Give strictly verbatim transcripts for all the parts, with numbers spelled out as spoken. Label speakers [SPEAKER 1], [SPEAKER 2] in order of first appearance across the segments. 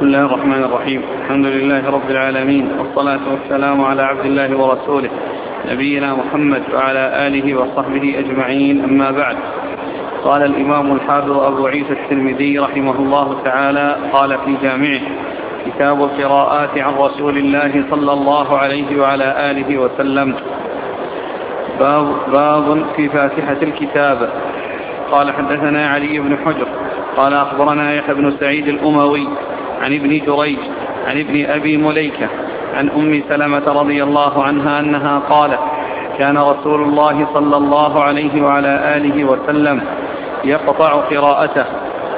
[SPEAKER 1] الله الرحمن الرحيم. الحمد لله رب العالمين، والصلاة والسلام على عبد الله ورسوله نبينا محمد وعلى آله وصحبه أجمعين، أما بعد. قال الإمام الحافظ أبو عيسى الترمذي رحمه الله تعالى قال في جامعه: كتاب القراءات عن رسول الله صلى الله عليه وعلى آله وسلم. باب, باب في فاتحة الكتاب. قال: حدثنا علي بن حجر قال أخبرنا يحيى بن سعيد الأموي عن ابن جريج عن ابن أبي مليكة عن أم سلمة رضي الله عنها أنها قالت: كان رسول الله صلى الله عليه وعلى آله وسلم يقطع قراءته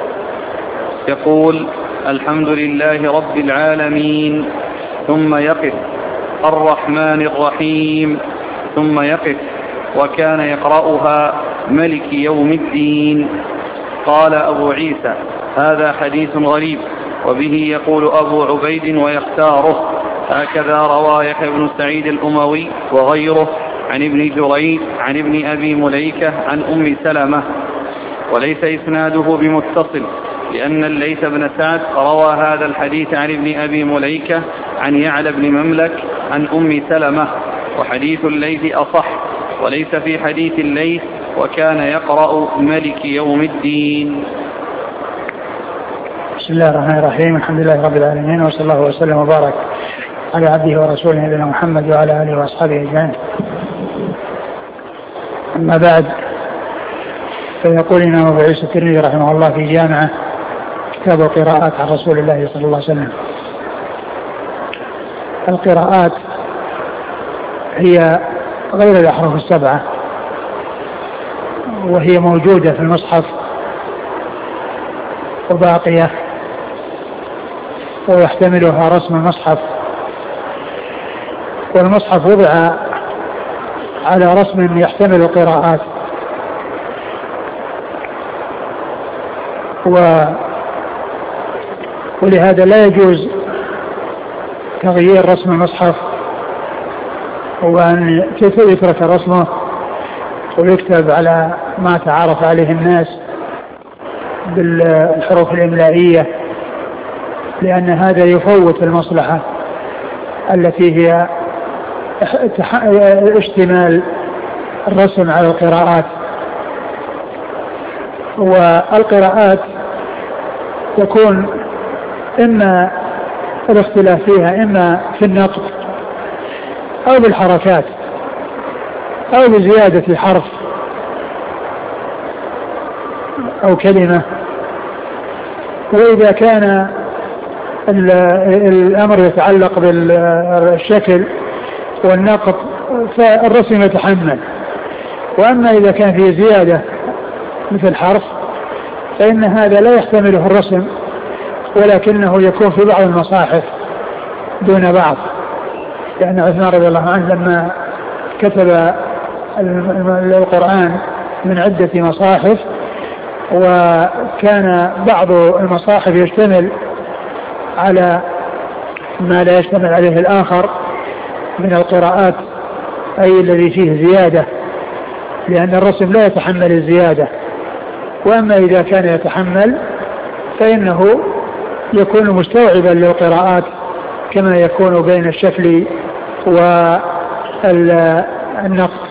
[SPEAKER 1] يقول: الحمد لله رب العالمين، ثم يقف: الرحمن الرحيم، ثم يقف: وكان يقرأها: ملك يوم الدين. قال أبو عيسى: هذا حديث غريب، وبه يقول أبو عبيد ويختاره. هكذا روى يحيى بن سعيد الأموي وغيره عن ابن جريج عن ابن أبي مليكة عن أم سلمة، وليس إسناده بمتصل، لأن الليث بن سعد روى هذا الحديث عن ابن أبي مليكة عن يعلى بن مملك عن أم سلمة، وحديث الليث أصح، وليس في حديث الليث: وكان يقرأ ملك يوم الدين.
[SPEAKER 2] بسم الله الرحمن الرحيم. الحمد لله رب العالمين، وصلى الله وسلم وبارك على عبده ورسوله نبينا محمد وعلى آله وأصحابه أجمعين. أما بعد، فيقول الإمام أبو عيسى الترمذي رحمه الله في جامعه: كتاب القراءات عن رسول الله صلى الله عليه وسلم. القراءات هي غير الأحرف السبعة، وهي موجودة في المصحف وباقية، ويحتملها رسم المصحف، والمصحف وضع على رسم يحتمل القراءات، و... ولهذا لا يجوز تغيير رسم المصحف، وأن يترك رسمه ويكتب على ما تعارف عليه الناس بالحروف الإملائية، لأن هذا يفوت المصلحة التي هي اشتمال الرسم على القراءات. والقراءات تكون إما الاختلاف فيها إما في النطق أو بالحركات أو بزيادة حرف أو كلمة. وإذا كان الأمر يتعلق بالشكل والنقط فالرسم يتحمل، وأما إذا كان فيه زيادة مثل حرف فإن هذا لا يحتمله الرسم، ولكنه يكون في بعض المصاحف دون بعض، لأن عثمان رضي الله عنه لما كتب القرآن من عدة مصاحف، وكان بعض المصاحف يشتمل على ما لا يشتمل عليه الآخر من القراءات، أي الذي فيه زيادة، لأن الرسم لا يتحمل الزيادة. وأما إذا كان يتحمل فإنه يكون مستوعبا للقراءات كما يكون بين الشكل والنقط.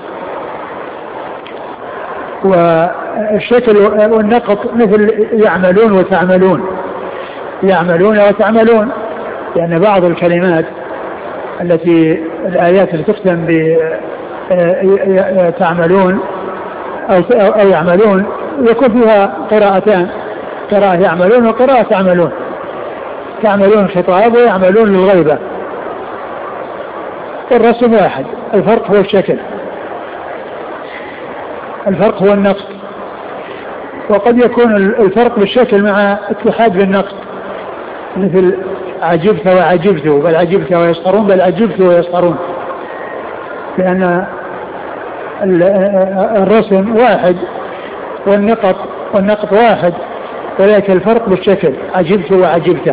[SPEAKER 2] والشكل والنقط مثل يعملون وتعملون، يعملون وتعملون، لأن بعض الكلمات التي الآيات التي تختم بتعملون أو يعملون يكون فيها قراءتان: قراءة يعملون وقراءة تعملون. تعملون خطاب ويعملون للغيبة. الرسم واحد، الفرق هو الشكل، الفرق هو النقط. وقد يكون الفرق بالشكل مع اتحاد بالنقط، مثل عجبت وعجبت، بل عجبت ويسخرون، بل عجبت ويسخرون، لأن الرسم واحد والنقط والنقط واحد، ولكن الفرق بالشكل: عجبت وعجبت.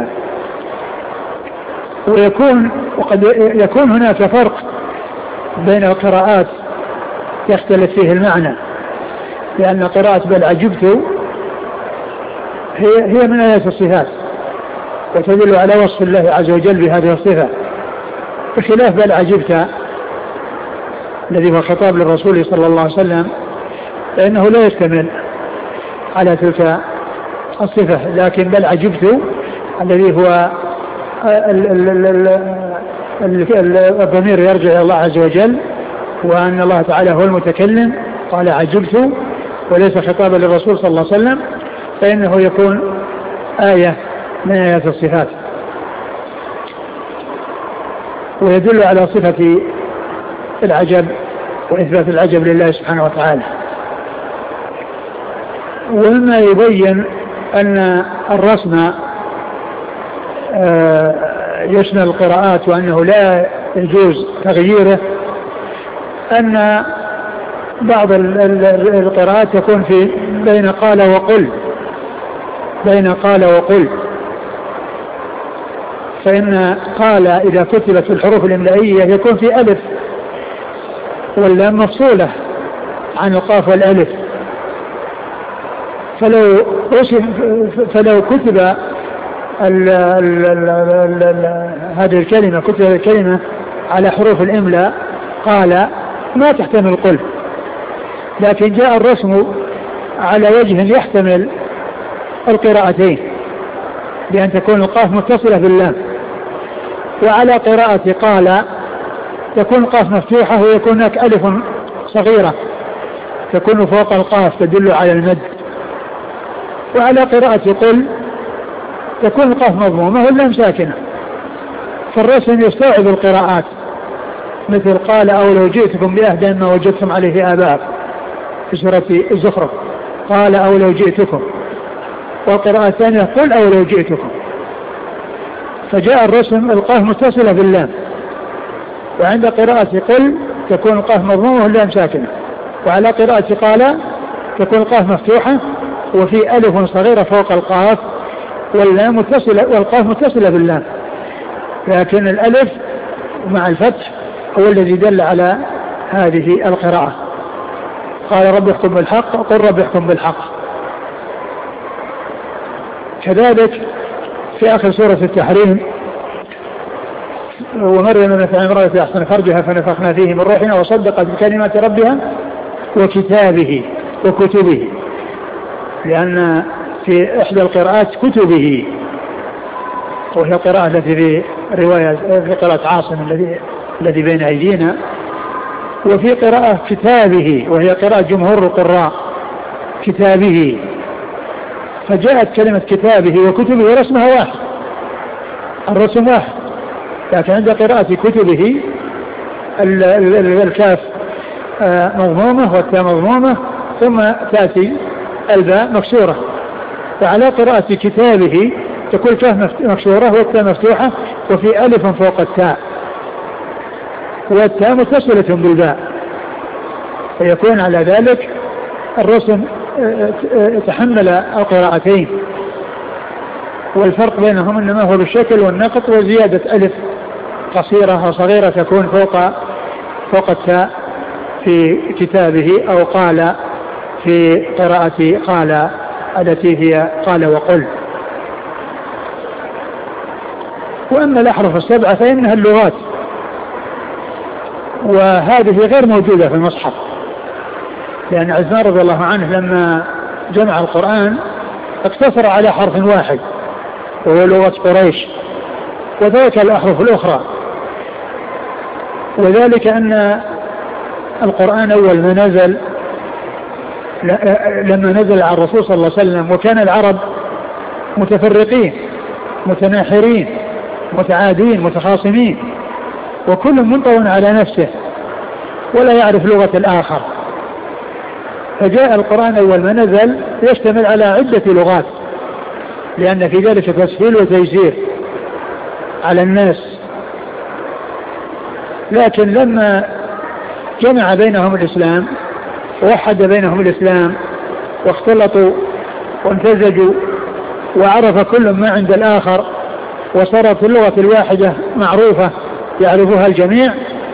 [SPEAKER 2] ويكون وقد يكون هناك فرق بين القراءات يختلف فيه المعنى، لأن قراءة بل عجبت هي, هي من آيات الصفات، وتدل على وصف الله عز وجل بهذه الصفة، بخلاف بل عجبت الذي هو خطاب للرسول صلى الله عليه وسلم، فإنه لا يشتمل على تلك الصفة. لكن بل عجبت الذي هو الضمير يرجع إلى الله عز وجل، وأن الله تعالى هو المتكلم، قال عجبت وليس خطابا للرسول صلى الله عليه وسلم، فإنه يكون آية من آيات الصفات، ويدل على صفة العجب وإثبات العجب لله سبحانه وتعالى. ومما يبين أن الرسم يشمل القراءات وأنه لا يجوز تغييره، أن بعض القراءات تكون في بين قال وقل بين قال وقل فإن قال إذا كتبت في الحروف الإملائية يكون في ألف واللام مفصولة عن القاف والألف، فلو فلو كتب ال ال ال ال ال هذه الكلمة كتب الكلمة على حروف الإملاء قال ما تحتمل قل، لكن جاء الرسم على وجه يحتمل القراءتين بأن تكون القاف متصلة باللام، وعلى قراءة قال تكون القاف مفتوحة ويكون هناك ألف صغيرة تكون فوق القاف تدل على المد، وعلى قراءة قل تكون القاف مضمومة واللام ساكنة. فالرسم يستوعب القراءات مثل قال أو لو جئتكم بأهدى ما وجدتم عليه آباءكم في سورة الزخرف، قال أو لو جئتكم، والقراءة الثانية قل أو لو جئتكم. فجاء الرسم القاف متصلة باللام، وعند قراءة قل تكون القاف مضمومة واللام ساكنة، وعلى قراءة قال تكون القاف مفتوحة وفي ألف صغيرة فوق القاف واللام متصلة والقاف متصلة باللام، لكن الألف مع الفتح هو الذي دل على هذه القراءة. قال رب احكم بالحق قل رب احكم بالحق. كذلك في آخر سورة التحريم ومريم ابنة عمران في أحسن فرجها فنفخنا فيه من روحنا وصدقت بكلمات ربها وكتابه وكتبه، لأن في إحدى القراءات كتبه وهي القراءة التي في رواية في قراءة عاصم الذي الذي بين أيدينا، وفي قراءة كتابه وهي قراءة جمهور القراء كتابه. فجاءت كلمة كتابه وكتبه رسمها واحد، الرسم واحد، لكن عند قراءة كتبه الكاف مضمومة والتاء مضمومة ثم تأتي الباء مكسورة، فعلى قراءة كتابه تكون الكاف مكسورة والتاء مفتوحة وفي ألف فوق التاء والتاء متصلة بالباء، فيكون على ذلك الرسم تحمل القراءتين، والفرق بينهم إنما هو بالشكل والنقط وزيادة ألف قصيرة وصغيرة تكون فوق فوق التاء في كتابه أو قال في قراءة قال التي هي قال وقل. وأما الأحرف السبعة فإنها اللغات، وهذه غير موجودة في المصحف، لأن عثمان رضي الله عنه لما جمع القرآن اقتصر على حرف واحد وهو لغة قريش وذلك الأحرف الأخرى، وذلك أن القرآن أول ما نزل لما نزل على الرسول صلى الله عليه وسلم وكان العرب متفرقين متناحرين متعادين متخاصمين وكل منطوي على نفسه ولا يعرف لغة الآخر، فجاء القرآن أول ما نزل يشتمل على عدة لغات لأن في ذلك تسهيل وتيسير على الناس. لكن لما جمع بينهم الإسلام ووحد بينهم الإسلام واختلطوا وامتزجوا وعرف كل ما عند الآخر وصارت اللغة الواحدة معروفة يعرفها الجميع،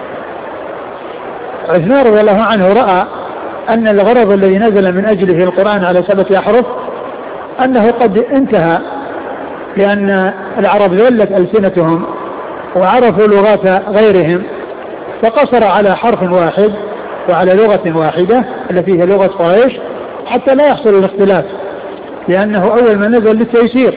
[SPEAKER 2] عثمان رضي الله عنه رأى أن الغرض الذي نزل من أجله القرآن على سبعة أحرف أنه قد انتهى لأن العرب ذلت ألسنتهم وعرفوا لغات غيرهم، فقصر على حرف واحد وعلى لغة واحدة التي هي لغة قريش حتى لا يحصل الاختلاف، لأنه أول ما نزل للتيسير.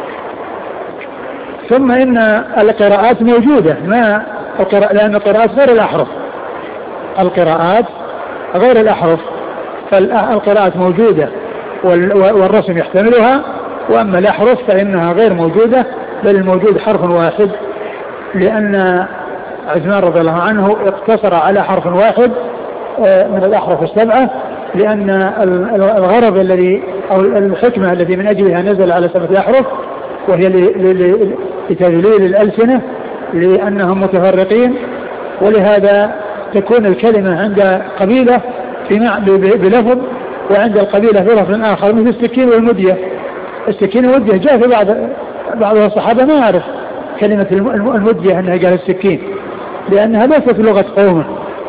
[SPEAKER 2] ثم إن القراءات موجودة، ما القراء لأن القراءات غير الأحرف، القراءات غير الأحرف، فالقراءات موجودة والرسم يحتملها، وأما الأحرف فإنها غير موجودة، بل الموجود حرف واحد، لأن عثمان رضي الله عنه اقتصر على حرف واحد من الأحرف السبعة، لأن الغرض الذي أو الحكمة التي من أجلها نزل على سبعة أحرف وهي لتذليل الألسنة لأنهم متفرقين، ولهذا تكون الكلمة عند قبيلة بلفظ وعند القبيلة بلفظ آخر، مثل السكين والمدية. السكين والمدية جاء في بعض بعض الصحابة ما يعرف كلمة المدية أنها قال السكين لأنها ليست لغة قومه،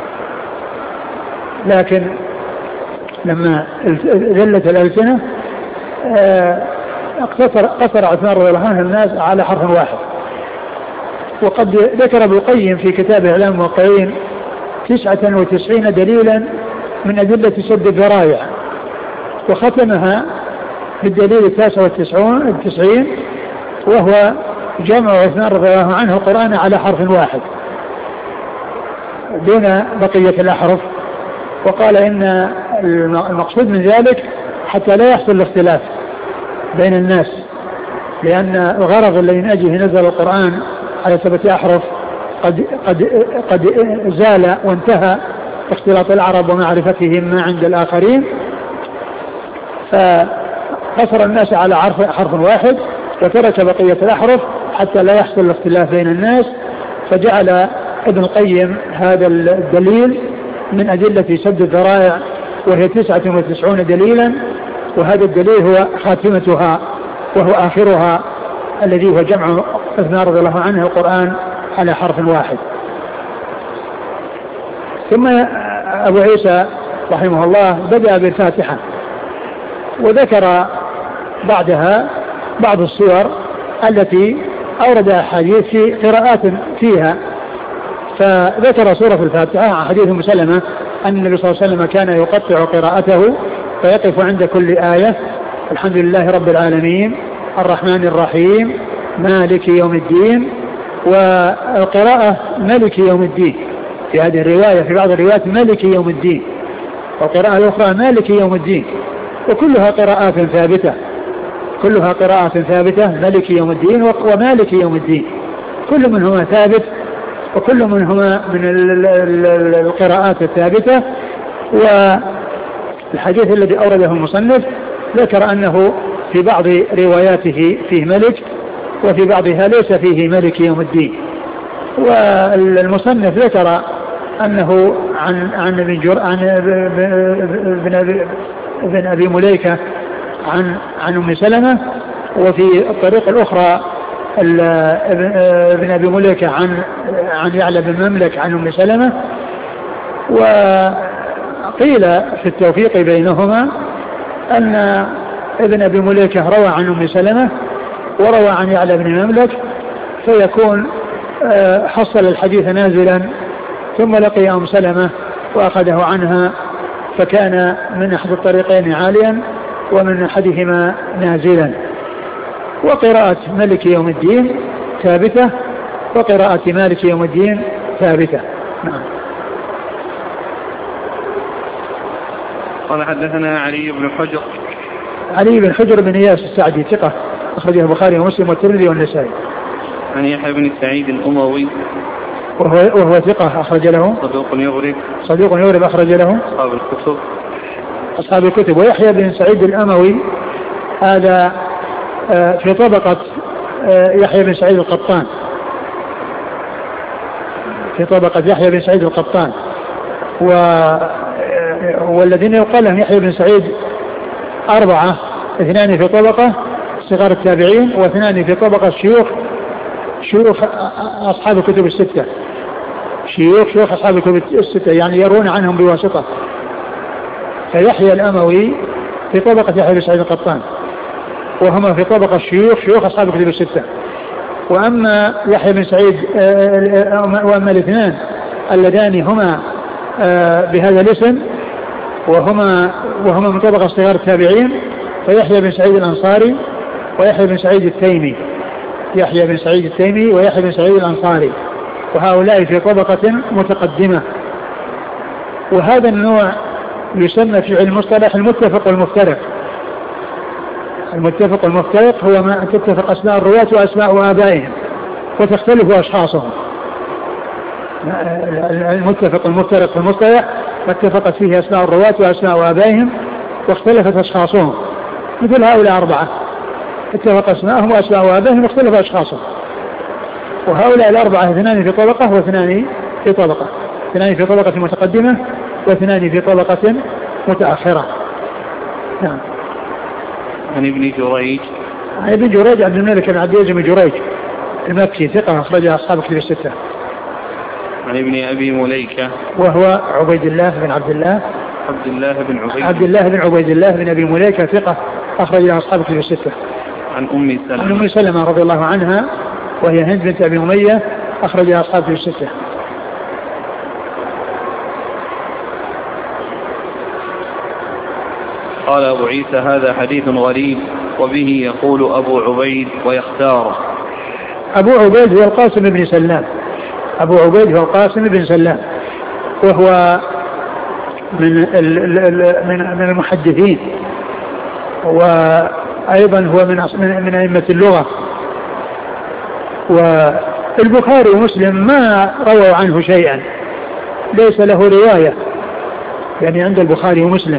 [SPEAKER 2] لكن لما ذلت الألسنة اقتصر قصر عثمان رضي الله عنه الناس على حرف واحد. وقد ذكر ابن القيم في كتابه إعلام الموقعين تسعة وتسعين دليلا من أدلة سد الذرائع، وختمها بالدليل التاسع والتسعين وهو جمع عثمان رضي الله عنه القرآن على حرف واحد دون بقية الأحرف، وقال إن المقصود من ذلك حتى لا يحصل الاختلاف بين الناس، لأن الغرض الذي من أجله نزل القرآن على سبعة أحرف قد, قد, قد زال وانتهى اختلاط العرب ومعرفتهم ما عند الآخرين، فقصر الناس على حرف واحد وترك بقية الأحرف حتى لا يحصل الاختلاف بين الناس، فجعل ابن القيم هذا الدليل من أدلة سد الذرائع وهي تسعة وتسعون دليلا، وهذا الدليل هو خاتمتها وهو آخرها الذي هو جمع عثمان رضي الله عنه القرآن على حرف واحد. ثم أبو عيسى رحمه الله بدأ بالفاتحة وذكر بعدها بعض الصور التي أورد أحاديث في قراءات فيها، فذكر سورة الفاتحة عن حديث أم سلمة أن النبي صلى الله عليه وسلم كان يقطع قراءته فيقف عند كل آية الحمد لله رب العالمين الرحمن الرحيم مالك يوم الدين، والقراءة مالك يوم الدين في هذه الرواية، في بعض الروايات مالك يوم الدين، والقراءة الأخرى مالك يوم الدين، وكلها قراءات ثابتة، كلها قراءات ثابتة مالك يوم الدين ومالك يوم الدين، كل منهما ثابت وكل منهما من القراءات الثابتة. والحديث الذي أورده المصنف ذكر أنه في بعض رواياته فيه ملك وفي بعضها ليس فيه ملك يوم الدين، والمصنف ذكر أنه عن عن ابن جر عن ابن أبي ابن أبي مليكة عن عن أم سلمة، وفي الطريق الأخرى ابن أبي مليكة عن عن يعلى بن مملك عن أم سلمة. وقيل في التوفيق بينهما أن ابن أبي مليكة روى عن أم سلمة وروى عن يعلى بن مملك، فيكون حصل الحديث نازلا ثم لقي أم سلمة وأخذه عنها، فكان من أحد الطريقين عاليا ومن أحدهما نازلا. وقراءة ملك يوم الدين ثابتة وقراءة مالك يوم الدين ثابتة. نعم.
[SPEAKER 1] قال حدثنا علي بن حجر
[SPEAKER 2] علي بن حجر بن إياس السعدي ثقة أخرجه البخاري ومسلم والترمذي والنسائي.
[SPEAKER 1] عن يحيى بن سعيد الأموي
[SPEAKER 2] وهو, وهو ثقة أخرج له
[SPEAKER 1] صدوق يغرب
[SPEAKER 2] صدوق يغرب أخرج له
[SPEAKER 1] أصحاب الكتب
[SPEAKER 2] أصحاب الكتب. ويحيى بن سعيد الأموي هذا في طبقة يحيى بن سعيد القطان، في طبقة يحيى بن سعيد القطان، و والذين يقال لهم يحيى بن سعيد أربعة، اثنان في طبقة صغار التابعين واثنان في طبقة شيوخ شيوخ أصحاب الكتب الستة، شيوخ شيوخ أصحاب الكتب الستة يعني يرون عنهم بواسطة. فيحيى الأموي في طبقة يحيى بن سعيد القطان، وهما في طبقة الشيوخ شيوخ أصحاب الكتب الستة. وأما يحيى بن سعيد وأما الاثنان اللذان هما بهذا الاسم وهما وهما من طبقة صغار التابعين فيحيى بن سعيد الأنصاري ويحيى بن سعيد التيمي يحيى بن سعيد التيمي ويحيى بن سعيد الأنصاري، وهؤلاء في طبقة متقدمة. وهذا النوع يسمى في علم المصطلح المتفق والمفترق. المتفق والمفترق هو ما تتفق أسماء الرواة وأسماء آبائهم وتختلف أشخاصهم. المتفق والمفترق في المصطلح ما اتفقت فيه أسماء الرواة وأسماء آبائهم واختلفت أشخاصهم، مثل هؤلاء أربعة اتفق أسماءهم وأسماء آبائهم واختلف أشخاصهم. وهؤلاء الأربعة اثنان في طبقة واثنان في طبقة، اثنان في طبقة متقدمة واثنان في طبقة متأخرة. نعم.
[SPEAKER 1] عن ابن جريج
[SPEAKER 2] عن ابن جريج عبد الملك بن عبد العزيز بن جريج المكي ثقة أخرجها أصحاب الكتب الستة.
[SPEAKER 1] عن ابن أبي مليكة
[SPEAKER 2] وهو عبيد الله بن عبد الله
[SPEAKER 1] عبد الله بن عبيد
[SPEAKER 2] عبد الله بن عبيد الله بن أبي مليكة ثقة أخرجها أصحاب الكتب الستة.
[SPEAKER 1] عن أم سلمة
[SPEAKER 2] عن أم سلمة رضي الله عنها وهي هند بنت أبي أمية أخرجها أصحاب الكتب الستة.
[SPEAKER 1] قال أبو عيسى هذا حديث غريب وبه يقول أبو عبيد ويختار.
[SPEAKER 2] أبو عبيد هو القاسم بن سلام أبو عبيد هو القاسم بن سلام وهو من من من المحدثين، وأيضا هو من من أئمة اللغة. والبخاري ومسلم ما رووا عنه شيئا، ليس له رواية يعني عند البخاري ومسلم.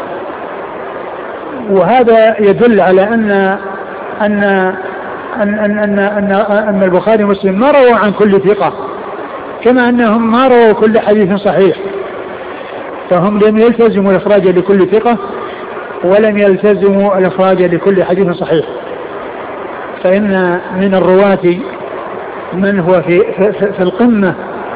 [SPEAKER 2] وهذا يدل على أن أن أن أن أن, أن, أن البخاري ومسلم ما رووا عن كل ثقة، كما أنهم ما رووا كل حديث صحيح، فهم لم يلتزموا الإخراج لكل ثقة ولم يلتزموا الإخراج لكل حديث صحيح. فإن من الرواة من هو في, في, في القمة.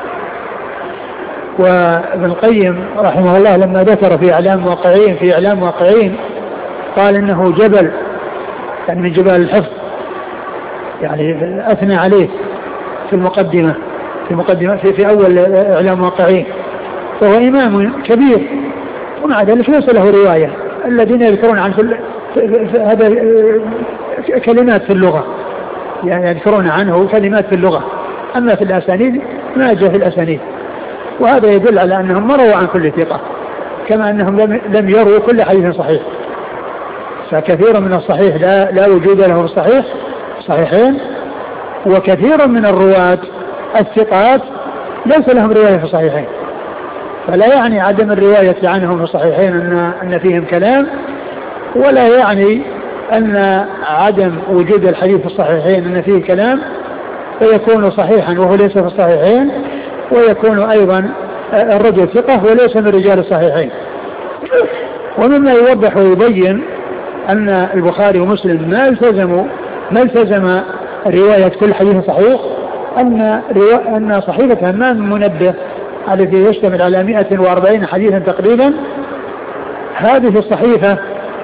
[SPEAKER 2] وابن القيم رحمه الله لما ذكر في إعلام واقعين في إعلام واقعين قال إنه جبل، يعني من جبال الحفظ، يعني أثنى عليه في المقدمة في مقدمة في, في أول إعلام واقعين، فهو إمام كبير ومع ذلك ليس له رواية. الذين يذكرون عن كل هذا كلمات في اللغة، يعني يذكرون عنه كلمات في اللغة، أما في الأسانيد ما جاء في الأسانيد. وهذا يدل على أنهم ما رووا عن كل ثقة، كما أنهم لم, لم يروا كل حديث صحيح. فكثير من الصحيح لا, لا وجود له في الصحيح صحيحين، وكثير من الرواة الثقات ليس لهم رواية في الصحيحين. فلا يعني عدم الرواية عنهم في الصحيحين أن, أن فيهم كلام، ولا يعني أن عدم وجود الحديث في الصحيحين أن فيه كلام فيكون صحيحا وهو ليس في الصحيحين، ويكون أيضا الرجل ثقة وليس من رجال الصحيحين. ومما يوضح ويبين أن البخاري ومسلم ما التزموا ما التزم رواية كل حديث صحيح، أن أن صحيفة همام منبه التي يشتمل على مئة وأربعين حديثا تقريبا، هذه الصحيفة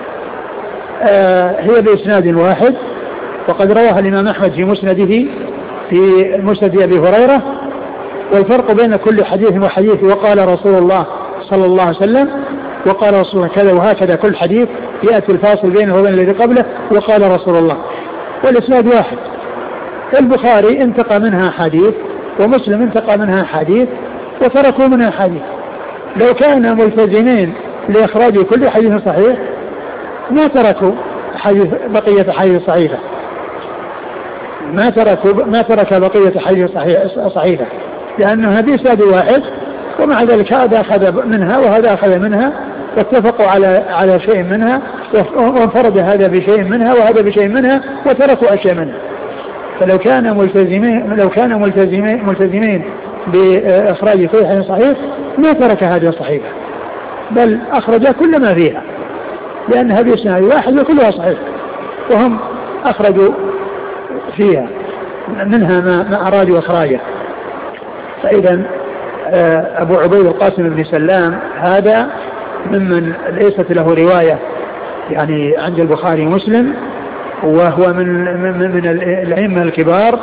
[SPEAKER 2] آه هي بإسناد واحد، وقد رواها الإمام أحمد في مسنده في مسند أبي هريرة. والفرق بين كل حديث وحديث وقال رسول الله صلى الله عليه وسلم وقال رسول الله كذا، وهكذا كل حديث يأتي الفاصل بينه وبين الذي قبله وقال رسول الله، والإسناد واحد. البخاري انتقى منها حديث ومسلم انتقى منها حديث وتركوا منها حديث. لو كان ملتزمين لإخراج كل حديث صحيح ما تركوا حديث بقية حديث صحيحة ما تركوا ما ترك بقية حديث صحيحة، لأنه هذه إسناد واحد، ومع ذلك هذا أخذ منها وهذا أخذ منها، واتفقوا على على شيء منها، وانفرد هذا بشيء منها وهذا بشيء منها، وتركوا أشياء منها. فلو كان ملتزمين لو كان ملتزمين ملتزمين بإخراج كل حديث صحيح ما ترك هذه الصحيفة، بل أخرج كل ما فيها، لأن هذه إسناد واحد وكلها صحيح، وهم أخرجوا فيها منها ما, ما أرادوا إخراجه. فإذا أبو عبيد القاسم بن سلام هذا ممن ليست له رواية يعني عند البخاري ومسلم، وهو من من الأئمة الكبار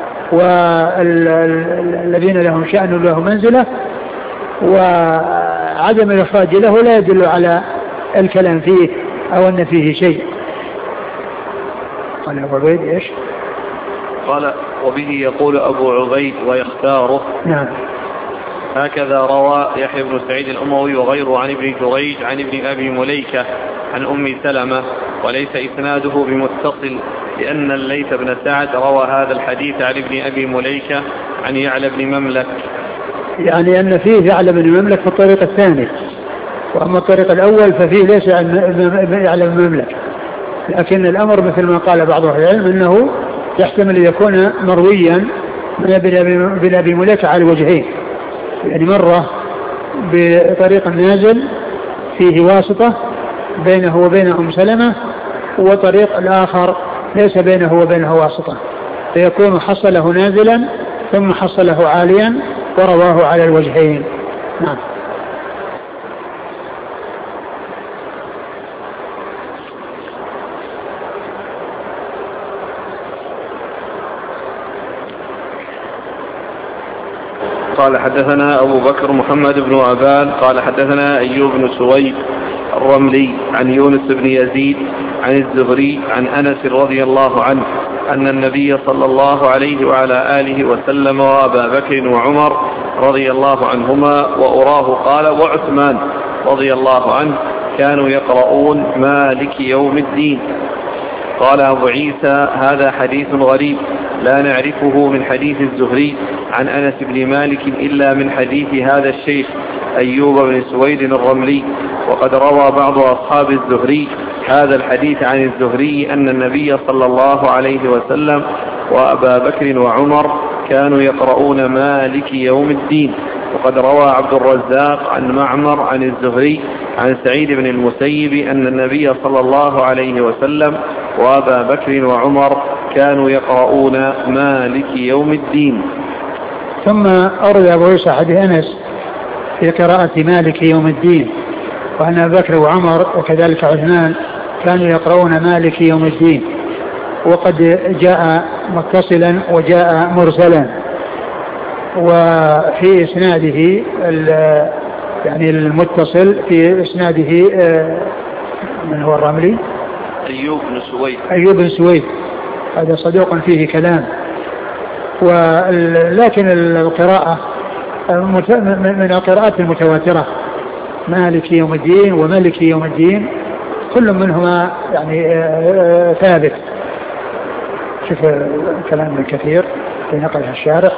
[SPEAKER 2] والذين لهم شأن وله منزلة، وعدم الإخراج له لا يدل على الكلام فيه أو أن فيه شيء. قال أبو عبيد إيش؟
[SPEAKER 1] قال وبه يقول أبو عبيد ويختاره.
[SPEAKER 2] نعم.
[SPEAKER 1] هكذا روى يحيى بن سعيد الأموي وغيره عن ابن جريج عن ابن أبي مليكة عن أم سلمة، وليس إسناده بمتصل، لأن الليث بن سعد روى هذا الحديث عن ابن أبي مليكة عن يعلى بن مملك،
[SPEAKER 2] يعني أن فيه يعلى بن مملك في الطريق الثاني، وأما الطريق الأول ففيه ليس يعلى بن مملك، لكن الأمر مثل ما قال بعض أهل العلم أنه يحتمل أن يكون مرويا من ابن أبي مليكة على الوجهين، يعني مرة بطريق نازل فيه واسطة بينه وبين أم سلمة، وطريق الآخر ليس بينه وبينه واسطة، فيكون حصله نازلا ثم حصله عاليا ورواه على الوجهين. نعم.
[SPEAKER 1] قال حدثنا أبو بكر محمد بن عبان قال حدثنا أيوب بن سويد الرملي عن يونس بن يزيد عن الزهري عن أنس رضي الله عنه أن النبي صلى الله عليه وعلى آله وسلم وأبا بكر وعمر رضي الله عنهما وأراه قال وعثمان رضي الله عنه كانوا يقرؤون مالك يوم الدين. قال أبو عيسى هذا حديث غريب لا نعرفه من حديث الزهري عن أنس بن مالك إلا من حديث هذا الشيخ أيوب بن سويد الرملي، وقد روى بعض أصحاب الزهري هذا الحديث عن الزهري أن النبي صلى الله عليه وسلم وأبا بكر وعمر كانوا يقرؤون مالك يوم الدين. وقد روى عبد الرزاق عن معمر عن الزهري عن سعيد بن المسيب أن النبي صلى الله عليه وسلم وأبا بكر وعمر كانوا يقرؤون مالك يوم الدين.
[SPEAKER 2] ثم أورد أبو عيسى حديث أنس في قراءة مالك يوم الدين، وأن أبا بكر وعمر وكذلك عثمان كانوا يقرؤون مالك يوم الدين، وقد جاء متصلا وجاء مرسلا، وفي إسناده يعني المتصل في إسناده من هو الرملي
[SPEAKER 1] أيوب بن سويد
[SPEAKER 2] أيوب بن سويد هذا صدوق فيه كلام، ولكن القراءة من القراءات المتواترة مالك يوم الدين وملك يوم الدين كل منهما يعني ثابت. شوف كلام ابن كثير في نقلها الشارح.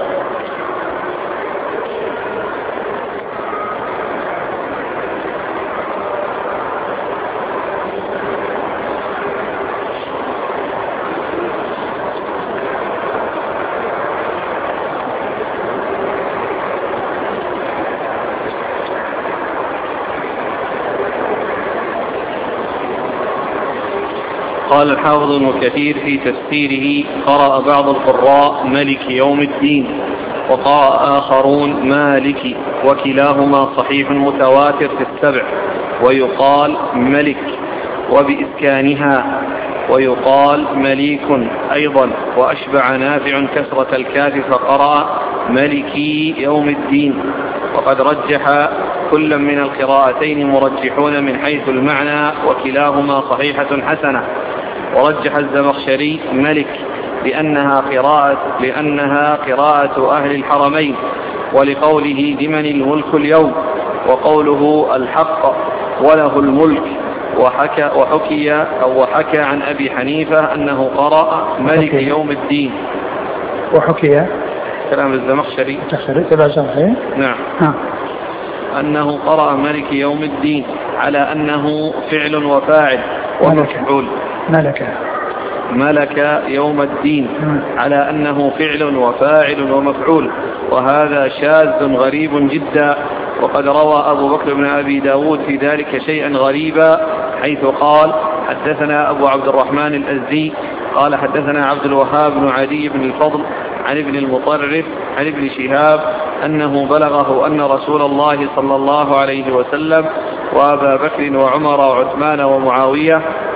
[SPEAKER 1] قال الحافظ ابن كثير في تفسيره قرأ بعض القراء ملك يوم الدين وقرأ آخرون مالك، وكلاهما صحيح متواتر في السبع، ويقال ملك وبإسكانها، ويقال مليك أيضا، وأشبع نافع كسرة الكاف فقرأ ملكي يوم الدين. وقد رجح كل من القراءتين مرجحون من حيث المعنى، وكلاهما صحيحة حسنة. ورجح الزمخشري ملك لأنها قراءة, لأنها قراءة أهل الحرمين، ولقوله لمن الملك اليوم، وقوله الحق وله الملك. وحكى, وحكي أو وحكى عن أبي حنيفة أنه قرأ ملك يوم الدين.
[SPEAKER 2] وحكي
[SPEAKER 1] كلام الزمخشري
[SPEAKER 2] تبع الزمخشري
[SPEAKER 1] نعم ها. أنه قرأ ملك يوم الدين على أنه فعل وفاعل ومفعول.
[SPEAKER 2] ملك
[SPEAKER 1] ملك يوم الدين على أنه فعل وفاعل ومفعول، وهذا شاذ غريب جدا. وقد روى أبو بكر بن أبي داود في ذلك شيئا غريبا، حيث قال حدثنا أبو عبد الرحمن الأزدي قال حدثنا عبد الوهاب بن عدي بن الفضل عن ابن المطرف عن ابن شهاب أنه بلغه أن رسول الله صلى الله عليه وسلم وأبا بكر وعمر وعثمان ومعاوية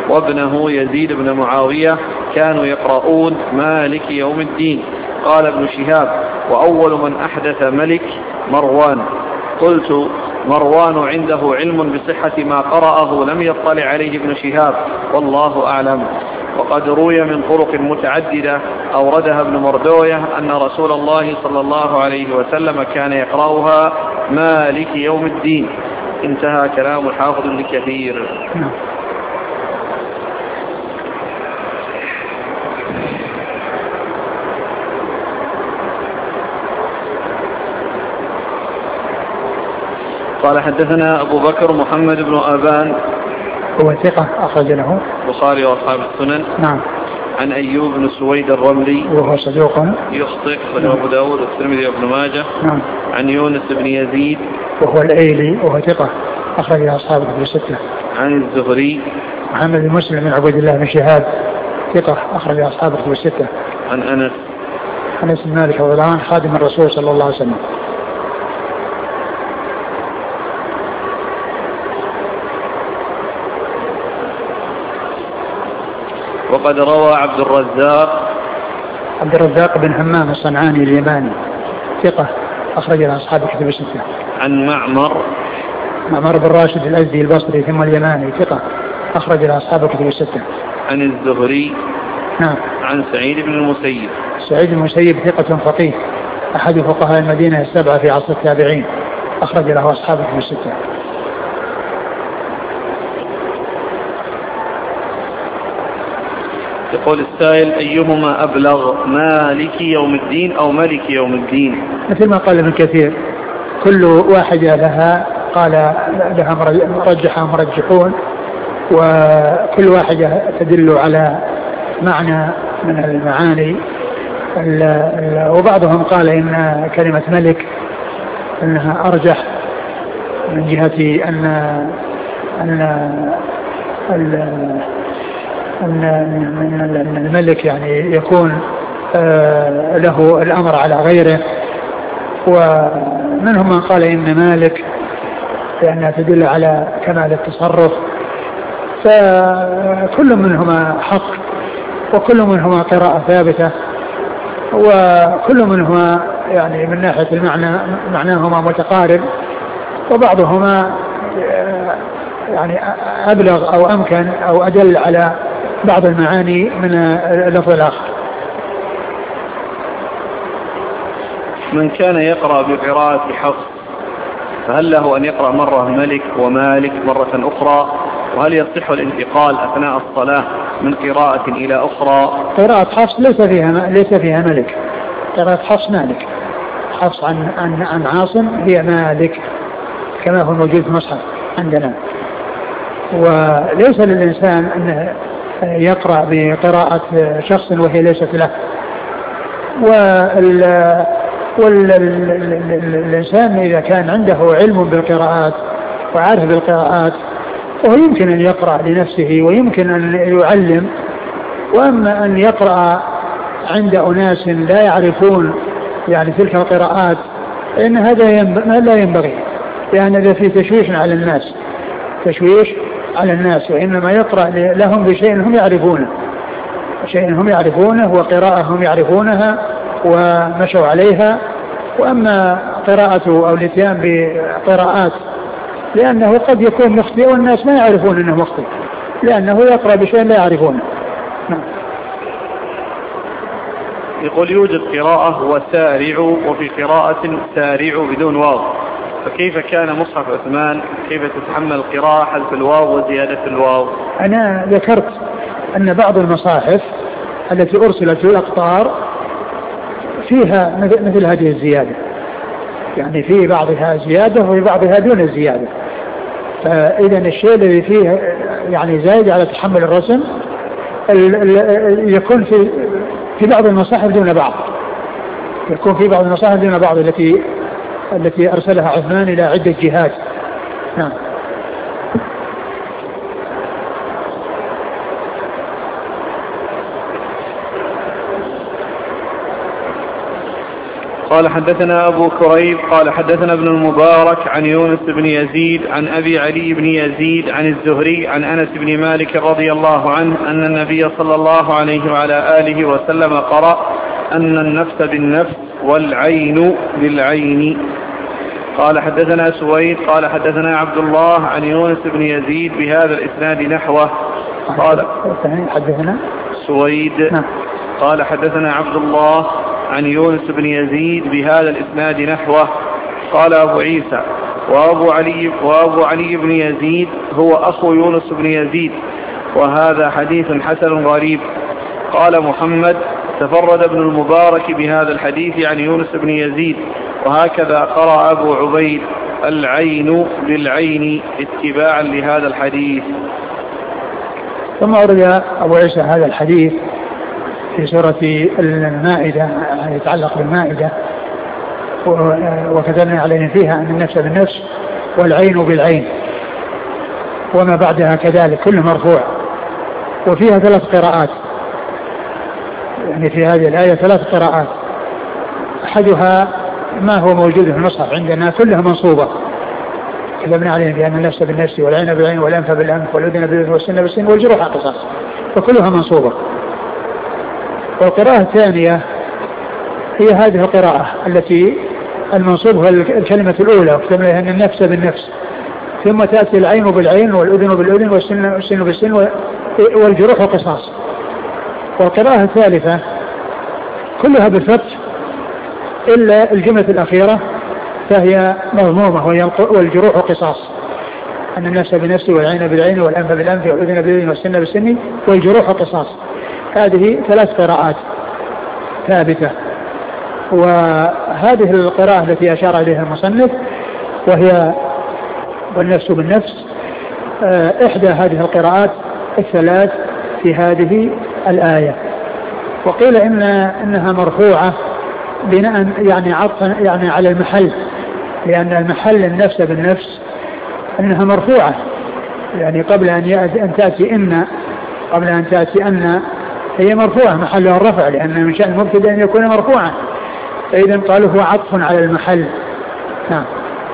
[SPEAKER 1] وابنه يزيد بن معاوية كانوا يقرؤون مالك يوم الدين. قال ابن شهاب: وأول من أحدث ملك مروان. قلت: مروان عنده علم بصحة ما قرأه لم يطلع عليه ابن شهاب، والله أعلم. وقد روي من طرق متعددة أوردها ابن مردوية أن رسول الله صلى الله عليه وسلم كان يقرأها مالك يوم الدين. انتهى كلام الحافظ ابن كثير. قال: حدثنا أبو بكر محمد بن آبان
[SPEAKER 2] هو ثقة أخرج له
[SPEAKER 1] البخاري وأصحاب السنن.
[SPEAKER 2] نعم.
[SPEAKER 1] عن أيوب بن سويد الرملي وهو
[SPEAKER 2] صدوق
[SPEAKER 1] يخطئ وله أبو داود والترمذي وابن ماجه.
[SPEAKER 2] نعم.
[SPEAKER 1] عن يونس بن يزيد
[SPEAKER 2] وهو الأيلي وهو ثقة أخرج له أصحاب الكتب الستة.
[SPEAKER 1] عن الزهري
[SPEAKER 2] محمد بن مسلم بن عبد الله بن شهاب ثقة أخرج له أصحاب الكتب الستة.
[SPEAKER 1] عن أنس
[SPEAKER 2] أنس بن مالك رضي الله عنه خادم الرسول صلى الله عليه وسلم.
[SPEAKER 1] وقد روى عبد الرزاق
[SPEAKER 2] عبد الرزاق بن همام الصنعاني اليماني ثقة أخرج له أصحاب الكتب الستة.
[SPEAKER 1] عن معمر
[SPEAKER 2] معمر بن راشد الأزدي البصري ثم اليماني ثقة أخرج له أصحاب الكتب الستة.
[SPEAKER 1] عن الزهري
[SPEAKER 2] نعم.
[SPEAKER 1] عن سعيد بن المسيب
[SPEAKER 2] سعيد بن المسيب ثقة فقيه أحد فقهاء المدينة السبعة في عصر التابعين أخرج له أصحاب الكتب الستة.
[SPEAKER 1] يقول السائل: أيهما أبلغ، مالك يوم الدين أو ملك يوم الدين؟
[SPEAKER 2] مثل ما قال ابن كثير كل واحدة لها قال لها مرجحة مرجحون، وكل واحدة تدل على معنى من المعاني. وبعضهم قال إن كلمة ملك أنها أرجح من جهة أن أن أن الملك يعني يكون له الأمر على غيره، ومنهم من قال إن مالك لأنها تدل على كمال التصرف. فكل منهما حق وكل منهما قراءة ثابتة، وكل منهما يعني من ناحية المعنى معناهما متقارب، وبعضهما يعني أبلغ أو أمكن أو أدل على بعض المعاني من اللفظ الآخر.
[SPEAKER 1] من كان يقرأ بقراءة حفص فهل له أن يقرأ مرة ملك ومالك مرة أخرى؟ وهل يصح الانتقال أثناء الصلاة من قراءة إلى أخرى؟
[SPEAKER 2] قراءة حفص ليس فيها ليس فيها ملك، قراءة حفص مالك. حفص عن عن عن عاصم هي مالك كما هو موجود في المصحف عندنا. وليس للإنسان أن يقرأ بقراءة شخص وهي ليست له. وال والإنسان إذا كان عنده علم بالقراءات وعارف بالقراءات وهو يمكن أن يقرأ لنفسه ويمكن أن يعلم. وأما أن يقرأ عند أناس لا يعرفون يعني تلك القراءات إن هذا لا ينبغي، لأن هذا فيه تشويش على الناس تشويش على الناس وإنما يقرأ لهم بشيء هم يعرفونه شيء هم يعرفونه وقراءة هم يعرفونها ومشوا عليها. وأما قراءته أو الاتيان بقراءات لأنه قد يكون مخطئ والناس ما يعرفون أنه مخطئ لأنه يقرأ بشيء لا يعرفونه. نعم.
[SPEAKER 1] يقول يوجد قراءة وسارع وفي قراءة سارع بدون واو، فكيف كان مصحف عثمان كيف تتحمل قراءة حذف الواو وزيادة الواو؟
[SPEAKER 2] أنا ذكرت أن بعض المصاحف التي أرسلت في الأقطار فيها مثل هذه الزيادة، يعني في بعضها زيادة وفي بعضها دون الزيادة. فإذا الشيء الذي فيه يعني زايد على تحمل الرسم يكون في في بعض المصاحف دون بعض يكون في بعض المصاحف دون بعض التي التي أرسلها عثمان إلى عدة جهات. نعم.
[SPEAKER 1] قال حدثنا أبو كريب قال حدثنا ابن المبارك عن يونس بن يزيد عن أبي علي بن يزيد عن الزهري عن أنس بن مالك رضي الله عنه أن النبي صلى الله عليه وعلى آله وسلم قرأ أن النفس بالنفس والعين بالعين. قال حدثنا سويد قال حدثنا عبد الله عن يونس بن يزيد بهذا الإسناد نحوه. قال
[SPEAKER 2] حدثنا
[SPEAKER 1] سويد قال حدثنا عبد الله عن يونس بن يزيد بهذا الإسناد نحوه. قال أبو عيسى وأبو علي, وأبو علي بن يزيد هو أخو يونس بن يزيد وهذا حديث حسن غريب. قال محمد تفرد ابن المبارك بهذا الحديث عن يونس بن يزيد وهكذا قرأ أبو عبيد العين بالعين اتباعا لهذا الحديث.
[SPEAKER 2] ثم أورد أبو عيسى هذا الحديث في سورة المائدة يتعلق بالمائدة وكتبنا علينا فيها أن النفس بالنفس والعين بالعين وما بعدها كذلك كله مرفوع. وفيها ثلاث قراءات، يعني في هذه الآية ثلاث قراءات. أحدها ما هو موجود في المصحف عندنا كلها منصوبة، كتبنا علينا بأن النفس بالنفس والعين بالعين والأنف بالأنف والأذن بالأذن والسن بالسن والجروح قصاص، فكلها منصوبة. والقراءة الثانية هي هذه القراءة التي المنصوب هو الكلمة الأولى وكتبنا لها أن النفس بالنفس، ثم تأتي العين بالعين والأذن بالأذن والسن بالسن والجروح قصاص. والقراءة الثالثة كلها بالفتح إلا الجملة الأخيرة فهي مضمومة والجروح قصاص، أن النفس بالنفس والعين بالعين والأنف بالأنف والأذن بالأذن والسن بالسن والجروح قصاص. هذه ثلاث قراءات ثابتة. وهذه القراءة التي أشار إليها المصنف وهي والنفس بالنفس إحدى هذه القراءات الثلاث في هذه الآية. وقيل إن إنها مرفوعة بناء يعني عطفا يعني على المحل، لأن المحل النفس بالنفس أنها مرفوعة، يعني قبل أن تأتي إن قبل أن تأتي أن هي مرفوعة محلها الرفع، لأن من شأن المبتدأ أن يكون مرفوعا، فإذا قالوا هو عطف على المحل. نعم.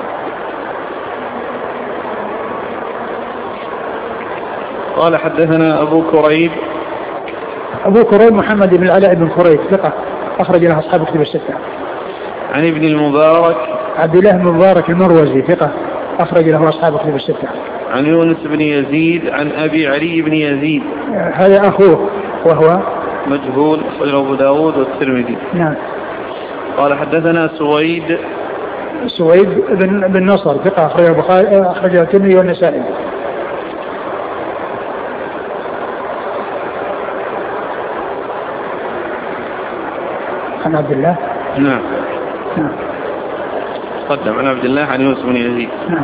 [SPEAKER 1] قال حدثنا أبو كريب
[SPEAKER 2] أبو كريب محمد بن العلاء بن كريب ثقة أخرج له أصحاب كتب الستة.
[SPEAKER 1] عن ابن المبارك
[SPEAKER 2] عبد الله بن المبارك المروزي ثقة أخرج له أصحاب كتب الستة.
[SPEAKER 1] عن يونس بن يزيد عن أبي علي بن يزيد
[SPEAKER 2] هذا أخوه وهو
[SPEAKER 1] مجهول أخرجه أبو داود والترمذي.
[SPEAKER 2] نعم.
[SPEAKER 1] قال حدثنا سويد
[SPEAKER 2] سويد بن بن نصر ثقة أخرجه البخاري أخرجه الترمذي والنسائي. عن عبد الله.
[SPEAKER 1] نعم.
[SPEAKER 2] نعم.
[SPEAKER 1] قدم عن عبد الله عن يونس بن يزيد.
[SPEAKER 2] نعم.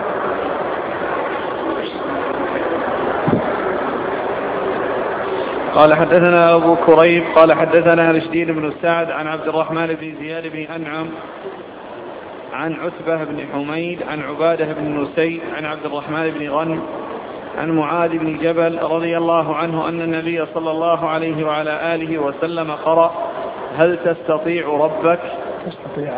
[SPEAKER 1] قال حدثنا أبو كريب قال حدثنا رشدين بن سعد عن عبد الرحمن بن زياد بن أنعم عن عتبة بن حميد عن عبادة بن نسي عن عبد الرحمن بن غنم عن معاذ بن جبل رضي الله عنه أن النبي صلى الله عليه وعلى آله وسلم قرأ هل تستطيع ربك
[SPEAKER 2] تستطيع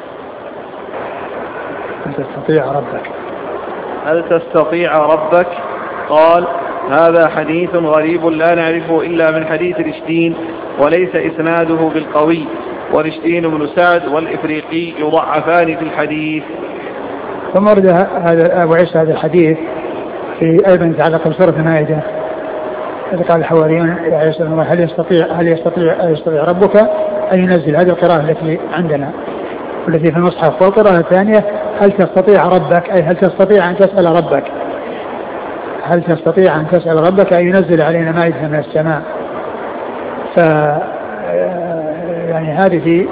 [SPEAKER 2] هل تستطيع ربك
[SPEAKER 1] هل تستطيع ربك قال هذا حديث غريب لا نعرفه إلا من حديث رشدين وليس إسناده بالقوي، ورشدين بن سعد والإفريقي يضعفان في الحديث.
[SPEAKER 2] ثم ورد هذا أبو عيسى هذا الحديث في أيضا يتعلق بسورة المائدة، إذ قال الحواريون يا عيسى هل يستطيع هل يستطيع هل يستطيع ربك أن ينزل. هذه القراءة التي عندنا والتي في المصحف. والقراءة الثانية هل تستطيع ربك أي هل تستطيع أن تسأل ربك هل تستطيع أن تسأل ربك أن ينزل علينا مائدة من السماء. ف يعني هذه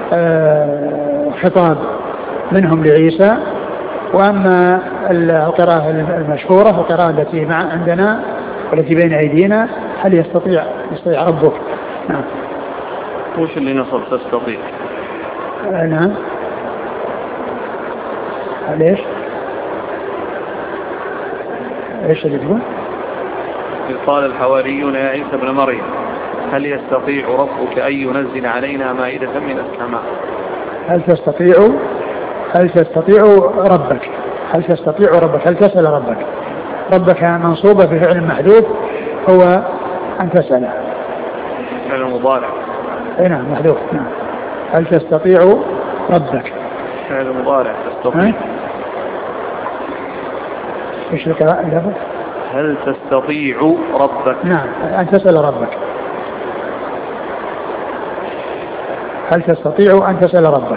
[SPEAKER 2] خطاب منهم لعيسى. وأما القراءة المشهورة القراءة التي مع عندنا والتي بين أيدينا هل يستطيع يستطيع ربك. نعم.
[SPEAKER 1] وش اللي نصب تستطيع؟
[SPEAKER 2] نعم. ليش؟ ايش اللي تقول؟
[SPEAKER 1] قال الحواريون يا عيسى ابن مريم هل يستطيع ربك أن ينزل علينا مائدة من السماء.
[SPEAKER 2] هل تستطيع هل تستطيع ربك هل تستطيع ربك هل تسأل ربك. ربك منصوبة في فعل محذوف هو أن تسأله.
[SPEAKER 1] فعل مضارع.
[SPEAKER 2] أي نعم محذوف. نعم. هل تستطيع ربك.
[SPEAKER 1] فعل مضارع تستطيع.
[SPEAKER 2] ايش الكلام؟
[SPEAKER 1] هل تستطيع ربك.
[SPEAKER 2] نعم أن تسأل ربك. هل تستطيع أن تسأل ربك.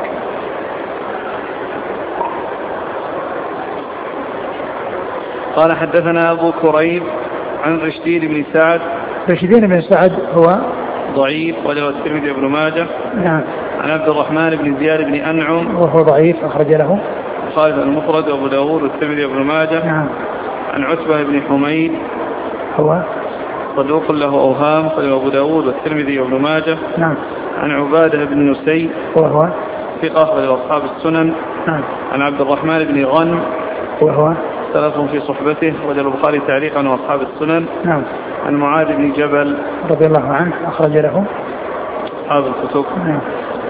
[SPEAKER 1] قال حدثنا أبو كريب عن رشدين بن سعد.
[SPEAKER 2] رشدين بن سعد هو
[SPEAKER 1] ضعيف وله الترمذي وابن ماجه.
[SPEAKER 2] نعم.
[SPEAKER 1] عن عبد الرحمن بن زياد بن أنعم
[SPEAKER 2] وهو ضعيف أخرج له
[SPEAKER 1] خالد المفرد وأبو داود والترمذي وابن ماجه.
[SPEAKER 2] نعم.
[SPEAKER 1] عن عتبة بن حميد
[SPEAKER 2] هو
[SPEAKER 1] صدوق له أوهام قال أبو داود والترمذي وابن ماجه.
[SPEAKER 2] نعم.
[SPEAKER 1] عن عبادة بن نسي
[SPEAKER 2] وهو
[SPEAKER 1] ثقة أخرج أصحاب السنن.
[SPEAKER 2] نعم.
[SPEAKER 1] عن عبد الرحمن بن غنم
[SPEAKER 2] وهو
[SPEAKER 1] ثلاث في صحبته رجل البخاري تعليقا وأصحاب السنن.
[SPEAKER 2] نعم.
[SPEAKER 1] عن معاذ بن جبل
[SPEAKER 2] رضي الله عنه أخرج له
[SPEAKER 1] أصحاب الكتب.
[SPEAKER 2] نعم.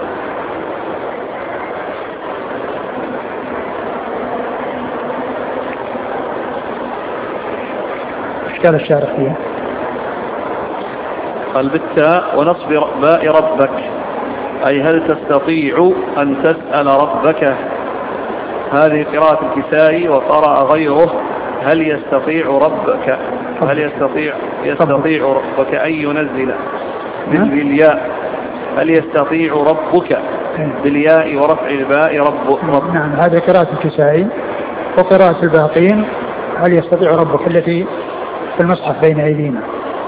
[SPEAKER 2] اشكال الشارح فيها
[SPEAKER 1] قال بالتاء ونصب باء ربك أي هل تستطيع أن تسأل ربك. هذه قراءة الكسائي وقرأ غيره هل يستطيع ربك. هل يستطيع يستطيع ربك أن ينزل بالياء. هل يستطيع ربك بالياء ورفع الباء رب, رب.
[SPEAKER 2] نعم هذه قراءة الكسائي. وقراءة الباقين هل يستطيع ربك التي في المصحف بين أيدينا.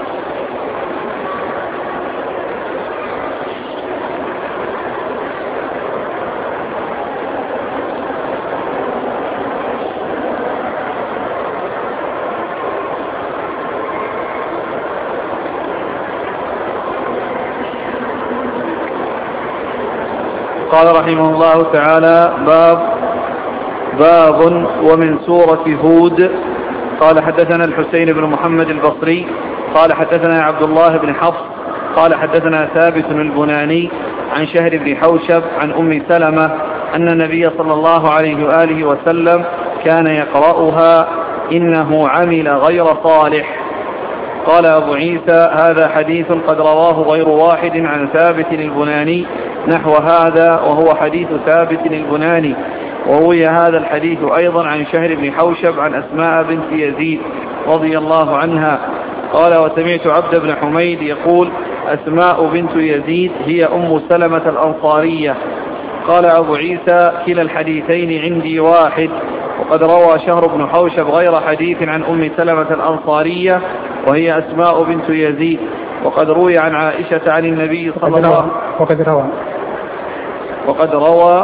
[SPEAKER 1] قال رحمه الله تعالى باب باب ومن سورة هود. قال حدثنا الحسين بن محمد البصري قال حدثنا عبد الله بن حفص قال حدثنا ثابت البناني عن شهر بن حوشب عن أم سلمة أن النبي صلى الله عليه وآله وسلم كان يقرأها إنه عمل غير صالح. قال أبو عيسى هذا حديث قد رواه غير واحد عن ثابت البناني نحو هذا وهو حديث ثابت البناني. وروي هذا الحديث أيضا عن شهر بن حوشب عن أسماء بنت يزيد رضي الله عنها. قال وسمعت عبد بن حميد يقول أسماء بنت يزيد هي أم سلمة الأنصارية. قال أبو عيسى كلا الحديثين عندي واحد. وقد روى شهر بن حوشب غير حديث عن أم سلمة الأنصارية وهي أسماء بنت يزيد. وقد روي عن عائشة عن النبي صلى الله عليه وسلم
[SPEAKER 2] وقد روى
[SPEAKER 1] وقد روى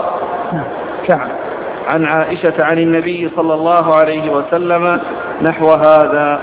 [SPEAKER 1] عن عائشة عن النبي صلى الله عليه وسلم نحو هذا.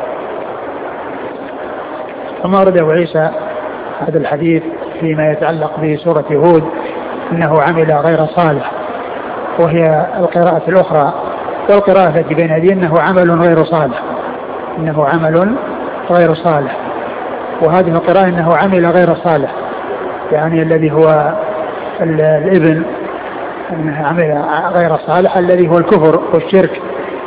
[SPEAKER 2] ثم أرد أبو عيسى هذا الحديث فيما يتعلق بسورة هود إنه عمل غير صالح وهي القراءة الأخرى. والقراءة التي بين يديه إنه عمل غير صالح إنه عمل غير صالح. وهذه القراءة إنه عمل غير صالح يعني الذي هو الابن أنه عمل غير صالح الذي هو الكفر والشرك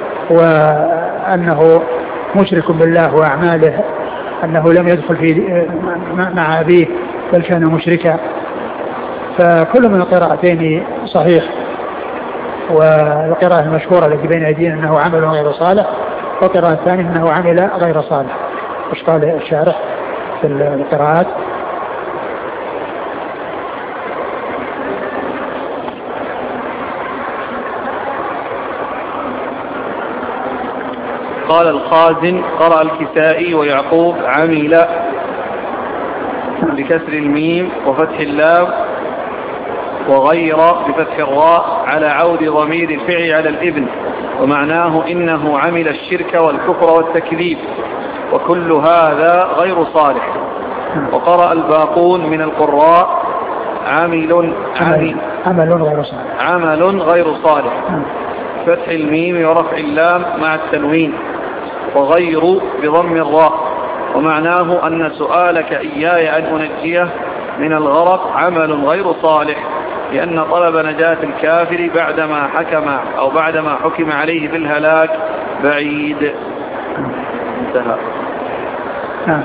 [SPEAKER 2] وأنه مشرك بالله وأعماله أنه لم يدخل في مع أبيه بل كان مشركا. فكل من القراءتين صحيح. والقراءة المشهورة التي بين أيدينا أنه عمل غير صالح والقراءة الثانية أنه عمل غير صالح. وش قال الشارح في القراءات؟
[SPEAKER 1] قال الخازن قرأ الكسائي ويعقوب عمل بكسر الميم وفتح اللام وغير بفتح الراء على عود ضمير الفعل على الابن ومعناه إنه عمل الشرك والكفر والتكذيب وكل هذا غير صالح. وقرأ الباقون من القراء عمل عمل,
[SPEAKER 2] عمل غير صالح
[SPEAKER 1] عمل غير صالح فتح الميم ورفع اللام مع التنوين وغير بضم الراء ومعناه أن سؤالك إياي أن أنجيه من الغرق عمل غير صالح لأن طلب نجاة الكافر بعدما حكم أو بعدما حكم عليه بالهلاك بعيد. انتهى.
[SPEAKER 2] نعم.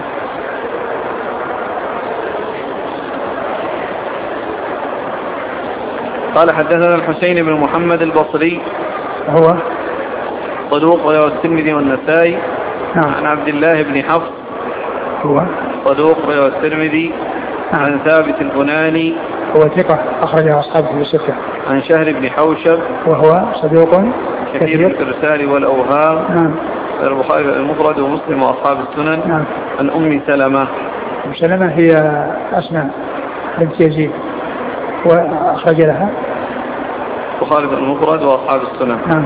[SPEAKER 1] قال حدثنا الحسين بن محمد البصري
[SPEAKER 2] هو
[SPEAKER 1] صدوق رواه الترمذي والنسائي.
[SPEAKER 2] نعم.
[SPEAKER 1] عن عبد الله بن حفص
[SPEAKER 2] هو
[SPEAKER 1] صدوق رواه الترمذي.
[SPEAKER 2] نعم.
[SPEAKER 1] عن ثابت البناني
[SPEAKER 2] هو ثقة أخرجه أصحابه في الستة.
[SPEAKER 1] عن شهر بن حوشب
[SPEAKER 2] وهو صدوق
[SPEAKER 1] كثير الإرسال والأوهام.
[SPEAKER 2] نعم.
[SPEAKER 1] البخاري المفرد ومسلم وأصحاب السنن.
[SPEAKER 2] نعم.
[SPEAKER 1] عن أم سلمة.
[SPEAKER 2] أم سلمة هي أسماء بنت يزيد وأخرج لها
[SPEAKER 1] البخاري المفرد وأصحاب السنن.
[SPEAKER 2] نعم.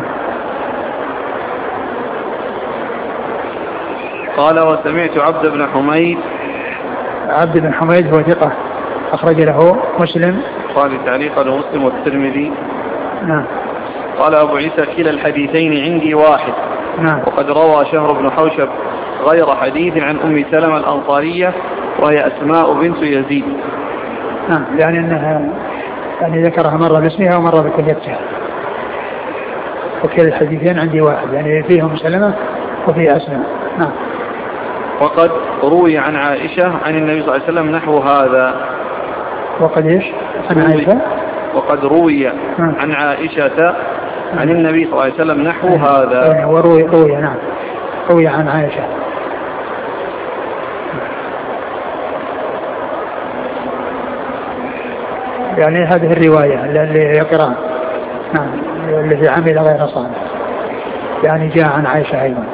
[SPEAKER 1] قال وسمعت عبد بن حميد.
[SPEAKER 2] عبد بن حميد هو ثقة أخرج له مسلم.
[SPEAKER 1] قال تعليقا ومسلم والترمذي.
[SPEAKER 2] نعم.
[SPEAKER 1] قال أبو عيسى كلا الحديثين عندي واحد.
[SPEAKER 2] نعم.
[SPEAKER 1] وقد روى شهر بن حوشب غير حديث عن أم سلمة الأنصارية وهي أسماء بنت يزيد.
[SPEAKER 2] نعم. يعني أنها يعني ذكرها مرة باسمها ومرة بكليتها. وكلا الحديثين عندي واحد يعني فيه أم سلمة وفيه أسماء. نعم.
[SPEAKER 1] وقد روي عن عائشة عن النبي صلى الله عليه وسلم نحو هذا.
[SPEAKER 2] وقد إيش؟ عن عائشة.
[SPEAKER 1] وقد روي عن عائشة عن النبي صلى الله عليه وسلم نحو هذا.
[SPEAKER 2] وروي روي نعم روي عن عائشة. يعني هذه الرواية اللي يقرأ نعم الذي عمل غير صالح يعني جاء عن عائشة أيضا.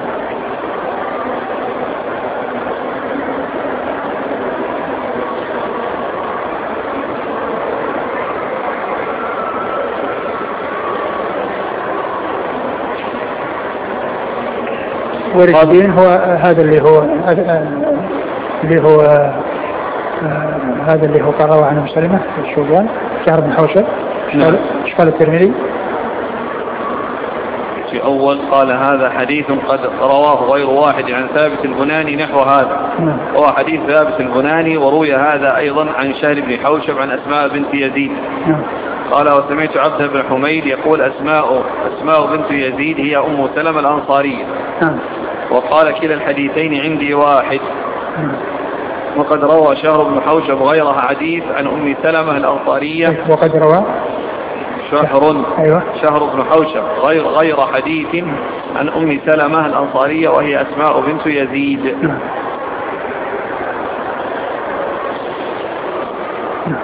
[SPEAKER 2] ورجلين هو هذا اللي هو اللي هو آه هذا اللي هو قرأه عن مسلمة شو قال شهر بن حوشب. ايش قال الترمذي؟
[SPEAKER 1] في أول قال هذا حديث قد رواه غير واحد عن ثابت البناني نحو هذا.
[SPEAKER 2] نعم.
[SPEAKER 1] هو حديث ثابت البناني وروي هذا أيضا عن شهر بن حوشب عن أسماء بنت يزيد.
[SPEAKER 2] نعم.
[SPEAKER 1] قال وسمعت عبد بن حميد يقول أسماء أسماء بنت يزيد هي أم سلمة الأنصارية.
[SPEAKER 2] نعم.
[SPEAKER 1] وقال كلا الحديثين عندي واحد.
[SPEAKER 2] نعم.
[SPEAKER 1] وقد روى شهر بن حوشب غيرها حديث عن أم سلمة الأنصارية.
[SPEAKER 2] وقد روى
[SPEAKER 1] شهر
[SPEAKER 2] أيوة.
[SPEAKER 1] شهر بن حوشب غير غير حديث عن أم سلمة الأنصارية وهي أسماء بنت يزيد.
[SPEAKER 2] نعم. نعم.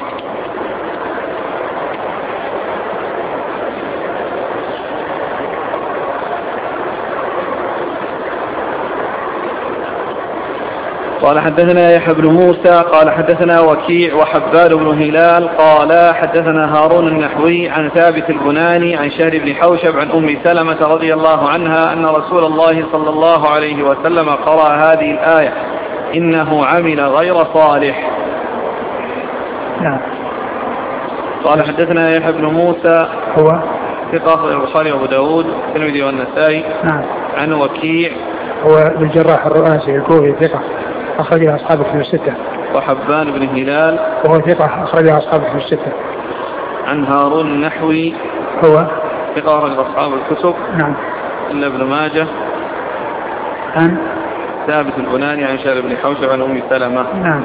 [SPEAKER 1] قال حدثنا يحيى بن موسى قال حدثنا وكيع وحبال بن هلال قال حدثنا هارون النحوي عن ثابت البناني عن شهر بن حوشب عن أم سلمة رضي الله عنها أن رسول الله صلى الله عليه وسلم قرأ هذه الآية إنه عمل غير صالح.
[SPEAKER 2] نعم.
[SPEAKER 1] قال حدثنا يحيى بن موسى
[SPEAKER 2] هو
[SPEAKER 1] ثقة البخاري وأبو داود الترمذي والنسائي.
[SPEAKER 2] نعم.
[SPEAKER 1] عن وكيع
[SPEAKER 2] هو بالجراح الرؤاسي الكوفي ثقة أخرجها أصحابه في الستة.
[SPEAKER 1] وحبان بن هلال
[SPEAKER 2] وهو ثقة أخرجها أصحابه في الستة.
[SPEAKER 1] عن هارون النحوي
[SPEAKER 2] هو
[SPEAKER 1] ثقة أخرج أصحاب الكتب.
[SPEAKER 2] نعم.
[SPEAKER 1] إلا ابن ماجه.
[SPEAKER 2] عن
[SPEAKER 1] ثابت البناني عن شهر بن حوشب عن أم سلمة.
[SPEAKER 2] نعم.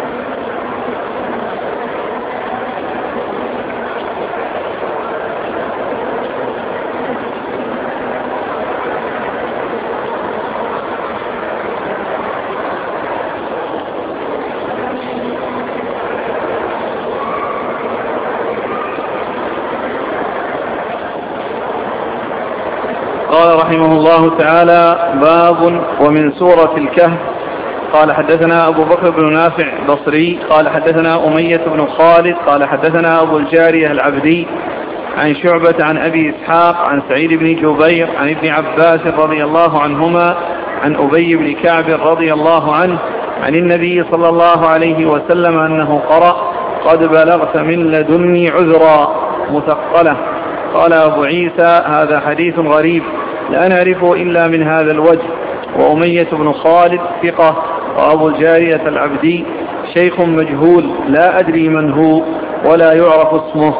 [SPEAKER 1] قال رحمه الله تعالى باب ومن سورة الكهف. قال حدثنا أبو بكر بن نافع بصري قال حدثنا أمية بن خالد قال حدثنا أبو الجارية العبدي عن شعبة عن أبي إسحاق عن سعيد بن جبير عن ابن عباس رضي الله عنهما عن أبي بن كعب رضي الله عنه عن النبي صلى الله عليه وسلم أنه قرأ قد بلغت من لدني عذرا مثقلة. قال أبو عيسى هذا حديث غريب لا نعرفه إلا من هذا الوجه. وأمية بن خالد ثقة وأبو الجارية العبدي شيخ مجهول لا أدري من هو ولا يعرف اسمه.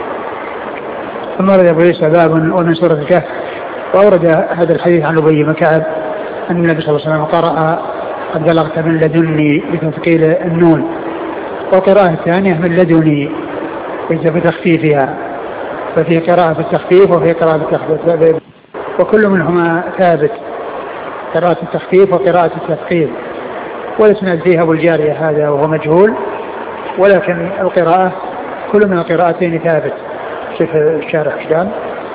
[SPEAKER 2] ثم ورد أبو عيسى باب ومن سورة الكهف، وأورد هذا الحديث عن أبي بن كعب أن النبي صلى الله عليه وسلم قرأ قد بلغت من لدني بتثقيل النون، وقراءة الثانية من لدني بتخفيفها، ففي قراءة بالتخفيف وفي قراءة بالتخفيف، وكل منهما ثابت، قراءة التخفيف وقراءة التثقيل، والاسناد فيها أبو الجارية هذا وهو مجهول، ولكن القراءة كل من القراءتين ثابت. شوف الشارح ايش قال.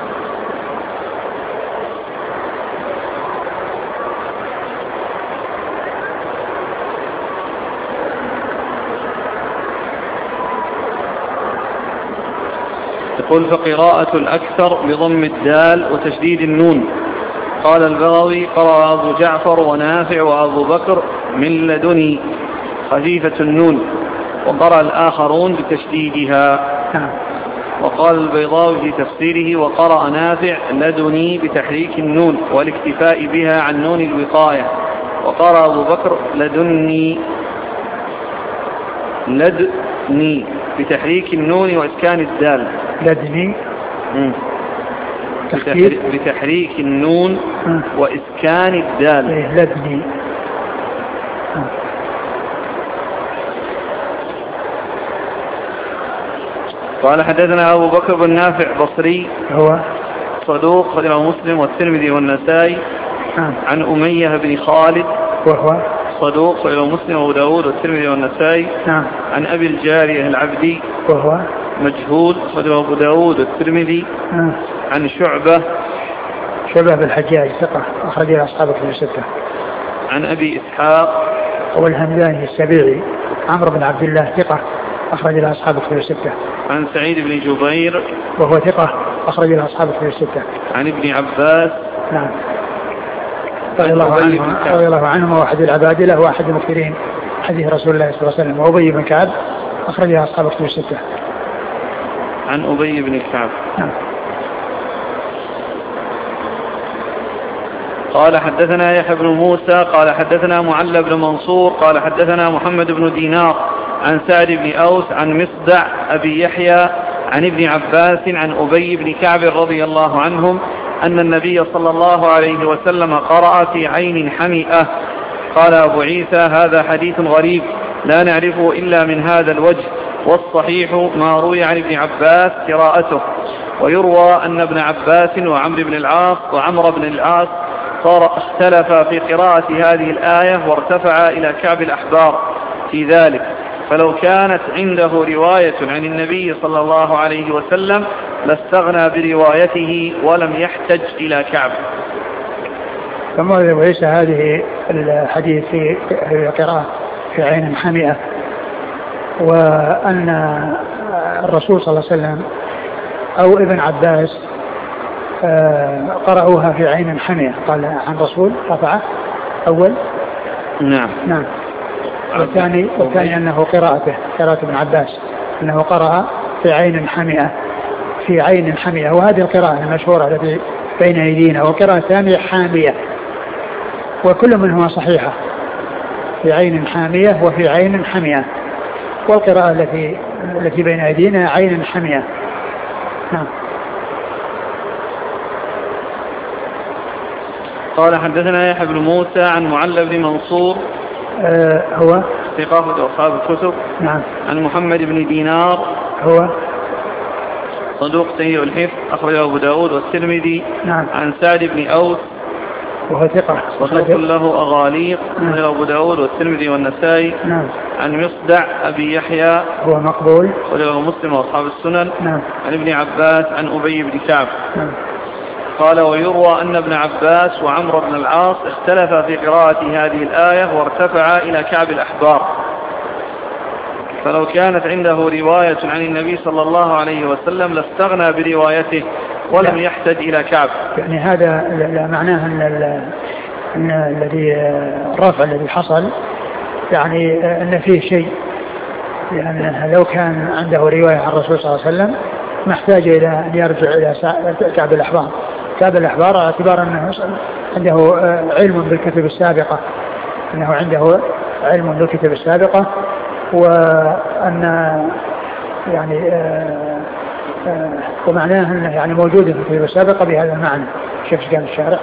[SPEAKER 1] يقول فقراءة الأكثر بضم الدال وتشديد النون. قال البغوي قرأ أبو جعفر ونافع وأبو بكر من لدني خفيفة النون، وقرأ الآخرون بتشديدها. وقال البيضاوي في تفسيره وقرأ نافع لدني بتحريك النون والاكتفاء بها عن نون الوقاية، وقرأ أبو بكر لدني لدني بتحريك النون وإسكان الدال.
[SPEAKER 2] لدني
[SPEAKER 1] بتحريك النون وإسكان الدال.
[SPEAKER 2] إيه لدني.
[SPEAKER 1] قال حدثنا أبو بكر بن نافع بصري
[SPEAKER 2] هو
[SPEAKER 1] صدوق خرجه مسلم والترمذي والنسائي. عن أمية بن خالد
[SPEAKER 2] وهو
[SPEAKER 1] صدوق خرجه مسلم وأبو داود والترمذي والنسائي. عن أبي الجارية العبدي
[SPEAKER 2] وهو
[SPEAKER 1] مجهول خرجه أبو داود والترمذي. عن شعبة
[SPEAKER 2] شعبة بالحجاج ثقة أخرج له أصحاب الكتب الستة.
[SPEAKER 1] عن أبي إسحاق
[SPEAKER 2] هو الهمداني السبيعي عمرو بن عبد الله ثقة أخرج له أصحاب الكتب الستة.
[SPEAKER 1] عن سعيد بن جبير
[SPEAKER 2] وهو ثقة أخرج له أصحاب الكتب الستة.
[SPEAKER 1] عن ابن عباس
[SPEAKER 2] نعم رضي الله عنه رضي الله عنه واحد العبادلة واحد المكثرين حديث رسول الله صلى الله عليه وسلم. وأبي بن كعب أخرج له أصحاب الكتب الستة.
[SPEAKER 1] عن أبي بن كعب
[SPEAKER 2] نعم.
[SPEAKER 1] قال حدثنا يحيى بن موسى قال حدثنا معل بن منصور قال حدثنا محمد بن دينار عن سعد بن أوس عن مصدع أبي يحيى عن ابن عباس عن أبي بن كعب رضي الله عنهم أن النبي صلى الله عليه وسلم قرأ في عين حمئة. قال أبو عيسى هذا حديث غريب لا نعرفه إلا من هذا الوجه، والصحيح ما روي عن ابن عباس قراءته. ويروى أن ابن عباس وعمر بن العاص وعمر بن العاص صار اختلفا في قراءة هذه الآية وارتفعا إلى كعب الأحبار في ذلك، فلو كانت عنده رواية عن النبي صلى الله عليه وسلم لاستغنى بروايته ولم يحتج إلى كعب.
[SPEAKER 2] كما أبو عيسى هذه الحديث في القراءة في عين حمئة، وأن الرسول صلى الله عليه وسلم أو ابن عباس قرأوها في عين حمئة. قال عن رسول رفعه أول.
[SPEAKER 1] نعم
[SPEAKER 2] نعم. والثاني والثاني أنه قراءته قراءة ابن عباس أنه قرأ في عين حمئة في عين حمئة. وهذه القراءة المشهورة التي بين أيدينا، والقراءة الثانية حامية، وكل منهما صحيحة، في عين حامية وفي عين حمئة، والقراءة التي التي بين أيدينا عين حمئة. نعم.
[SPEAKER 1] قال حدثنا يحيى بن موسى عن معل بن منصور
[SPEAKER 2] آه هو
[SPEAKER 1] ثقافة أصحاب الكتب.
[SPEAKER 2] نعم.
[SPEAKER 1] عن محمد بن دينار
[SPEAKER 2] هو
[SPEAKER 1] صدوق سيء الحفظ أخرجه أبو داود والترمذي.
[SPEAKER 2] نعم.
[SPEAKER 1] عن سعد بن أوس
[SPEAKER 2] وهو ثقة
[SPEAKER 1] صدوق له أغاليق أخرجه أبو داود والترمذي والنسائي.
[SPEAKER 2] نعم.
[SPEAKER 1] عن مصدع أبي يحيى
[SPEAKER 2] هو مقبول
[SPEAKER 1] أخرجه مسلم وأصحاب السنن.
[SPEAKER 2] نعم.
[SPEAKER 1] عن ابن عباس عن أبي بن كعب.
[SPEAKER 2] نعم.
[SPEAKER 1] قال ويروى أن ابن عباس وعمر بن العاص اختلفا في قراءة هذه الآية وارتفعا إلى كعب الأحبار، فلو كانت عنده رواية عن النبي صلى الله عليه وسلم لاستغنى بروايته ولم يحتج إلى كعب.
[SPEAKER 2] يعني هذا معناه أن أن الذي الرفع الذي حصل يعني أن فيه شيء، لأنه لو كان عنده رواية عن الرسول صلى الله عليه وسلم ما احتاج إلى أن يرجع إلى كعب الأحبار. كعب الأحبار اعتبار أنه عنده علم بالكتب السابقة، أنه عنده علم بالكتب السابقة، وأن يعني آآ آآ ومعناه أنه يعني موجودة في الكتب السابقة بهذا المعنى. شوف كان الشارع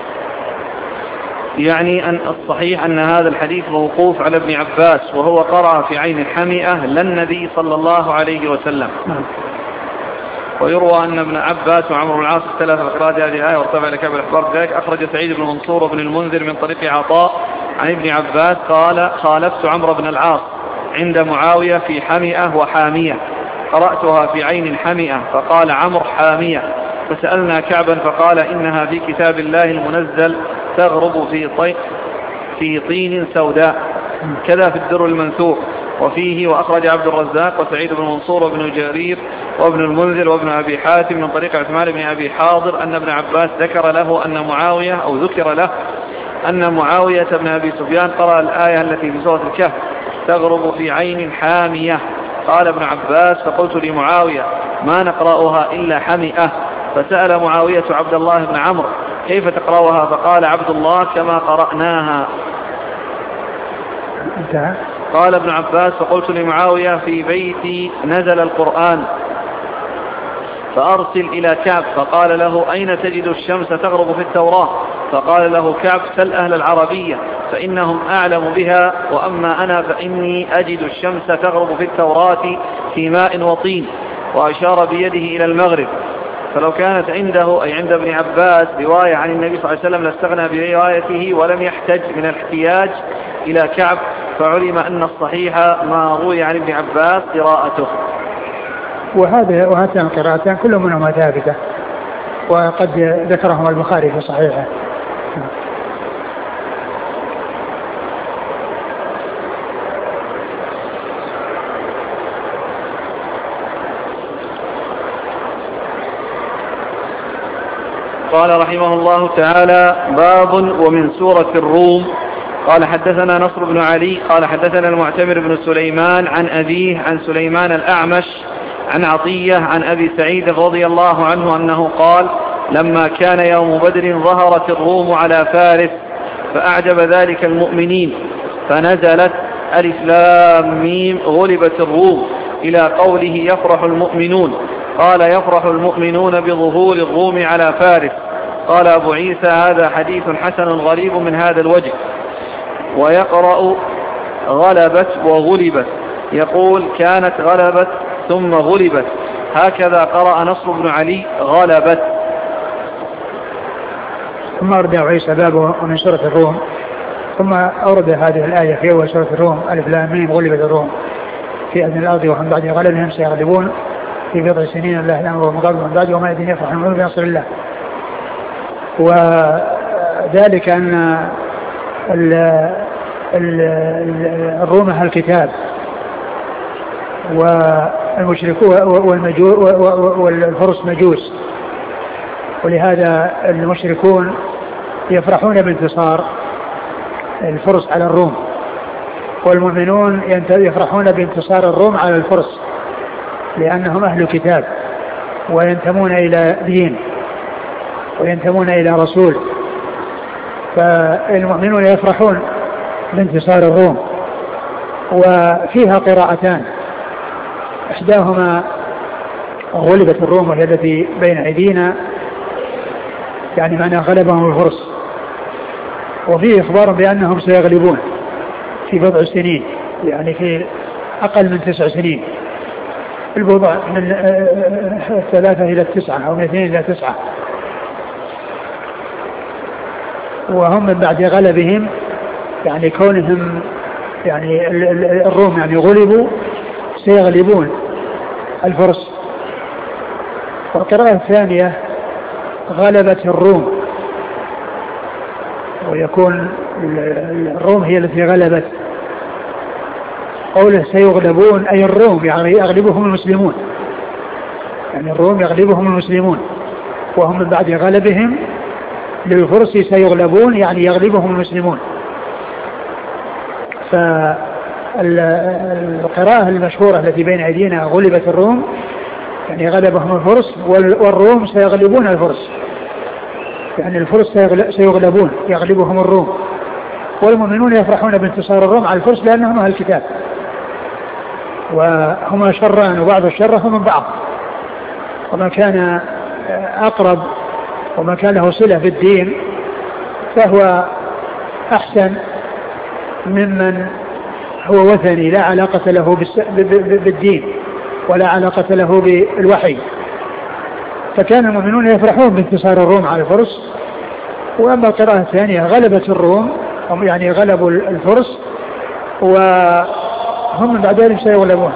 [SPEAKER 1] يعني أن الصحيح أن هذا الحديث موقوف على ابن عباس وهو قرأ في عين الحمئة للنبي صلى الله عليه وسلم.
[SPEAKER 2] نعم.
[SPEAKER 1] ويروى أن ابن عباس وعمر بن العاص اختلف في قراءة هذه الآية وارتفع لكعب الأخبار بذلك. أخرج سعيد بن منصور وابن المنذر من طريق عطاء عن ابن عباس قال خالفت عمرو بن العاص عند معاوية في حمئة وحامية قرأتها في عين الحمئة فقال عمرو حامية فسألنا كعبا فقال إنها في كتاب الله المنزل تغرب في طي في طين سوداء كذا في الدر المنثور. وفيه وأخرج عبد الرزاق وسعيد بن منصور وابن جرير وابن المنذر وابن أبي حاتم من طريق عثمان بن أبي حاضر أن ابن عباس ذكر له أن معاوية أو ذكر له أن معاوية بن أبي سفيان قرأ الآية التي في سورة الكهف تغرب في عين حامية. قال ابن عباس فقلت لمعاوية ما نقرأها إلا حمئة فسأل معاوية عبد الله بن عمرو كيف تقرأها فقال عبد الله كما قرأناها.
[SPEAKER 2] انتهى.
[SPEAKER 1] قال ابن عباس فقلت لمعاوية في بيتي نزل القرآن فأرسل إلى كعب فقال له أين تجد الشمس تغرب في التوراة فقال له كعب سل أهل العربية فإنهم أعلم بها وأما أنا فإني أجد الشمس تغرب في التوراة في ماء وطين وأشار بيده إلى المغرب. فلو كانت عنده أي عند ابن عباس رواية عن النبي صلى الله عليه وسلم لاستغنى بروايته ولم يحتج من الاحتياج إلى كعب فعلم أن الصحيح ما روي عن ابن عباس قراءته.
[SPEAKER 2] وهذا وهاتان القراءتان كل منهما ثابتة وقد ذكرهما البخاري في صحيحه.
[SPEAKER 1] قال رحمه الله تعالى باب ومن سورة الروم. قال حدثنا نصر بن علي قال حدثنا المعتمر بن سليمان عن أبيه عن سليمان الأعمش عن عطية عن أبي سعيد رضي الله عنه أنه قال لما كان يوم بدر ظهرت الروم على فارس فأعجب ذلك المؤمنين فنزلت ألف لام ميم غلبت الروم إلى قوله يفرح المؤمنون. قال يفرح المؤمنون بظهور الروم على فارس. قال أبو عيسى هذا حديث حسن غريب من هذا الوجه. ويقرأ غلبت وغلبت يقول كانت غلبت ثم غلبت هكذا قرأ نصر بن علي غلبت.
[SPEAKER 2] ثم أورد أبو عيسى بابه ومن سورة الروم ثم أورد هذه الآية في أول سورة الروم ألف لام ميم غلبت الروم في أذن الأرض وهم بعد غلبهم سيغلبون في بضع سنين الله الأمر والمقابل من بعد وما يدين يفرح المؤمنون بنصر الله. وذلك أن ال ال الروم أهل الكتاب والمشركون والفرس مجوس ولهذا المشركون يفرحون بانتصار الفرس على الروم والمؤمنون يفرحون بانتصار الروم على الفرس لأنهم أهل كتاب وينتمون إلى دين وينتمون إلى رسول. فالمؤمنون يفرحون بانتصار الروم. وفيها قراءتان إحداهما غلبت الروم وهي التي بين أيدينا يعني معنى غلبهم الفرس وفيه إخبار بأنهم سيغلبون في بضع سنين يعني في أقل من تسع سنين البضع من ثلاثة إلى التسعة أو من اثنين إلى تسعة وهم من بعد غلبهم يعني كونهم يعني الروم يعني غلبوا سيغلبون الفرس. والقراءة الثانية غلبت الروم ويكون الروم هي التي غلبت. قوله سيغلبون أي الروم يعني يغلبهم المسلمون يعني الروم يغلبهم المسلمون وهم من بعد غلبهم للفرس سيغلبون يعني يغلبهم المسلمون. فالقراءة المشهورة التي بين أيدينا غلبت الروم يعني غلبهم الفرس والروم سيغلبون الفرس يعني الفرس سيغلبون يغلبهم الروم والمؤمنون يفرحون بانتصار الروم على الفرس لأنهم أهل الكتاب. وهما شران وبعض الشر هم من بعض، وما كان أقرب وما كان له صلة بالدين فهو أحسن ممن هو وثني لا علاقة له بالدين ولا علاقة له بالوحي. فكان المؤمنون يفرحون بانتصار الروم على الفرس. وأما القراءة الثانية غلبت الروم يعني غلبوا الفرس وهم من بعد ذلك سيغلبون.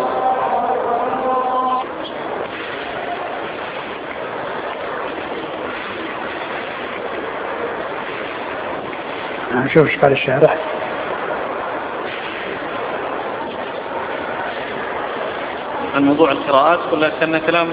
[SPEAKER 2] نشوف ايش قال الشارح.
[SPEAKER 1] عن موضوع القراءات كلها كان كلام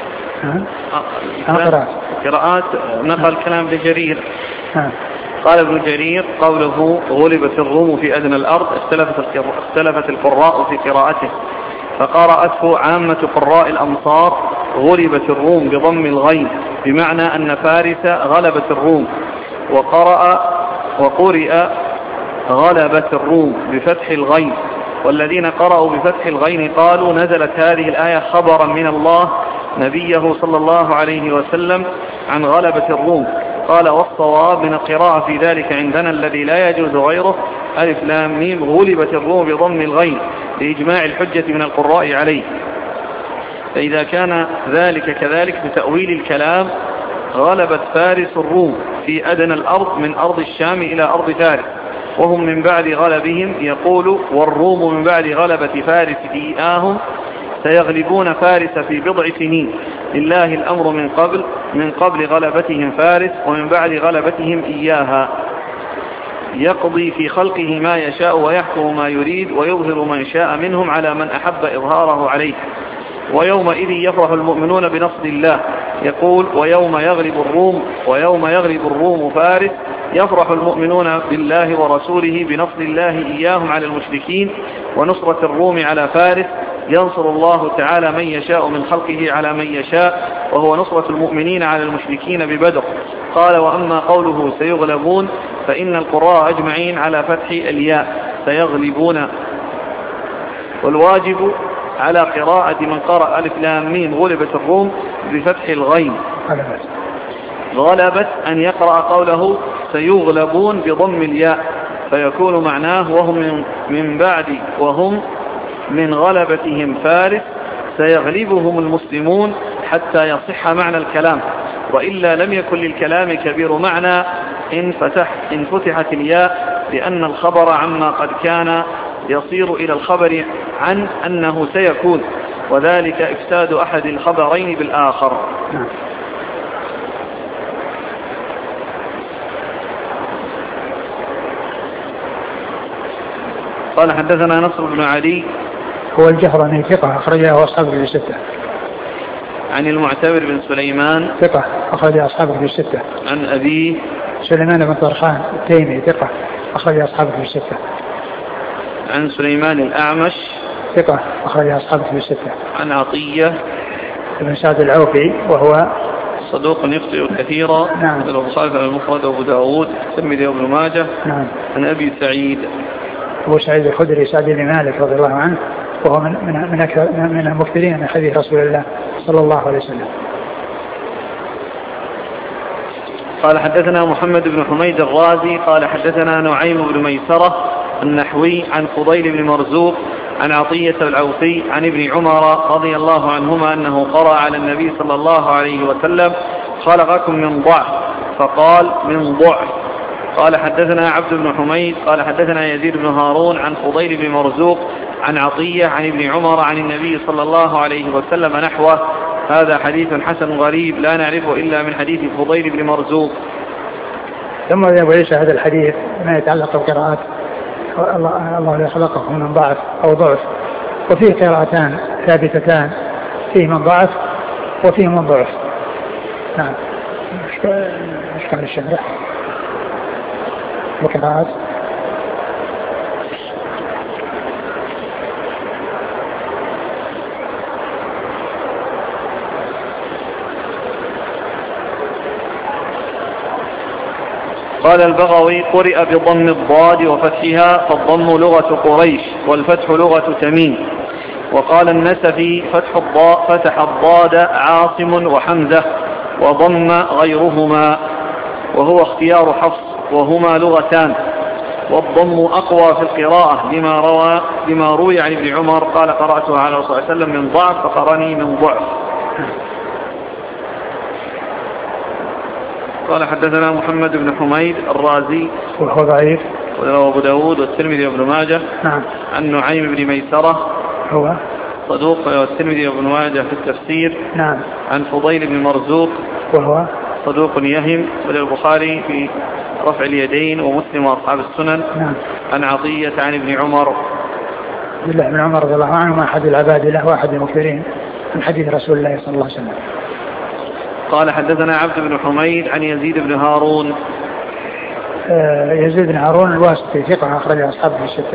[SPEAKER 2] قراءات
[SPEAKER 1] قراءات نقل كلام لجرير.
[SPEAKER 2] ها.
[SPEAKER 1] قال ابن جرير قوله غلبت الروم في أدنى الأرض اختلفت القراء في قراءته، فقرأته عامة قراء الأمصار غلبت الروم بضم الغين بمعنى أن فارس غلبت الروم، وقرأ وقرئ غلبت الروم بفتح الغين. والذين قرأوا بفتح الغين قالوا نزلت هذه الآية خبرا من الله نبيه صلى الله عليه وسلم عن غلبة الروم. قال والصواب من القراءة في ذلك عندنا الذي لا يجوز غيره ألف لام ميم غلبت الروم بضم الغين لإجماع الحجة من القراء عليه. فإذا كان ذلك كذلك بتأويل الكلام غلبت فارس الروم في أدنى الأرض من أرض الشام إلى أرض فارس، وهم من بعد غلبهم يقول والروم من بعد غلبة فارس إياهم سيغلبون فارس في بضع سنين، لله الأمر من قبل من قبل غلبتهم فارس ومن بعد غلبتهم إياها، يقضي في خلقه ما يشاء ويحكم ما يريد ويظهر من شاء منهم على من أحب إظهاره عليه. ويومئذ يفرح المؤمنون بنصر الله، يقول ويوم يغلب الروم ويوم يغلب الروم فارس يفرح المؤمنون بالله ورسوله بنصر الله إياهم على المشركين ونصرة الروم على فارس، ينصر الله تعالى من يشاء من خلقه على من يشاء، وهو نصرة المؤمنين على المشركين ببدر. قال وأما قوله سيغلبون فإن القراء أجمعين على فتح الياء سيغلبون، والواجب على قراءة من قرأ ألف لام ميم غلبت الروم بفتح الغين غلبت أن يقرأ قوله سيغلبون بضم الياء فيكون معناه وهم من بعد وهم من غلبتهم فارس سيغلبهم المسلمون حتى يصح معنى الكلام، وإلا لم يكن للكلام كبير معنى إن, فتح إن فتحت الياء، لأن الخبر عما قد كان يصير إلى الخبر عن أنه سيكون، وذلك إفساد أحد الخبرين بالآخر. قال حدثنا نصر بن علي
[SPEAKER 2] هو الجهراني ثقة أخرجه أصحابه في الستة.
[SPEAKER 1] عن المعتمر بن سليمان
[SPEAKER 2] ثقة أخرجه أصحابه في الستة.
[SPEAKER 1] عن أبيه
[SPEAKER 2] سليمان بن طرخان التيمي ثقة أخرجه أصحابه في الستة.
[SPEAKER 1] عن سليمان الأعمش
[SPEAKER 2] ثقة أخرجه أصحابه في الستة.
[SPEAKER 1] عن عطية
[SPEAKER 2] بن سعد العوفي وهو
[SPEAKER 1] صدوق يخطئ كثيرا.
[SPEAKER 2] نعم.
[SPEAKER 1] البخاري المفرد وأبو داود الترمذي وابن ماجه.
[SPEAKER 2] نعم.
[SPEAKER 1] عن أبي سعيد
[SPEAKER 2] أبو سعيد الخدري سعد بن مالك رضي الله عنه وهو من من من, أكثر من المكثرين من حديث رسول الله صلى الله عليه وسلم.
[SPEAKER 1] قال حدثنا محمد بن حميد الرازي قال حدثنا نعيم بن ميسرة النحوي عن فضيل بن مرزوق عن عطية العوفي عن ابن عمر رضي الله عنهما أنه قرأ على النبي صلى الله عليه وسلم خلقكم من ضعف فقال من ضعف. قال حدثنا عبد بن حميد قال حدثنا يزيد بن هارون عن فضيل بن مرزوق عن عطية عن ابن عمر عن النبي صلى الله عليه وسلم نحوه. هذا حديث حسن غريب لا نعرفه إلا من حديث فضيل بن مرزوق.
[SPEAKER 2] ثم يبغى ليس هذا الحديث ما يتعلق بالقراءات الله الله خلقكم من ضعف أو ضعف، وفيه قراءتان ثابتتان فيه من ضعف وفيه من ضعف. نعم. ايش قال الشارح؟ القراءات
[SPEAKER 1] قال البغوي قرئ بضم الضاد وفتحها، فالضم لغة قريش والفتح لغة تميم، وقال النسفي فتح الضاء فتح الضاد عاصم وحمزة وضم غيرهما، وهو اختيار حفص، وهما لغتان، والضم أقوى في القراءة لما روى لما روي عن ابن عمر قال قرأتها على رسول الله صلى الله عليه وسلم من ضعف فقرني من ضعف. قال حدثنا محمد بن حميد الرازي
[SPEAKER 2] وهو ضعيف
[SPEAKER 1] ورواه أبو داود والترمذي وابن ماجه.
[SPEAKER 2] نعم.
[SPEAKER 1] عن نعيم بن ميسرة
[SPEAKER 2] هو
[SPEAKER 1] صدوق والترمذي وابن ماجه في التفسير.
[SPEAKER 2] نعم.
[SPEAKER 1] عن فضيل بن مرزوق
[SPEAKER 2] وهو
[SPEAKER 1] صدوق يهم، وللبخاري في رفع اليدين ومسلم وأصحاب السنن.
[SPEAKER 2] نعم.
[SPEAKER 1] عن عطية عن ابن عمر
[SPEAKER 2] عبد الله بن عمر رضي الله عنه أحد العباد له واحد المكثرين من حديث رسول الله صلى الله عليه وسلم.
[SPEAKER 1] قال حدثنا عبد بن حميد عن يزيد بن هارون.
[SPEAKER 2] آه يزيد بن هارون الواسطي ثقة أخرج أصحابه في الستة.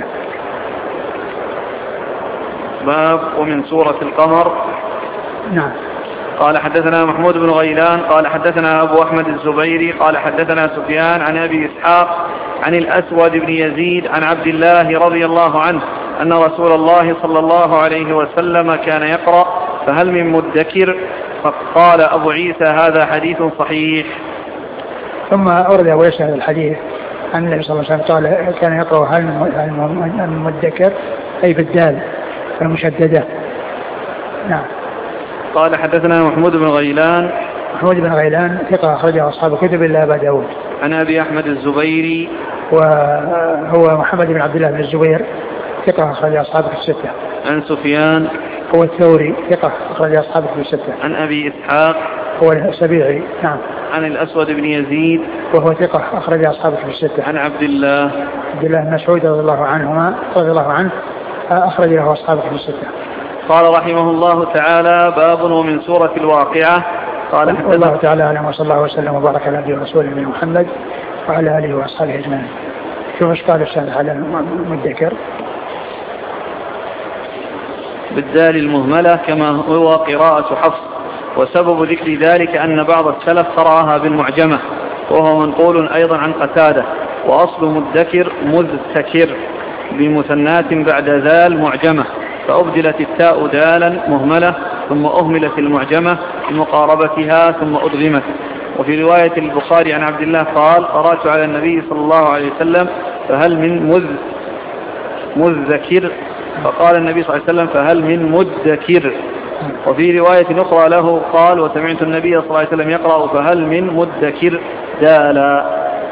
[SPEAKER 1] باب ومن سورة القمر.
[SPEAKER 2] نعم.
[SPEAKER 1] قال حدثنا محمود بن غيلان قال حدثنا أبو أحمد الزبيري قال حدثنا سفيان عن أبي إسحاق عن الأسود بن يزيد عن عبد الله رضي الله عنه أن رسول الله صلى الله عليه وسلم كان يقرأ فهل من مدكر؟ فقال أبو عيسى هذا حديث صحيح.
[SPEAKER 2] ثم أورد أبو عيسى هذا الحديث عن النبي صلى الله عليه وسلم قال كان يقرأ هل من مدكر أي بالدال المشددة. نعم.
[SPEAKER 1] قال حدثنا محمود بن غيلان
[SPEAKER 2] محمود بن غيلان ثقة أخرجه أصحاب الكتب إلا أبا داود.
[SPEAKER 1] عن أبي أحمد الزبيري
[SPEAKER 2] وهو محمد بن عبد الله بن الزبير ثقة أخرجه أصحابه في الستة.
[SPEAKER 1] عن سفيان
[SPEAKER 2] هو الثوري ثقة أخرجه أصحابه في الستة.
[SPEAKER 1] عن أبي إسحاق
[SPEAKER 2] هو السبيعي. نعم.
[SPEAKER 1] عن الأسود بن يزيد
[SPEAKER 2] وهو ثقة أخرجه أصحابه في الستة.
[SPEAKER 1] عن عبد الله
[SPEAKER 2] عبد الله بن مسعود رضي الله عنهما رضي الله عنه أخرج له أصحابه في الستة.
[SPEAKER 1] قال رحمه الله تعالى باب ومن سورة الواقعة. قال
[SPEAKER 2] الله تعالى أعلم وصلى الله وسلم وبارك على نبينا ورسوله محمد وعلى آله وأصحابه أجمعين. شوف ايش قال الشارح على المدكر؟
[SPEAKER 1] بالدال المهملة كما هو قراءة حفص، وسبب ذكر ذلك أن بعض السلف قرأها بالمعجمة وهو منقول أيضا عن قتادة، وأصل مدكر مذتكر بمثنات بعد ذال معجمة، فأبدلت التاء دالا مهملة ثم أهملت المعجمة لمقاربتها ثم أدغمت. وفي رواية البخاري عن عبد الله قال قرأت على النبي صلى الله عليه وسلم فهل من مذ مذكر؟ فقال النبي صلى الله عليه وسلم فهل من مدكر؟ وفي رواية أخرى له قال وسمعت النبي صلى الله عليه وسلم يقرأ فهل من مدكر دالا.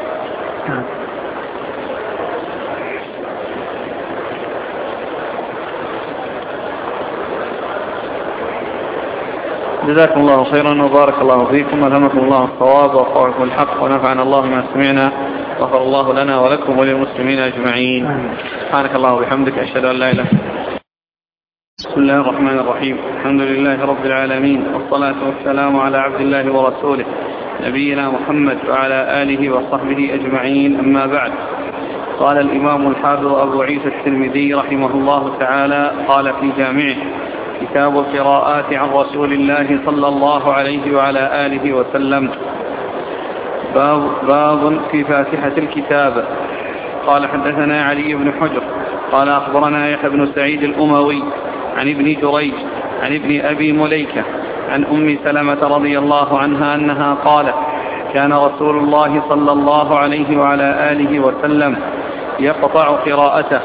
[SPEAKER 1] جزاكم الله خيرا وبارك الله فيكم والهمكم الله الصواب وقولكم الحق ونفعنا الله ما سمعنا غفر الله لنا ولكم وللمسلمين أجمعين. سبحانك الله وبحمدك أشهد أن لا إله إلا أنت. بسم الله الرحمن الرحيم. الحمد لله رب العالمين والصلاة والسلام على عبد الله ورسوله نبينا محمد وعلى آله وصحبه أجمعين. أما بعد، قال الإمام الحافظ أبو عيسى الترمذي رحمه الله تعالى قال في جامعه كتاب القراءات عن رسول الله صلى الله عليه وعلى آله وسلم باب, باب في فاتحة الكتاب. قال حدثنا علي بن حجر قال أخبرنا يحيى بن سعيد الأموي عن ابن جريج عن ابن أبي مليكة عن أم سلمة رضي الله عنها أنها قالت كان رسول الله صلى الله عليه وعلى آله وسلم يقطع قراءته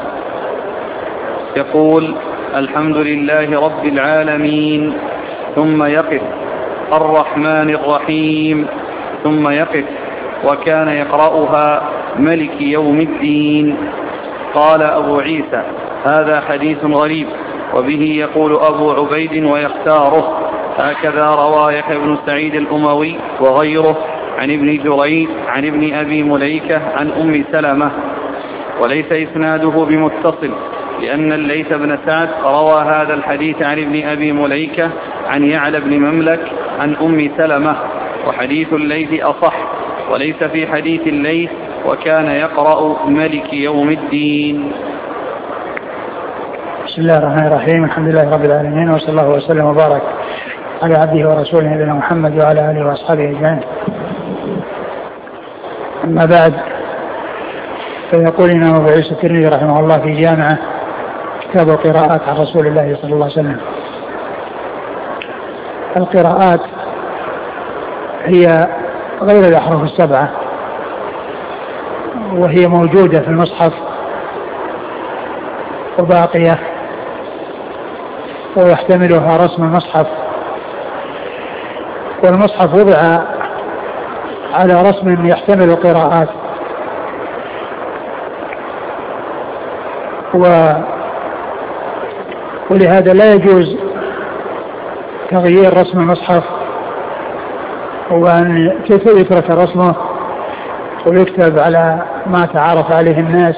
[SPEAKER 1] يقول الحمد لله رب العالمين ثم يقف الرحمن الرحيم ثم يقف وكان يقرأها ملك يوم الدين. قال أبو عيسى هذا حديث غريب وبه يقول أبو عبيد ويختاره، هكذا روى يحيى بن سعيد الأموي وغيره عن ابن جريج عن ابن أبي مليكة عن أم سلمة، وليس إسناده بمتصل لأن الليث بن سعد روى هذا الحديث عن ابن أبي مليكة عن يعلى بن مملك عن أم سلمة، وحديث الليث أصح، وليس في حديث الليث وكان يقرأ ملك يوم الدين.
[SPEAKER 2] بسم الله الرحمن الرحيم. الحمد لله رب العالمين وصلى الله وسلم وبارك على عبده ورسوله نبينا محمد وعلى آله وأصحابه أجمعين. أما بعد، فيقول الإمام أبو عيسى الترمذي رحمه الله في جامعه كتاب القراءات عن رسول الله صلى الله عليه وسلم. القراءات هي غير الأحرف السبعة، وهي موجودة في المصحف وباقية، ويحتملها رسم المصحف، والمصحف وضع على رسم يحتمل القراءات، و ولهذا لا يجوز تغيير رسم المصحف وأن يترك رسمه ويكتب على ما تعارف عليه الناس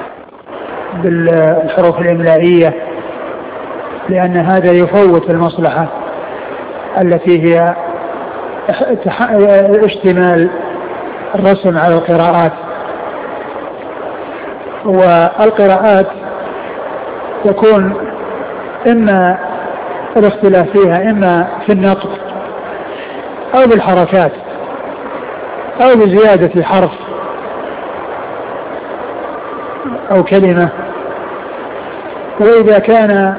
[SPEAKER 2] بالحروف الإملائية، لأن هذا يفوت المصلحة التي هي اشتمال الرسم على القراءات. والقراءات يكون إما الاختلاف فيها إما في النقط أو بالحركات أو بزيادة حرف أو كلمة. وإذا كان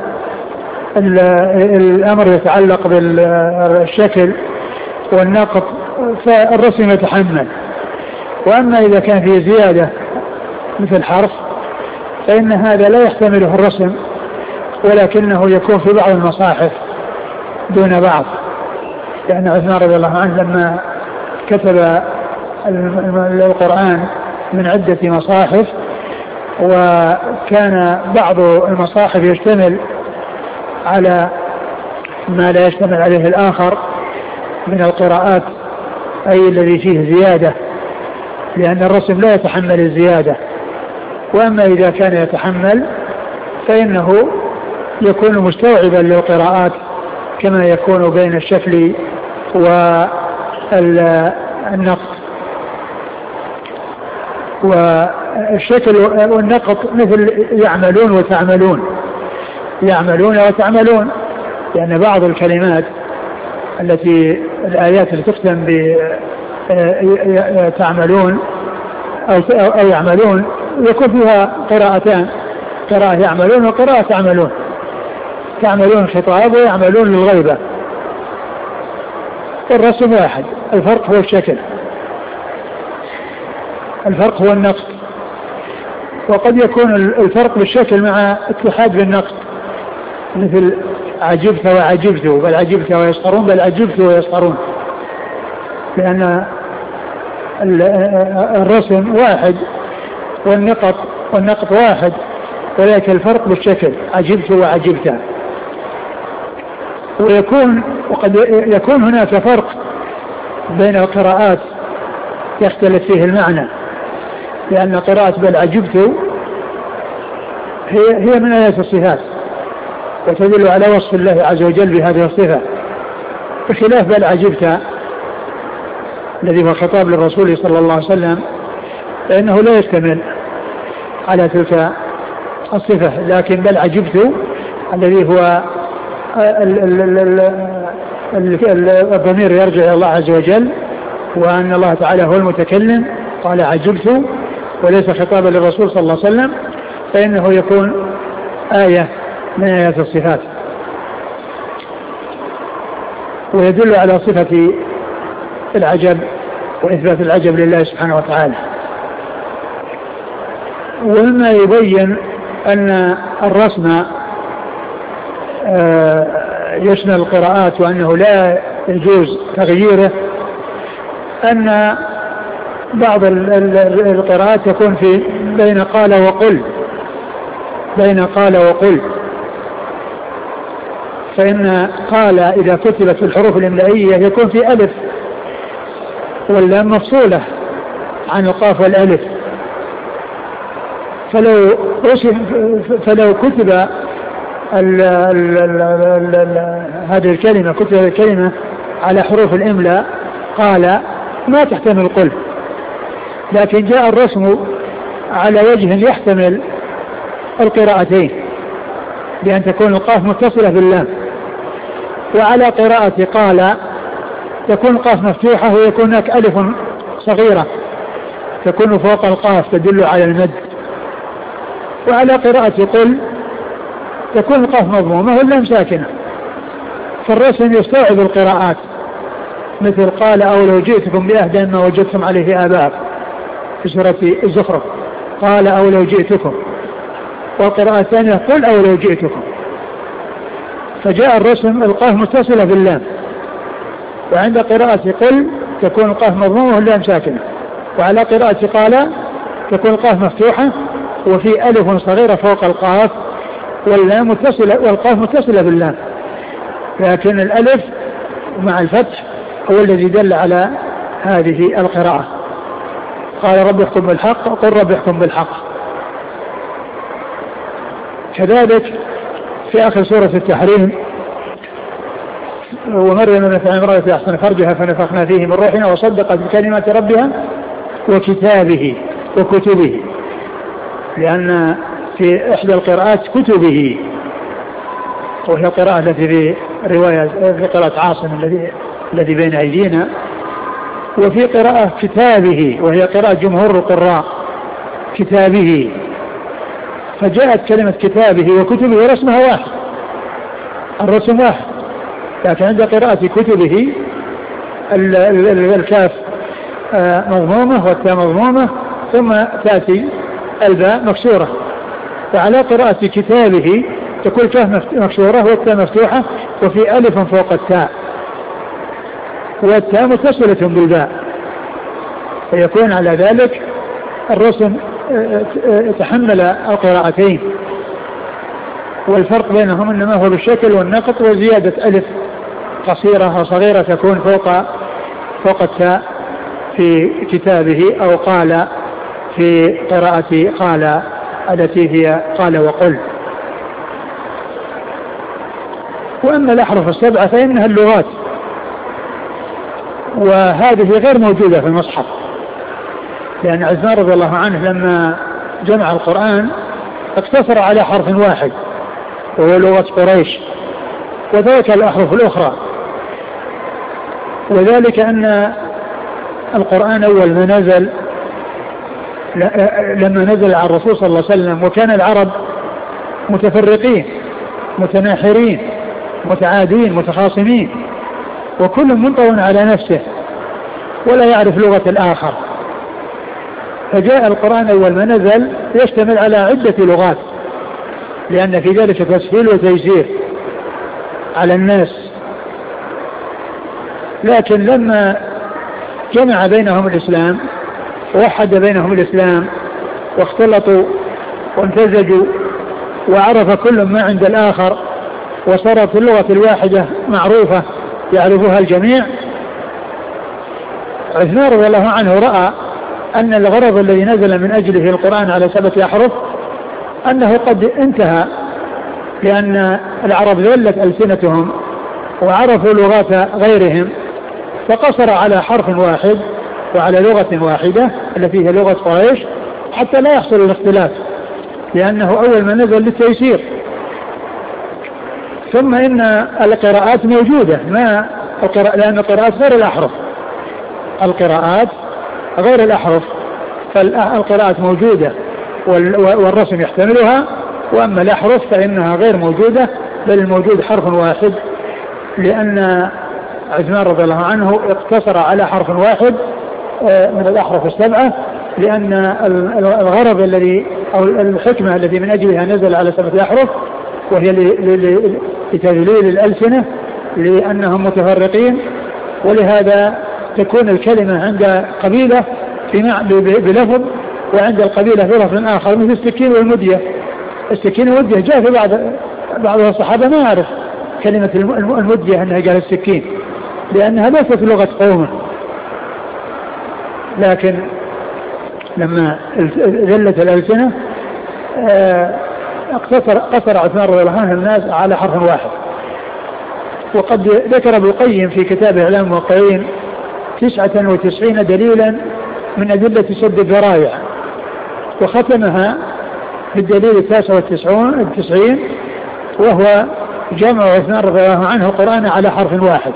[SPEAKER 2] الأمر يتعلق بالشكل والنقط فالرسم يتحمل. وأما إذا كان فيه زيادة مثل حرف فإن هذا لا يحتمله الرسم، ولكنه يكون في بعض المصاحف دون بعض، لأن عثمان رضي الله عنه لما كتب القرآن من عدة مصاحف، وكان بعض المصاحف يشتمل على ما لا يشتمل عليه الآخر من القراءات، أي الذي فيه زيادة، لأن الرسم لا يتحمل الزيادة. وأما إذا كان يتحمل فإنه يكون مستوعبا للقراءات كما يكون بين الشكل والنقط. والشكل والنقط مثل يعملون وتعملون، يعملون وتعملون، لأن بعض الكلمات التي الآيات التي تختم بتعملون أو يعملون يكون فيها قراءتان، قراءة يعملون وقراءة تعملون. تعملون خطاب ويعملون للغيبة. الرسم واحد، الفرق هو الشكل، الفرق هو النقط. وقد يكون الفرق بالشكل مع اتحاد بالنقط، مثل عجبت وعجبت، بل عجبت ويسخرون، بل عجبت ويسخرون، لأن الرسم واحد والنقط والنقط واحد، ولكن الفرق بالشكل، عجبت وعجبت. ويكون وقد يكون هناك فرق بين القراءات يختلف فيه المعنى، لأن قراءة بل عجبت هي هي من آيات الصفات وتدل على وصف الله عز وجل بهذه الصفة، بخلاف بل عجبت الذي هو خطاب للرسول صلى الله عليه وسلم، فإنه لا يشتمل على تلك الصفة. لكن بل عجبت الذي هو الضمير يرجع إلى الله عز وجل، وأن الله تعالى هو المتكلم، قال عجبت وليس خطابا للرسول صلى الله عليه وسلم، فإنه يكون آية من آيات الصفات، ويدل على صفة العجب وإثبات العجب لله سبحانه وتعالى. ومما يبين أن الرسم يشمل القراءات وأنه لا يجوز تغييره، أن بعض القراءات يكون في بين قال وقل، بين قال وقل. فإن قال إذا كتبت في الحروف الإملائية يكون في ألف واللام مفصولة عن القاف والألف، فلو فلو كتب ال ال ال ال ال هذه الكلمة كتب الكلمة على حروف الإملاء قال ما تحتمل قل، لكن جاء الرسم على وجه يحتمل القراءتين، بأن تكون القاف متصلة باللام. وعلى قراءة قال تكون القاف مفتوحة ويكون هناك ألف صغيرة تكون فوق القاف تدل على المد. وعلى قراءة قل تكون القاف مضمومة واللام ساكنة. فالرسم يستوعب القراءات مثل قال أو لو جئتكم بأهدى ما وجدتم عليه آباءكم في سورة الزخرف، قال أو لو جئتكم. والقراءة الثانية قل أو لو جئتكم. فجاء الرسم القاف متصلة باللام، وعند قراءة قل تكون القاف مضمومة واللام ساكنة، وعلى قراءة قال تكون القاف مفتوحة وفي ألف صغيرة فوق القاف واللام متصلة والقاف متصلة باللام، لكن الألف مع الفتح هو الذي دل على هذه القراءة. قال رب احكم بالحق قل رب احكم بالحق. كذلك في آخر سورة التحريم ومريم ابنة عمران أحسن فرجها فنفخنا فيه من روحنا وصدقت بكلمات ربها وكتابه وكتبه، لأن في إحدى القراءات كتبه وهي القراءة التي في رواية في قراءة عاصم الذي الذي بين أيدينا، وفي قراءة كتابه وهي قراءة جمهور القراء كتابه. فجاءت كلمة كتابه وكتبه رسمها واحد، الرسم واحد، لكن عند قراءة كتبه الكاف مضمومة والتاء مضمومة ثم تأتي الباء مكسورة. فعلى قراءة كتابه تكون الكاف مكسورة والتاء مفتوحة وفي ألف فوق التاء والتاء متصلة بالباء، فيكون على ذلك الرسم تحمل القراءتين، والفرق بينهم انما هو بالشكل والنقط وزيادة ألف قصيرة أو صغيرة تكون فوق فوق التاء في كتابه أو قال في قراءة قال التي هي قال وقل. وأما الأحرف السبعة فإنها اللغات، وهذه غير موجودة في المصحف، لأن عثمان رضي الله عنه لما جمع القرآن اقتصر على حرف واحد وهو لغة قريش وذلك الأحرف الأخرى، وذلك أن القرآن أول ما نزل لما نزل على الرسول صلى الله عليه وسلم وكان العرب متفرقين متناحرين متعادين متخاصمين وكل منطوي على نفسه ولا يعرف لغة الآخر، فجاء القرآن أول ما نزل يشتمل على عدة لغات لأن في ذلك تسهيل وتيسير على الناس. لكن لما جمع بينهم الإسلام ووحد بينهم الإسلام واختلطوا وامتزجوا وعرف كل ما عند الآخر وصارت اللغة الواحدة معروفة يعرفها الجميع، عثمان رضي الله عنه رأى أن الغرض الذي نزل من أجله القرآن على سبعة أحرف أنه قد انتهى، لأن العرب ذلت ألسنتهم وعرفوا لغات غيرهم، فقصر على حرف واحد وعلى لغة واحدة التي هي لغة قريش حتى لا يحصل الاختلاف، لأنه أول ما نزل للتيسير. ثم إن القراءات موجودة ما القراء لأن القراءات غير الأحرف، القراءات غير الأحرف، فالقراءات موجودة والرسم يحتملها، وأما الأحرف فإنها غير موجودة بل الموجود حرف واحد، لأن عثمان رضي الله عنه اقتصر على حرف واحد من الأحرف السبعة، لأن الغرض الذي أو الحكمة التي من أجلها نزل على سبعة أحرف وهي لتذليل الألسنة لأنهم متفرقين، ولهذا تكون الكلمة عند قبيلة بلفظ وعند القبيلة في لفظ آخر، مثل السكين والمدية. السكين والمدية جاء في بعض بعض الصحابة ما يعرف كلمة المدية أنها قال السكين لأنها ليست لغة قومه، لكن لما ذلت الألسنة اقتصر قصر عثمان رضي الله عنه الناس على حرف واحد. وقد ذكر ابن القيم في كتاب إعلام الموقعين تسعة وتسعين دليلا من أدلة سد الذرائع، وختمها بالدليل التاسع والتسعين وهو جمع عثمان رضي الله عنه القرآن على حرف واحد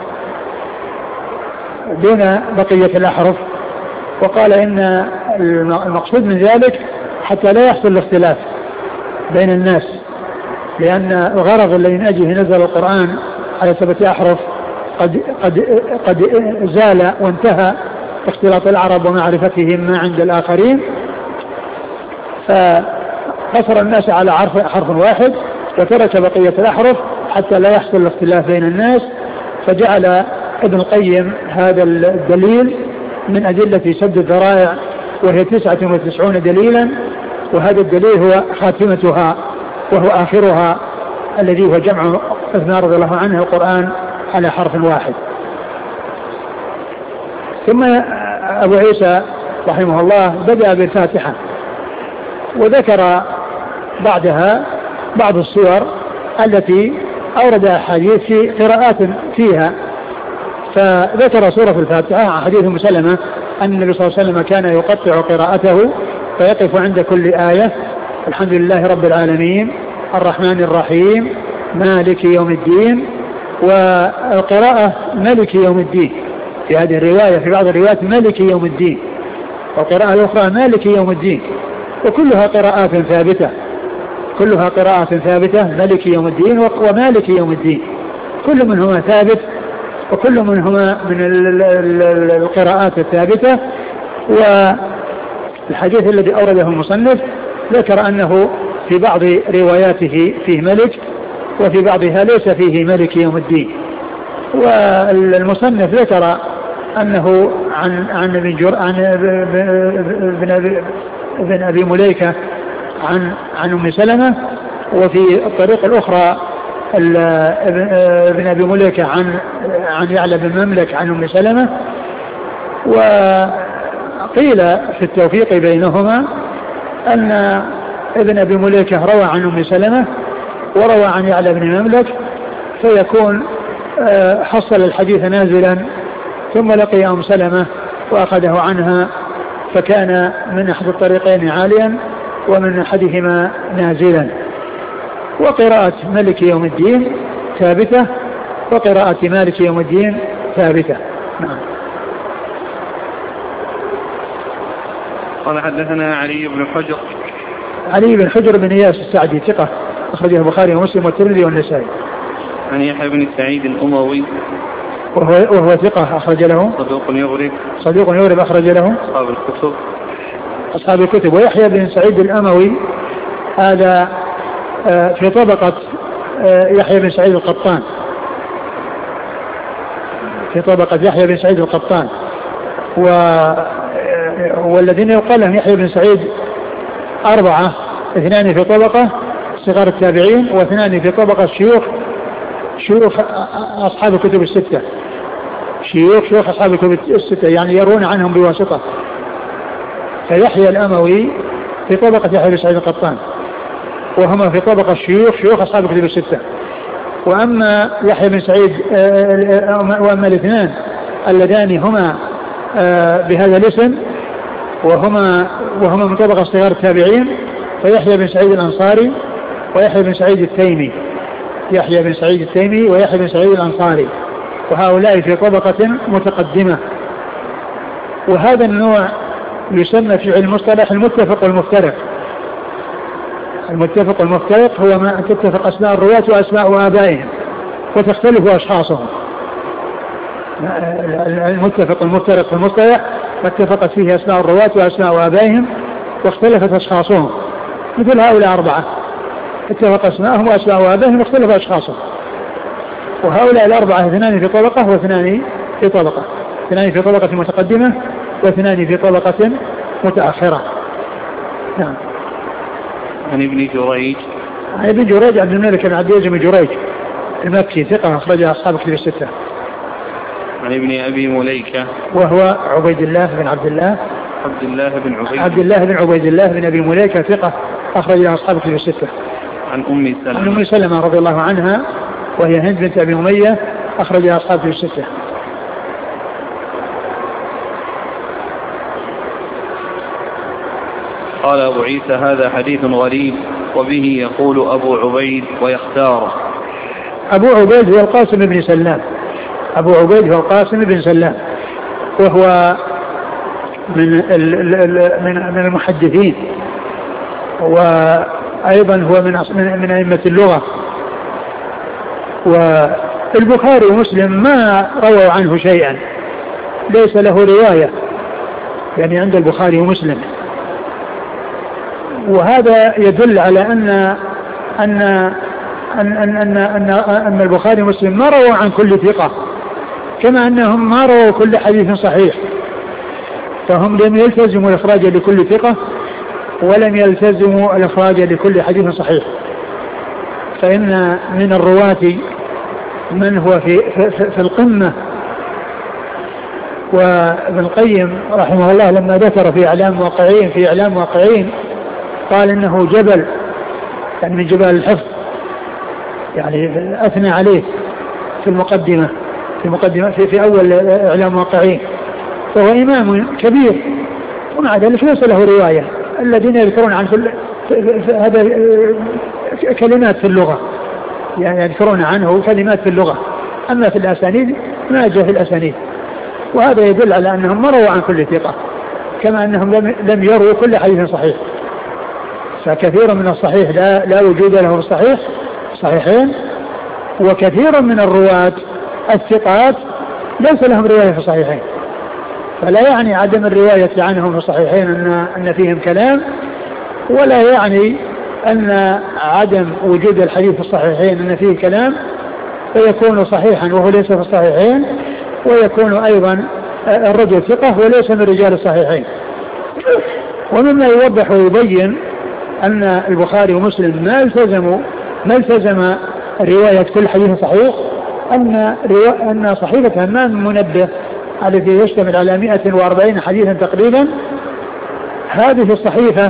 [SPEAKER 2] دون بقية الأحرف، وقال إن المقصود من ذلك حتى لا يحصل الاختلاف بين الناس، لأن الغرض الذي من أجله نزل القرآن على سبعة أحرف قد, قد, قد زال وانتهى اختلاط العرب ومعرفتهم ما عند الآخرين، فقصر الناس على حرف, حرف واحد وترك بقية الأحرف حتى لا يحصل الاختلاف بين الناس. فجعل ابن القيم هذا الدليل من أدلة سد الذرائع، وهي تسعة وتسعون دليلا، وهذا الدليل هو خاتمتها وهو آخرها الذي هو جمع عثمان رضي الله عنه القرآن على حرف واحد. ثم أبو عيسى رحمه الله بدأ بالفاتحة وذكر بعدها بعض الصور التي أورد حديث في قراءات فيها، فذكر سورة الفاتحة عن حديث أم سلمة أن النبي صلى الله عليه وسلم كان يقطع قراءته فيقف عند كل آية الحمد لله رب العالمين الرحمن الرحيم مالك يوم الدين، والقراءة مالك يوم الدين في هذه الرواية، في بعض الروايات مالك يوم الدين، والقراءة الأخرى مالك يوم الدين، وكلها قراءات ثابتة، كلها قراءات ثابتة مالك يوم الدين ومالك يوم الدين، كل منهما ثابت وكل منهما من القراءات الثابتة. والحديث الذي أورده المصنف ذكر أنه في بعض رواياته فيه ملك وفي بعضها ليس فيه ملك يوم الدين. والمصنف ذكر أنه عن عن ابن جر عن ابن أبي, ابن أبي مليكة عن عن أم سلمة، وفي الطريق الأخرى ابن أبي مليكة عن عن يعلى بن مملك عن أم سلمة. وقيل في التوفيق بينهما أن ابن أبي مليكة روى عن أم سلمة وروى عن يعلى بن مملك، فيكون حصل الحديث نازلا ثم لقي أم سلمة وأخذه عنها، فكان من أحد الطريقين عاليا ومن أحدهما نازلا. وقراءة ملك يوم الدين ثابتة وقراءة مالك يوم الدين ثابتة. نعم.
[SPEAKER 1] قال حدثنا علي بن حجر
[SPEAKER 2] علي بن حجر بن إياس السعدي ثقة أخرجه البخاري ومسلم والترمذي والنسائي.
[SPEAKER 1] عن يحيى بن سعيد الأموي
[SPEAKER 2] وهو, وهو ثقة أخرج له
[SPEAKER 1] صدوق يغرب
[SPEAKER 2] صدوق يغرب أخرج له
[SPEAKER 1] أصحاب الكتب
[SPEAKER 2] أصحاب الكتب. ويحيى بن سعيد الأموي هذا في طبقة يحيى بن سعيد القطان، في طبقة يحيى بن سعيد القطان. و والذين يقال لهم يحيى بن سعيد أربعة، اثنان في طبقة صغار التابعين واثنان في طبقة شيوخ شيوخ أصحاب الكتب الستة، شيوخ شيوخ أصحاب الكتب الستة يعني يرون عنهم بواسطة. فيحيى الأموي في طبقة يحيى بن سعيد القطان، وهما في طبقة الشيوخ شيوخ أصحاب الكتب الستة. وأما يحيى بن سعيد وأما الاثنان اللذان هما بهذا الاسم وهما وهما من طبقة صغار التابعين، فيحيى بن سعيد الأنصاري ويحيى بن سعيد التيمي، يحيى بن سعيد التيمي ويحيى بن سعيد الأنصاري، وهؤلاء في طبقة متقدمة. وهذا النوع يسمى في علم المصطلح المتفق والمفترق. المتفق والمفترق هو ما تتفق أسماء الرواة وأسماء آبائهم وتختلف أشخاصهم. المتفق والمفترق في المصطلح ما اتفقت فيه أسماء الرواة وأسماء آبائهم واختلفت أشخاصهم، مثل هؤلاء أربعة اتفق أسماءهم وأسماء آبائهم واختلف أشخاصهم. وهؤلاء الأربعة اثنان في طبقة واثنان في طبقة، اثنان في طبقة متقدمة واثنان في طبقة متأخرة. نعم.
[SPEAKER 1] عن ابن جريج
[SPEAKER 2] عن ابن جريج عبد الملك بن عبد العزيز بن جريج المكي ثقة أخرجها أصحاب الكتب الستة.
[SPEAKER 1] عن ابن أبي مليكة
[SPEAKER 2] وهو عبيد الله بن عبد الله
[SPEAKER 1] عبد الله بن عبيد
[SPEAKER 2] عبد الله بن عبيد الله بن أبي مليكة ثقة أخرجها أصحاب الكتب الستة.
[SPEAKER 1] عن أم سلمة
[SPEAKER 2] عن أم سلمة رضي الله عنها وهي هند بنت أبي أمية أخرجها أصحاب الكتب الستة.
[SPEAKER 1] قال أبو عيسى هذا حديث غريب وبه يقول أبو عبيد ويختاره.
[SPEAKER 2] أبو عبيد هو القاسم بن سلام، أبو عبيد هو القاسم بن سلام، وهو من من من المحدثين، أيضا هو من من أئمة اللغة. والبخاري ومسلم ما رووا عنه شيئا، ليس له رواية يعني عند البخاري ومسلم، وهذا يدل على أن أن أن أن أن, أن, أن البخاري ومسلم ما رووا عن كل ثقة، كما أنهم ما رووا كل حديث صحيح، فهم لم يلتزموا الإخراج لكل ثقة ولم يلتزموا الإخراج لكل حديث صحيح. فإن من الرواة من هو في, في, في القمة، وابن القيم رحمه الله لما ذكر في إعلام واقعين في إعلام واقعين قال إنه جبل، يعني من جبال الحفظ، يعني أثنى عليه في المقدمة في مقدمة في, في أول إعلام واقعين، فهو إمام كبير ومع ذلك ليس له رواية. الذين يذكرون عن كل هذا كلمات في اللغة، يعني يذكرون عنه كلمات في اللغة، أما في الأسانيد ما جاء في الأسانيد، وهذا يدل على أنهم ما رووا عن كل ثقة، كما أنهم لم يروا كل حديث صحيح. فكثير من الصحيح لا, لا وجود له في الصحيح صحيحين، وكثير من الرواة الثقات ليس لهم رواية في الصحيحين، فلا يعني عدم الرواية عنهم في الصحيحين أن, أن فيهم كلام، ولا يعني أن عدم وجود الحديث في الصحيحين أن فيه كلام فيكون صحيحا وهو ليس في الصحيحين، ويكون أيضا الرجل ثقة وليس من رجال الصحيحين. ومما يوضح ويبين أن البخاري ومسلم ما التزموا ما التزم رواية كل حديث صحيح، أن أن صحيفة همام منبه التي يشتمل على مئة وأربعين حديثا تقريبا، هذه الصحيفة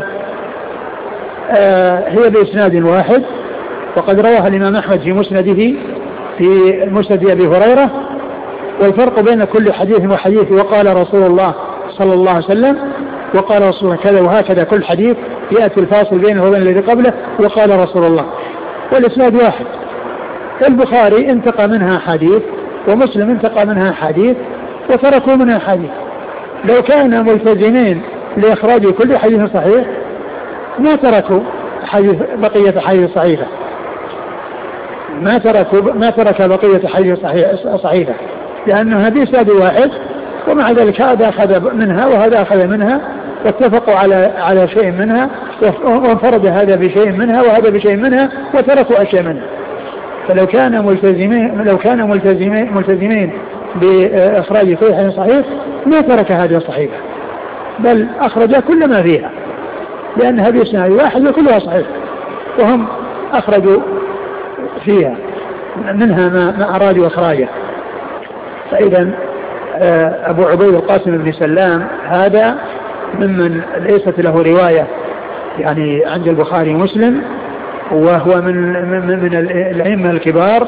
[SPEAKER 2] آه هي بإسناد واحد، وقد رواها الإمام أحمد في مسنده في مسند أبي هريرة، والفرق بين كل حديث وحديث وقال رسول الله صلى الله عليه وسلم وقال رسول الله كذا، وهكذا كل حديث يأتي الفاصل بينه وبين الذي قبله وقال رسول الله، والإسناد واحد. البخاري انتقى منها حديث ومسلم انتقى منها حديث وتركوا منها حديث. لو كان ملتزمين لإخراج كل حديث صحيح ما تركوا حديث بقية حديث صحيحة، ما تركوا ما ترك بقية حديث صحيحة، لأنه هذه إسناد واحد، ومع ذلك هذا أخذ منها وهذا أخذ منها، واتفقوا على على شيء منها، وانفرد هذا بشيء منها وهذا بشيء منها، وتركوا أشياء منها. فلو كان ملتزمين لو كان ملتزمين ملتزمين بإخراج كل حديث صحيح ما ترك هذه الصحيفة، بل أخرج كل ما فيها، لأن هذه إسناد واحد وكلها صحيح، وهم أخرجوا فيها منها ما, ما أرادوا إخراجه. فإذا أبو عبيد القاسم بن سلام هذا ممن ليست له رواية يعني عند البخاري ومسلم، وهو من من, من الأئمة الكبار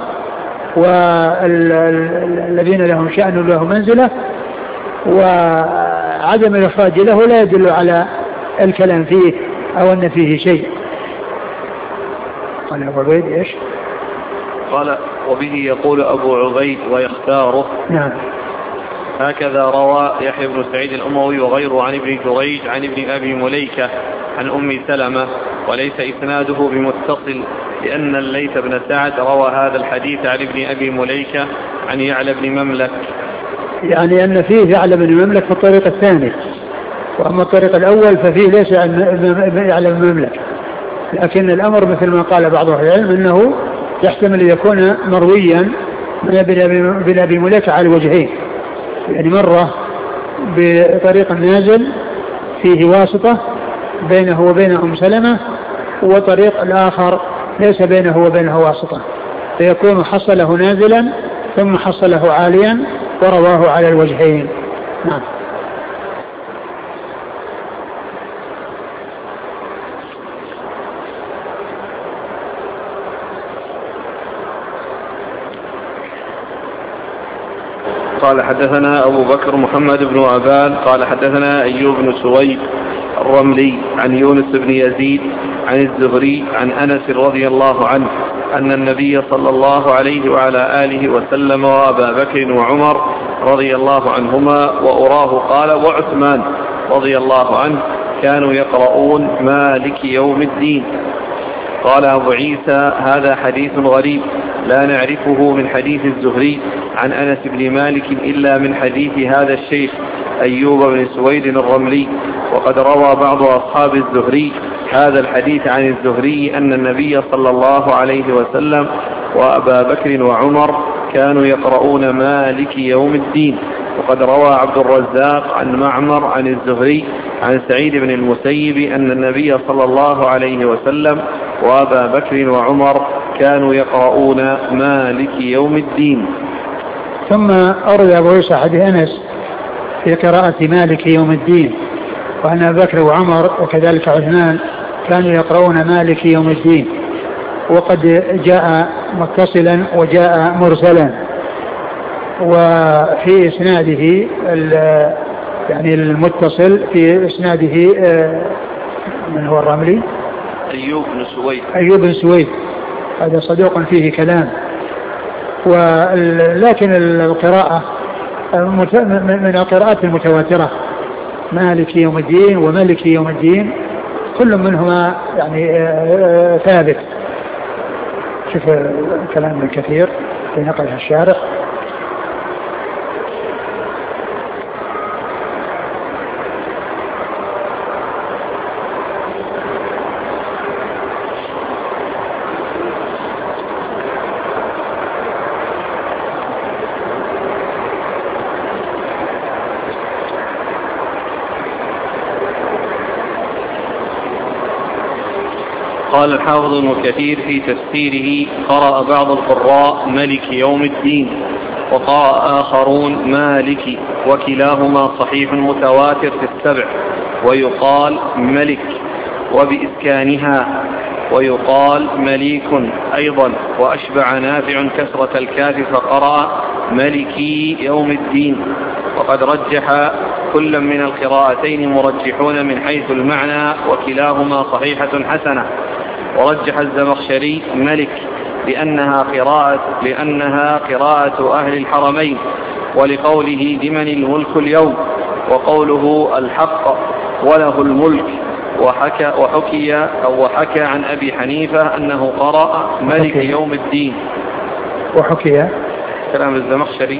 [SPEAKER 2] والذين لهم شأن وله منزلة، وعدم الإخراج له لا يدل على الكلام فيه أو أن فيه شيء. قال أبو عبيد إيش؟
[SPEAKER 1] قال وبه يقول أبو عبيد ويختاره.
[SPEAKER 2] نعم.
[SPEAKER 1] هكذا روى يحيى بن سعيد الأموي وغيره عن ابن جريج عن ابن أبي مليكة عن أم سلمة، وليس إسناده بمتصل، لأن الليث بن سعد روى هذا الحديث عن ابن أبي مليكة عن يعلى بن مملك،
[SPEAKER 2] يعني أن فيه يعلى بن مملك في الطريق الثاني، وأما الطريق الأول ففيه ليس يعلى بن مملك، لكن الأمر مثل ما قال بعض أهل العلم أنه يحتمل أن يكون مرويا من ابن أبي مليكة على الوجهين، يعني مرة بطريق نازل فيه واسطة بينه وبين أم سلمة، وطريق الآخر ليس بينه وبينه واسطة، فيكون حصله نازلا ثم حصله عاليا ورواه على الوجهين. نعم.
[SPEAKER 1] قال حدثنا أبو بكر محمد بن عبان قال حدثنا أيوب بن سويد الرملي عن يونس بن يزيد عن الزهري عن أنس رضي الله عنه أن النبي صلى الله عليه وعلى آله وسلم وأبا بكر وعمر رضي الله عنهما وأراه قال وعثمان رضي الله عنه كانوا يقرؤون مالك يوم الدين. قال أبو عيسى هذا حديث غريب لا نعرفه من حديث الزهري عن أنس بن مالك إلا من حديث هذا الشيخ أيوب بن سويد الرملي. وقد روى بعض أصحاب الزهري هذا الحديث عن الزهري أن النبي صلى الله عليه وسلم وأبا بكر وعمر كانوا يقرؤون مالك يوم الدين. وقد روى عبد الرزاق عن معمر عن الزهري عن سعيد بن المسيب أن النبي صلى الله عليه وسلم وأبا بكر وعمر كانوا يقرؤون مالك يوم الدين.
[SPEAKER 2] ثم أورد أبو عيسى حديث أنس في قراءة مالك يوم الدين، وأن أبا بكر وعمر وكذلك عثمان كانوا يقرؤون مالك يوم الدين. وقد جاء متصلا وجاء مرسلا، وفي إسناده يعني المتصل في إسناده من هو الرملي
[SPEAKER 1] أيوب بن سويد
[SPEAKER 2] أيوب بن سويد هذا صدوق فيه كلام. ولكن القراءة من القراءات المتواترة مالك يوم الدين وملك يوم الدين كل منهما يعني ثابت. شوف كلام ابن كثير في نقل الشارح.
[SPEAKER 1] قال الحافظ ابن كثير في تفسيره قرأ بعض القراء ملك يوم الدين وقرأ آخرون مالك، وكلاهما صحيح متواتر في السبع، ويقال ملك وبإسكانها، ويقال مليك أيضا. وأشبع نافع كسرة الكاف فقرأ ملكي يوم الدين. وقد رجح كل من القراءتين مرجحون من حيث المعنى، وكلاهما صحيحة حسنة. ورجح الزمخشري ملك لأنها قراءة, لأنها قراءة أهل الحرمين، ولقوله لمن الملك اليوم، وقوله الحق وله الملك. وحكى, وحكي, أو وحكى عن أبي حنيفة أنه قرأ ملك
[SPEAKER 2] وحكي.
[SPEAKER 1] يوم الدين.
[SPEAKER 2] وحكي
[SPEAKER 1] كلام الزمخشري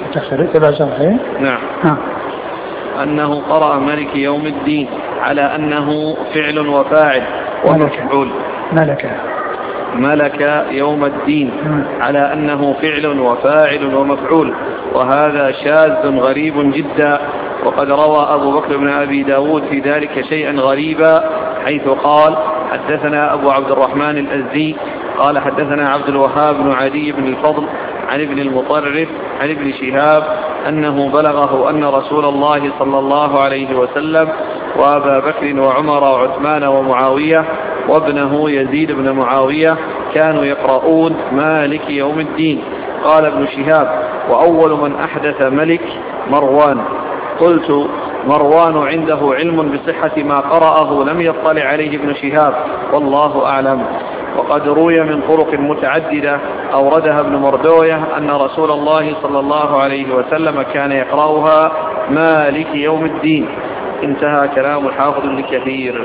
[SPEAKER 2] نعم
[SPEAKER 1] ها. أنه قرأ ملك يوم الدين على أنه فعل وفاعل ومفعول.
[SPEAKER 2] ملك
[SPEAKER 1] ملك يوم الدين على أنه فعل وفاعل ومفعول، وهذا شاذ غريب جدا. وقد روى أبو بكر بن أبي داود في ذلك شيئا غريبا، حيث قال حدثنا أبو عبد الرحمن الأزدي قال حدثنا عبد الوهاب بن عدي بن الفضل عن ابن المطرف عن ابن شهاب أنه بلغه أن رسول الله صلى الله عليه وسلم وأبا بكر وعمر وعثمان ومعاوية وابنه يزيد بن معاوية كانوا يقرؤون مالك يوم الدين. قال ابن شهاب وأول من أحدث ملك مروان. قلت مروان عنده علم بصحة ما قرأه لم يطلع عليه ابن شهاب والله أعلم. وقد روي من طرق متعددة أوردها ابن مردوية أن رسول الله صلى الله عليه وسلم كان يقرأها مالك يوم الدين. انتهى كلام الحافظ ابن كثير.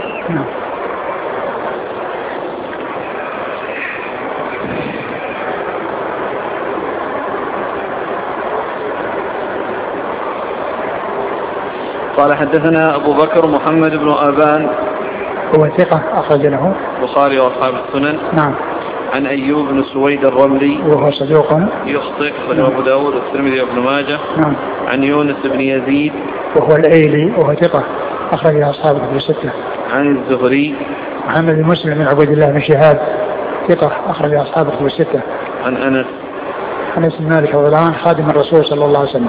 [SPEAKER 1] قال حدثنا أبو بكر محمد بن آبان
[SPEAKER 2] هو ثقة أخرج له
[SPEAKER 1] البخاري وأصحاب السنن.
[SPEAKER 2] نعم.
[SPEAKER 1] عن أيوب بن سويد الرملي وهو
[SPEAKER 2] صدوق
[SPEAKER 1] يخطئ وله أبو داود والترمذي وابن ماجه.
[SPEAKER 2] نعم.
[SPEAKER 1] عن يونس بن يزيد
[SPEAKER 2] وهو الأيلي وهو ثقة أخرج له أصحاب الكتب الستة.
[SPEAKER 1] عن الزهري
[SPEAKER 2] محمد بن مسلم بن عبد الله بن شهاب ثقة أخرج له أصحاب الكتب الستة.
[SPEAKER 1] عن أنس
[SPEAKER 2] أنس بن مالك رضي الله عنه خادم الرسول صلى الله عليه وسلم.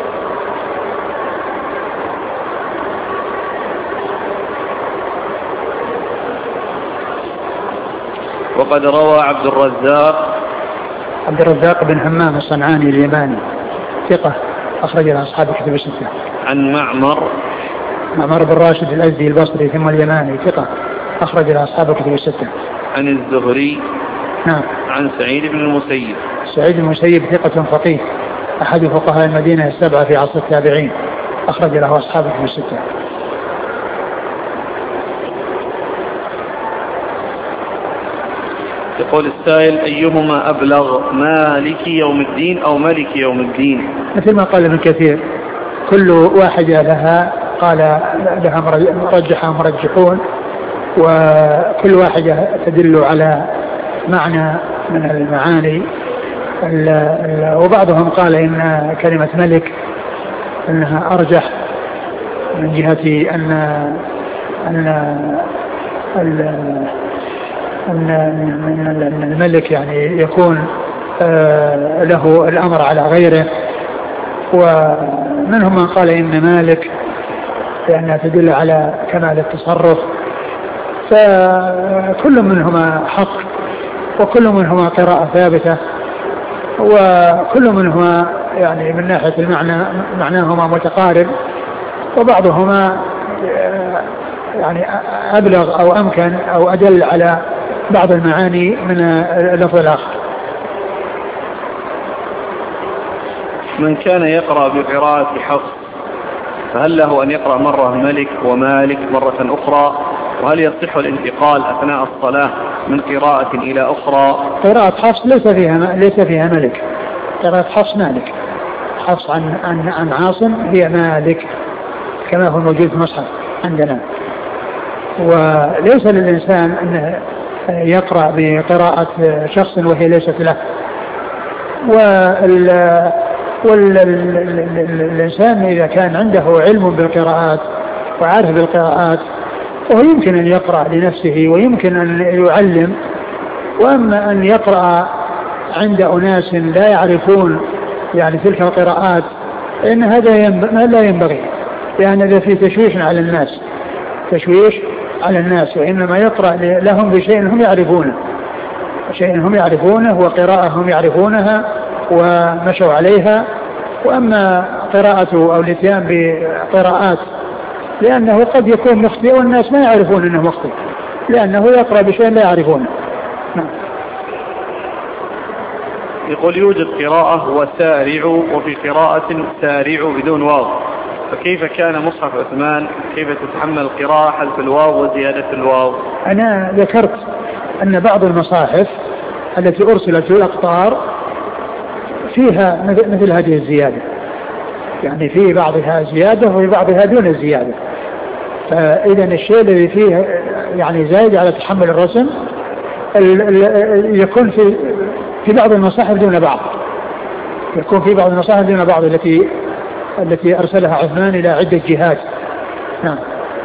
[SPEAKER 1] وقد روى عبد الرزاق
[SPEAKER 2] عبد الرزاق بن همام الصنعاني اليماني ثقة أخرج له أصحاب الكتب الستة.
[SPEAKER 1] عن معمر
[SPEAKER 2] معمر بن راشد الأزدي البصري ثم اليماني ثقة أخرج له أصحاب الكتب الستة.
[SPEAKER 1] عن الزهري
[SPEAKER 2] نعم.
[SPEAKER 1] عن سعيد بن المسيب
[SPEAKER 2] سعيد بن المسيب ثقة فقيه أحد فقهاء المدينة السبعة في عصر التابعين أخرج له أصحاب الكتب الستة.
[SPEAKER 1] يقول السائل: أيهما أبلغ، مالك يوم الدين أو ملك يوم الدين؟
[SPEAKER 2] مثل ما قال ابن كثير، كل واحدة لها قال لها مرجحة مرجحون، وكل واحدة تدل على معنى من المعاني. وبعضهم قال إن كلمة ملك أنها أرجح من جهة أن أن أن الملك يعني يكون له الأمر على غيره. ومنهم من قال إن مالك لأنها تدل على كمال التصرف. فكل منهما حق وكل منهما قراءة ثابتة، وكل منهما يعني من ناحية المعنى معناهما متقارب، وبعضهما يعني أبلغ أو أمكن أو أدل على بعض المعاني من اللفظ الآخر.
[SPEAKER 1] من كان يقرأ بقراءة حفص فهل له أن يقرأ مرة ملك ومالك مرة أخرى؟ وهل يصح الانتقال أثناء الصلاة من قراءة إلى أخرى؟
[SPEAKER 2] قراءة حفص ليس فيها ليس فيها ملك، قراءة حفص مالك. حفص عن عن عن عاصم هي مالك كما هو موجود في المصحف عندنا. وليس للإنسان أن يقرأ بقراءة شخص وهي ليست له. وال والإنسان إذا كان عنده علم بالقراءات وعارف بالقراءات وهو يمكن أن يقرأ لنفسه ويمكن أن يعلم. وأما أن يقرأ عند أناس لا يعرفون يعني تلك القراءات فإن هذا لا ينبغي، لأن هذا فيه تشويش على الناس تشويش على الناس وإنما يقرأ لهم بشيء هم يعرفونه شيء هم يعرفونه وقراءة هم يعرفونها ومشوا عليها. وأما قراءته أو الاتيان بقراءات لأنه قد يكون مخطئ والناس ما يعرفون أنه مخطئ لأنه يقرأ بشيء لا يعرفونه. نعم.
[SPEAKER 1] يقول: يوجد قراءة وسارع وفي قراءة سارع بدون واو، فكيف كان مصحف عثمان كيف تتحمل القراءة حذف الواو وزيادة الواو؟
[SPEAKER 2] أنا ذكرت أن بعض المصاحف التي أرسلت في الأقطار فيها مثل هذه الزيادة، يعني في بعضها زيادة وفي بعضها دون الزيادة. فإذا الشيء الذي فيه يعني زايد على تحمل الرسم يكون في في بعض المصاحف دون بعض يكون في بعض المصاحف دون بعض التي التي أرسلها عثمان إلى عدة جهات. نعم.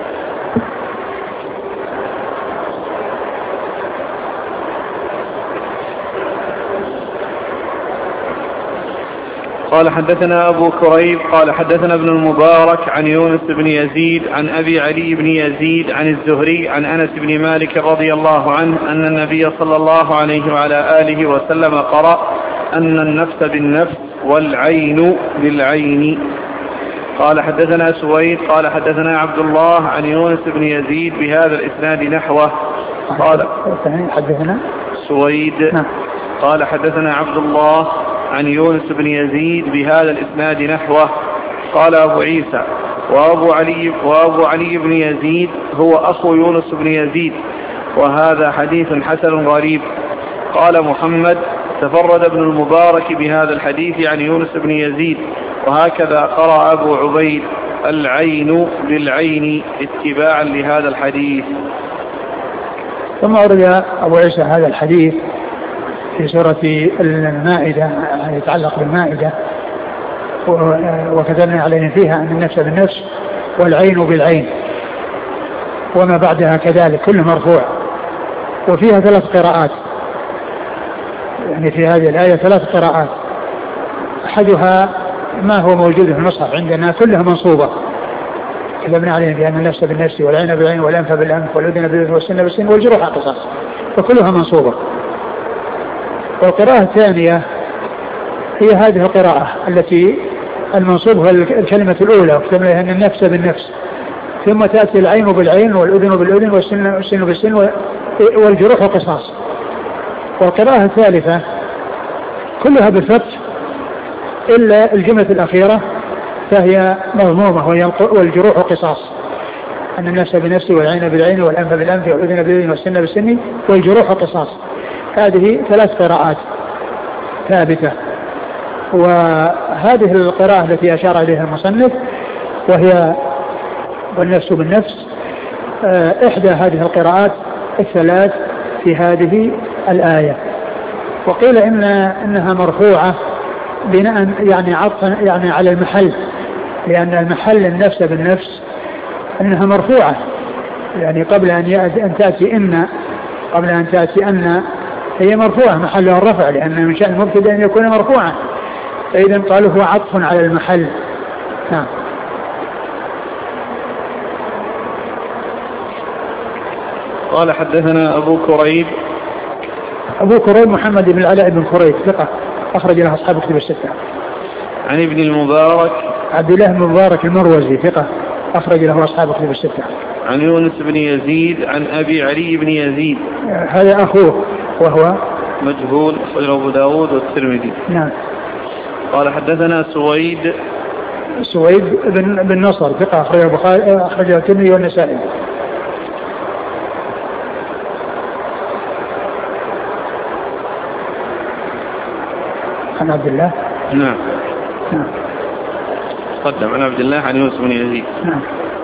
[SPEAKER 1] قال: حدثنا أبو كريب قال حدثنا ابن المبارك عن يونس بن يزيد عن أبي علي بن يزيد عن الزهري عن أنس بن مالك رضي الله عنه أن النبي صلى الله عليه وعلى آله وسلم قرأ أن النفس بالنفس والعين بالعين. قال: حدثنا سويد قال حدثنا عبد الله عن يونس بن يزيد بهذا الإسناد نحوه. قال:
[SPEAKER 2] حدثنا
[SPEAKER 1] سويد قال حدثنا عبد الله عن يونس بن يزيد بهذا الإسناد نحوه. قال أبو عيسى: وأبو علي, وأبو علي بن يزيد هو أخو يونس بن يزيد، وهذا حديث حسن غريب. قال محمد: تفرد ابن المبارك بهذا الحديث عن يونس بن يزيد، وهكذا قرأ أبو عبيد العين بالعين اتباعا لهذا الحديث.
[SPEAKER 2] ثم أورد أبو عيسى هذا الحديث في سورة المائدة يتعلق بالمائدة، وكتبنا عليهم فيها أن النفس بالنفس والعين بالعين، وما بعدها كذلك كله مرفوع. وفيها ثلاث قراءات، يعني في هذه الآية ثلاث قراءات. أحدها ما هو موجود في المصحف عندنا كلها منصوبة، كتبنا عليهم بأن النفس بالنفس والعين بالعين والأنف بالأنف والأذن بالأذن والسن بالسن والجروح قصاص، فكلها منصوبة. والقراءة الثانية هي هذه القراءة التي المنصوب هو الكلمة الأولى، وكتبنا عليها أن النفس بالنفس، ثم تأتي العين بالعين والأذن بالأذن والسن بالسن والجروح قصاص. والقراءة الثالثة كلها بالفتح إلا الجملة الأخيرة فهي مضمومة والجروح قصاص، أن النفس بالنفس والعين بالعين والأنف بالأنف والأذن بالأذن والسن بالسن والجروح قصاص. هذه ثلاث قراءات ثابتة. وهذه القراءة التي أشار إليها المصنف وهي والنفس بالنفس إحدى هذه القراءات الثلاث في هذه الآية. وقيل إن إنها مرفوعة بناء يعني عطفا يعني على المحل، لأن المحل النفس بالنفس إنها مرفوعة يعني قبل أن أن تأتي إن قبل أن تأتي أن هي مرفوعة محلها الرفع، لأن من شأن المبتدأ أن يكون مرفوعا، فإذا قالوا هو عطف على المحل. نعم.
[SPEAKER 1] قال حدثنا أبو كريب.
[SPEAKER 2] أبو كريب محمد بن العلاء بن كريب ثقة أخرج له أصحاب كتب الستة.
[SPEAKER 1] عن ابن المبارك
[SPEAKER 2] عبد الله بن المبارك المروزي ثقة أخرج له أصحاب كتب الستة.
[SPEAKER 1] عن يونس بن يزيد عن أبي علي بن يزيد
[SPEAKER 2] هذا أخوه وهو
[SPEAKER 1] مجهول أخرجه أبو داود والترمذي.
[SPEAKER 2] نعم.
[SPEAKER 1] قال حدثنا سويد
[SPEAKER 2] سويد بن بن نصر ثقة أخرجه البخاري أخرجه الترمذي والنسائي. عن عبد الله.
[SPEAKER 1] نعم.
[SPEAKER 2] نعم.
[SPEAKER 1] قدم عن عبد الله عن يونس بن يزيد.
[SPEAKER 2] نعم.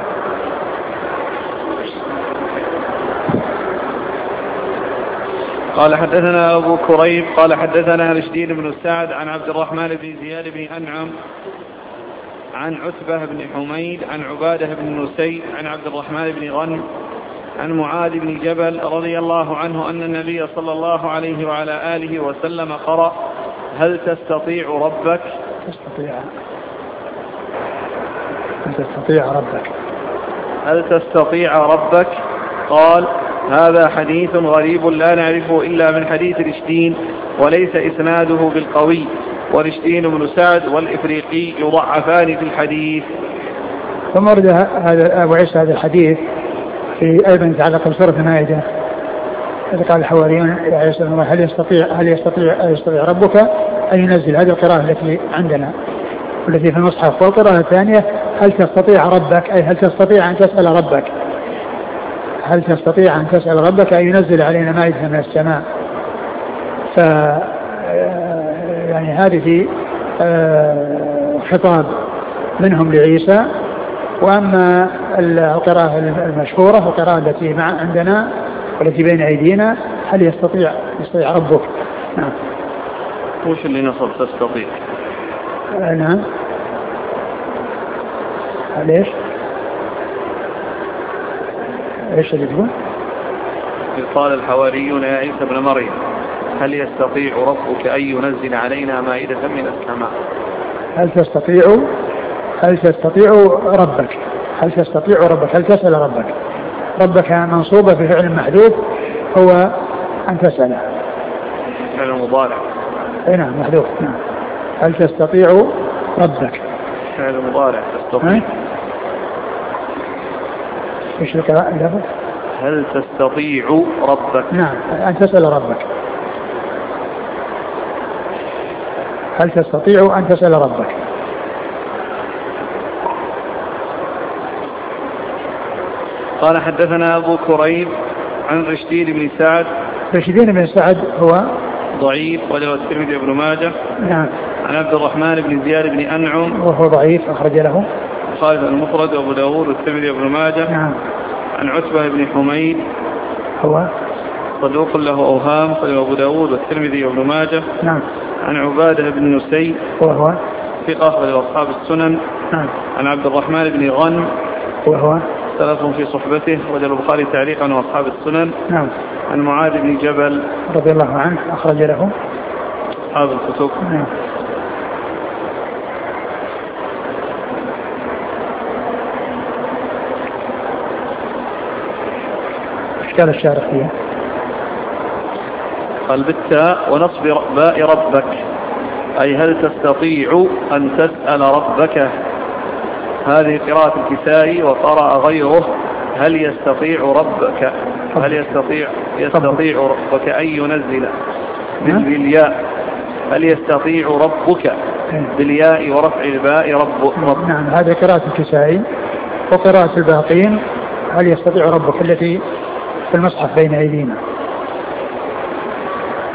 [SPEAKER 1] قال حدثنا أبو كريب قال حدثنا رشدين بن سعد عن عبد الرحمن بن زياد بن أنعم عن عتبة بن حميد عن عبادة بن نسي عن عبد الرحمن بن غنم عن معاذ بن جبل رضي الله عنه أن النبي صلى الله عليه وعلى آله وسلم قرأ هل تستطيع ربك
[SPEAKER 2] تستطيع هل تستطيع ربك
[SPEAKER 1] هل تستطيع ربك قال هذا حديث غريب لا نعرفه إلا من حديث رشدين وليس إسناده بالقوي، ورشدين بن سعد والإفريقي يضعفان في الحديث.
[SPEAKER 2] ثم ورد هذا أبو عيسى هذا الحديث في أيضا يتعلق بسورة المائدة إذا قال الحواريون هل يستطيع هل يستطيع هل يستطيع ربك أن ينزل هذه القراءة التي عندنا والتي في المصحف. والقراءة الثانية هل تستطيع ربك أي هل تستطيع أن تسأل ربك هل تستطيع أن تسأل ربك أن ينزل علينا مائدة من السماء. ف يعني هذه خطاب منهم لعيسى. وأما القراءة المشهورة القراءة التي مع عندنا والتي بين أيدينا هل يستطيع يستطيع ربك. نعم.
[SPEAKER 1] وش اللي نصب تستطيع؟
[SPEAKER 2] نعم. ليش؟ ايش اللي تقول؟
[SPEAKER 1] قال الحواريون يا عيسى ابن مريم هل يستطيع ربك أن ينزل علينا مائدة من السماء.
[SPEAKER 2] هل تستطيع هل تستطيع ربك هل تستطيع ربك هل تسأل ربك. ربك منصوبة بفعل محذوف هو أن تسأله.
[SPEAKER 1] فعل مضارع.
[SPEAKER 2] اي نعم محذوف. نعم. هل تستطيع ربك
[SPEAKER 1] فعل مضارع تستطيع.
[SPEAKER 2] ايش اللفظ؟
[SPEAKER 1] هل تستطيع ربك.
[SPEAKER 2] نعم أن تسأل ربك. هل تستطيع أن تسأل ربك.
[SPEAKER 1] قال حدثنا أبو كريب عن رشدين بن سعد.
[SPEAKER 2] رشدين بن سعد هو
[SPEAKER 1] ضعيف وله الترمذي وابن ماجه.
[SPEAKER 2] نعم.
[SPEAKER 1] عن عبد الرحمن بن زياد بن أنعم
[SPEAKER 2] وهو ضعيف أخرج له
[SPEAKER 1] خالد المفرد وأبو داود والترمذي وابن ماجه.
[SPEAKER 2] نعم.
[SPEAKER 1] عن عتبة بن حميد
[SPEAKER 2] هو
[SPEAKER 1] صدوق له أوهام خالد أبو داود والترمذي وابن ماجه.
[SPEAKER 2] نعم.
[SPEAKER 1] عن عبادة بن نسي
[SPEAKER 2] وهو
[SPEAKER 1] ثقة أخرج أصحاب السنن.
[SPEAKER 2] نعم.
[SPEAKER 1] عن عبد الرحمن بن غنم
[SPEAKER 2] وهو
[SPEAKER 1] ثلاث في صحبته وجل البخاري تعليقا وأصحاب السنن.
[SPEAKER 2] نعم.
[SPEAKER 1] عن معاذ بن جبل
[SPEAKER 2] رضي الله عنه أخرج له
[SPEAKER 1] أصحاب الكتب.
[SPEAKER 2] نعم. إشكال الشارح فيها
[SPEAKER 1] قال بالتاء ونصب باء ربك أي هل تستطيع أن تسأل ربك. هذه قراءة الكسائي وقرأ غيره هل يستطيع ربك هل يستطيع يستطيع ربك أن ينزل بالياء. هل يستطيع ربك بالياء ورفع الباء رب, رب.
[SPEAKER 2] نعم. هذه قراءة الكسائي. وقراءة الباقين هل يستطيع ربك التي في المصحف بين أيدينا.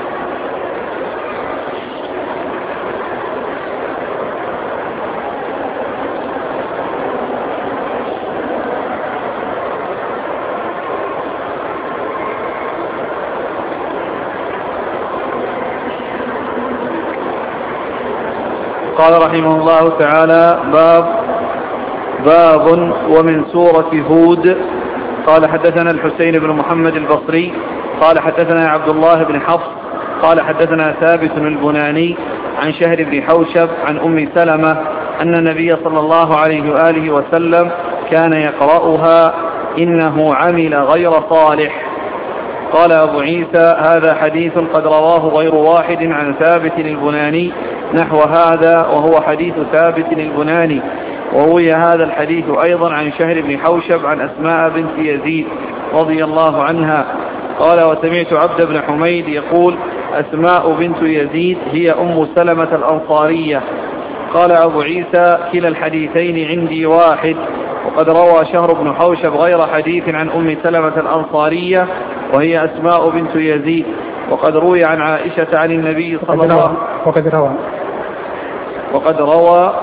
[SPEAKER 1] قال رحمه الله تعالى: باب باب ومن سورة هود. قال حدثنا الحسين بن محمد البصري قال حدثنا عبد الله بن حفص قال حدثنا ثابت البناني عن شهر بن حوشب عن أم سلمة أن النبي صلى الله عليه وآله وسلم كان يقرأها: إنه عمل غير صالح. قال أبو عيسى: هذا حديث قد رواه غير واحد عن ثابت البناني نحو هذا، وهو حديث ثابت البناني. وروي هذا الحديث أيضا عن شهر بن حوشب عن أسماء بنت يزيد رضي الله عنها. قال: وسمعت عبد بن حميد يقول: أسماء بنت يزيد هي أم سلمة الأنصارية. قال أبو عيسى: كلا الحديثين عندي واحد، وقد روى شهر بن حوشب غير حديث عن أم سلمة الأنصارية وهي أسماء بنت يزيد، وقد روي عن عائشة عن النبي صلى الله عليه وسلم
[SPEAKER 2] وقد روى
[SPEAKER 1] وقد روى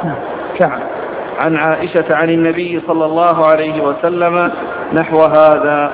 [SPEAKER 1] عن عائشة عن النبي صلى الله عليه وسلم نحو هذا.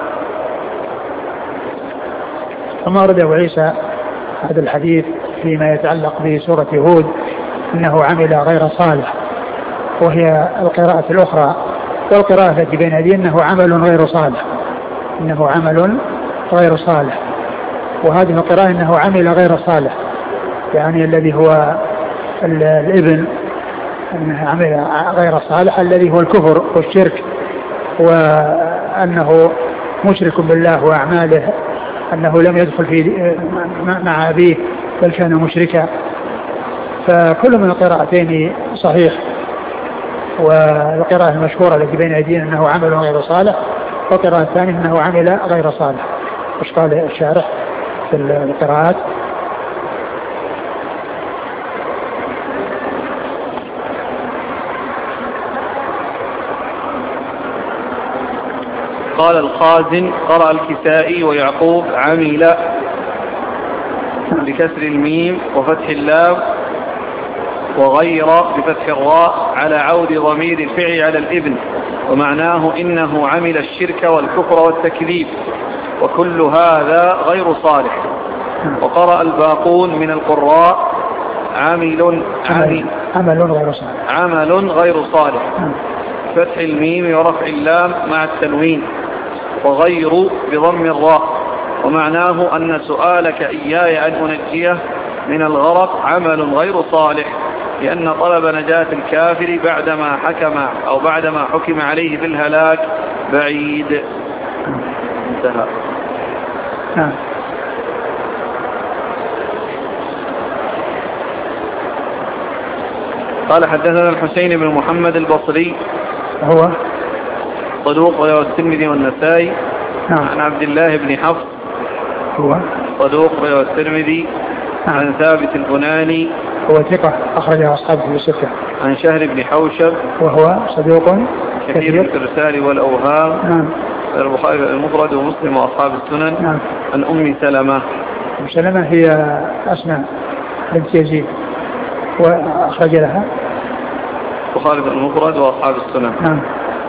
[SPEAKER 2] ثم أورد أبو عيسى هذا الحديث فيما يتعلق بسورة هود: إنه عمل غير صالح، وهي القراءة الأخرى، والقراءة التي بين يدي إنه عمل غير صالح، إنه عمل غير صالح. وهذه القراءة إنه عمل غير صالح، يعني الذي هو الابن أنه عمل غير صالح الذي هو الكفر والشرك، وأنه مشرك بالله وأعماله، أنه لم يدخل في مع أبيه بل كان مشركا. فكل من القراءتين صحيح، والقراءة المشهورة التي بين أيدينا أنه عمل غير صالح، والقراءة الثانية أنه عمل غير صالح. وش قال الشارح في القراءات؟
[SPEAKER 1] قال الخازن: قرأ الكسائي ويعقوب عمل بكسر الميم وفتح اللام وغير بفتح الراء على عود ضمير الفعل على الابن، ومعناه إنه عمل الشرك والكفر والتكذيب، وكل هذا غير صالح. وقرأ الباقون من القراء عمل عمل,
[SPEAKER 2] عمل غير صالح
[SPEAKER 1] عمل غير صالح فتح الميم ورفع اللام مع التنوين، وغير بضم الراء، ومعناه أن سؤالك إياي أن أنجيه من الغرق عمل غير صالح، لأن طلب نجاة الكافر بعدما حكم أو بعدما حكم عليه بالهلاك بعيد. انتهى.
[SPEAKER 2] نعم.
[SPEAKER 1] قال حدثنا الحسين بن محمد البصري
[SPEAKER 2] هو
[SPEAKER 1] صدوق رواه الترمذي والنسائي.
[SPEAKER 2] نعم.
[SPEAKER 1] عن عبد الله بن حفص
[SPEAKER 2] هو
[SPEAKER 1] صدوق رواه الترمذي. نعم. عن ثابت البناني
[SPEAKER 2] هو ثقة أخرجه أصحابه في الستة.
[SPEAKER 1] عن شهر بن حوشب
[SPEAKER 2] وهو صدوق
[SPEAKER 1] كثير الإرسال والأوهام.
[SPEAKER 2] نعم.
[SPEAKER 1] البخاري المفرد ومسلم وأصحاب السنن.
[SPEAKER 2] نعم.
[SPEAKER 1] عن أم سلمة.
[SPEAKER 2] أم سلمة هي أسماء بنت يزيد وأخرج لها
[SPEAKER 1] البخاري المفرد وأصحاب السنن.
[SPEAKER 2] نعم.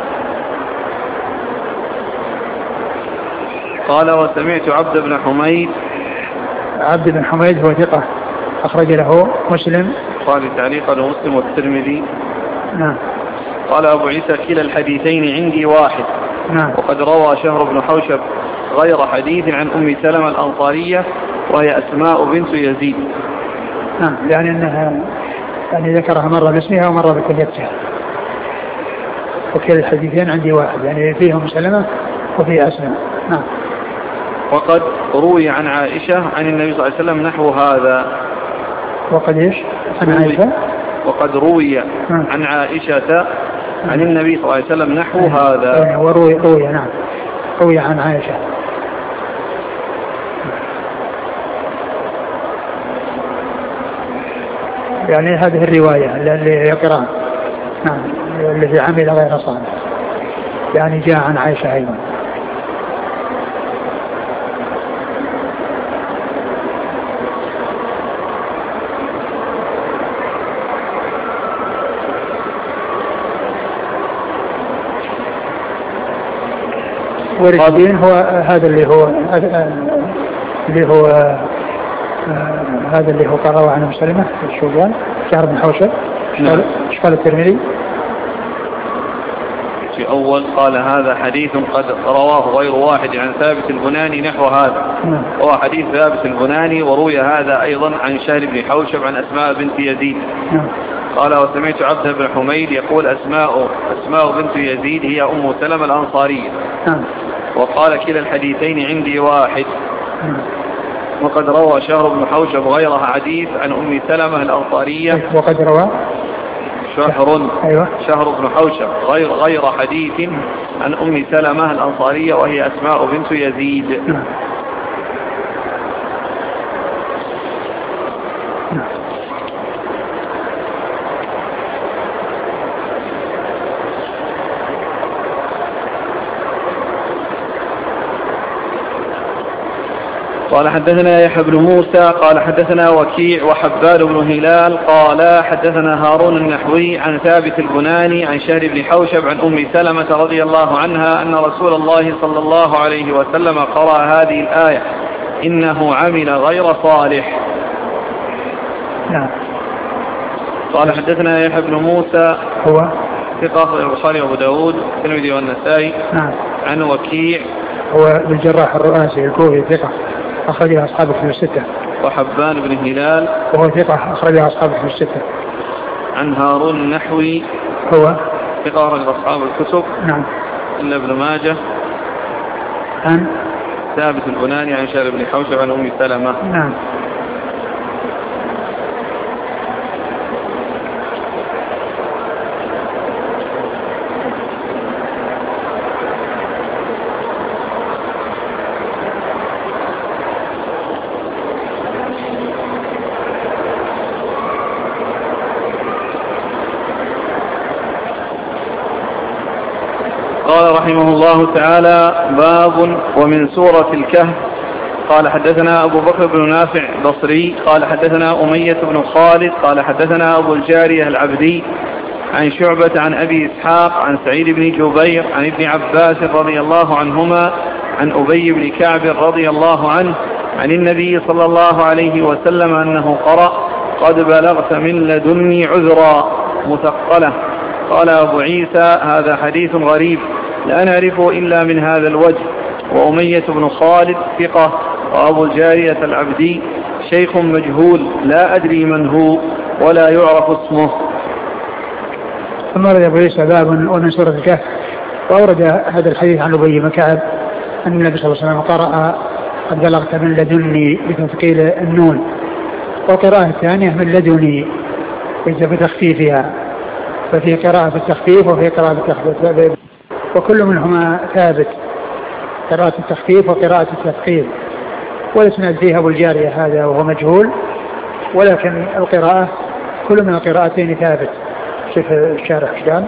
[SPEAKER 1] قال: وسمعت عبد بن حميد.
[SPEAKER 2] عبد بن حميد هو ثقة أخرج له مسلم
[SPEAKER 1] قال تعليقا ومسلم والترمذي.
[SPEAKER 2] نعم.
[SPEAKER 1] قال أبو عيسى: كلا الحديثين عندي واحد.
[SPEAKER 2] نعم.
[SPEAKER 1] وقد روى شهر بن حوشب غير حديث عن أم سلمة الأنصارية وهي أسماء بنت يزيد.
[SPEAKER 2] نعم، يعني أنها يعني ذكرها مرة باسمها ومرة بكنيتها. وكلا الحديثين عندي واحد، يعني فيهم سلمة وفيه أسماء. نعم.
[SPEAKER 1] وقد روي عن عائشة عن النبي صلى الله عليه وسلم نحو هذا.
[SPEAKER 2] وقد إيش؟ عن عائشة.
[SPEAKER 1] وقد روي عن عائشة عن النبي صلى الله عليه وسلم نحو هذا.
[SPEAKER 2] وروي روي نعم روي عن عائشة. يعني هذه الرواية اللي يقرأ نعم الذي عمل غير صالح، يعني جاء عن عائشة أيضا. والدين هو هذا اللي هو اللي هو هذا اللي هو قرأه عن مسلمة الشوبان. شهر بن حوشب.
[SPEAKER 1] نعم.
[SPEAKER 2] ايش قال الترمذي؟
[SPEAKER 1] في أول قال هذا حديث قد رواه غير واحد عن ثابت البناني نحو هذا.
[SPEAKER 2] نعم.
[SPEAKER 1] هو حديث ثابت البناني وروي هذا أيضا عن شهر بن حوشب عن أسماء بنت يزيد.
[SPEAKER 2] نعم.
[SPEAKER 1] قال وسمعت عبد بن حميد يقول أسماء أسماء بنت يزيد هي أم سلمة الأنصارية.
[SPEAKER 2] نعم.
[SPEAKER 1] وقال كلا الحديثين عندي واحد.
[SPEAKER 2] نعم.
[SPEAKER 1] وقد روى شهر بن حوشب غيرها حديث عن أم سلمة الأنصارية.
[SPEAKER 2] وقد روى
[SPEAKER 1] شهر
[SPEAKER 2] أيوة.
[SPEAKER 1] شهر بن حوشب غير غير حديث عن أم سلمة الأنصارية وهي أسماء بنت يزيد.
[SPEAKER 2] نعم. نعم.
[SPEAKER 1] قال حدثنا يحيى بن موسى قال حدثنا وكيع وحبان بن هلال قال حدثنا هارون النحوي عن ثابت البناني عن شهر بن حوشب عن أم سلمة رضي الله عنها أن رسول الله صلى الله عليه وسلم قرأ هذه الآية إنه عمل غير صالح.
[SPEAKER 2] نعم.
[SPEAKER 1] قال حدثنا يحيى بن موسى
[SPEAKER 2] هو
[SPEAKER 1] ثقة البخاري وأبو داود والترمذي والنسائي.
[SPEAKER 2] نعم.
[SPEAKER 1] عن وكيع
[SPEAKER 2] هو بالجراح الرؤاسي الكوفي ثقة أخرجها أصحاب الكتب الستة.
[SPEAKER 1] وحبان بن هلال
[SPEAKER 2] وهو ثقة أخرجها أصحاب الكتب الستة.
[SPEAKER 1] عن هارون النحوي
[SPEAKER 2] هو
[SPEAKER 1] ثقة أخرج أصحاب الكتب.
[SPEAKER 2] نعم.
[SPEAKER 1] إلا ابن ماجه.
[SPEAKER 2] عن
[SPEAKER 1] ثابت البناني عن شهر بن حوشب عن أم سلمة.
[SPEAKER 2] نعم.
[SPEAKER 1] قال رحمه الله تعالى باب ومن سورة الكهف. قال حدثنا أبو بكر بن نافع بصري قال حدثنا أمية بن خالد قال حدثنا أبو الجارية العبدي عن شعبة عن أبي إسحاق عن سعيد بن جبير عن ابن عباس رضي الله عنهما عن أبي بن كعب رضي الله عنه عن النبي صلى الله عليه وسلم أنه قرأ قد بلغت من لدني عذرا مثقلة. قال أبو عيسى هذا حديث غريب لا نعرفه إلا من هذا الوجه. وأمية بن خالد ثقة وأبو الجارية العبدي شيخ مجهول لا أدري من هو ولا يعرف اسمه.
[SPEAKER 2] ثم ورد أبو عيسى باب ومن سورة الكهف وأورد هذا الحديث عن أبي بن كعب أن النبي صلى الله عليه وسلم قرأ قد بلغت من لدني بتثقيل النون وقراءة الثانية من لدني بتخفيفها ففي قراءة بالتخفيف وفي قراءة بالتخفيف وكل منهما ثابت قراءة التخفيف وقراءة التثقيل والاسناد فيها أبو الجارية هذا وهو مجهول ولكن القراءة كل من القراءتين ثابت. شوف الشارح قال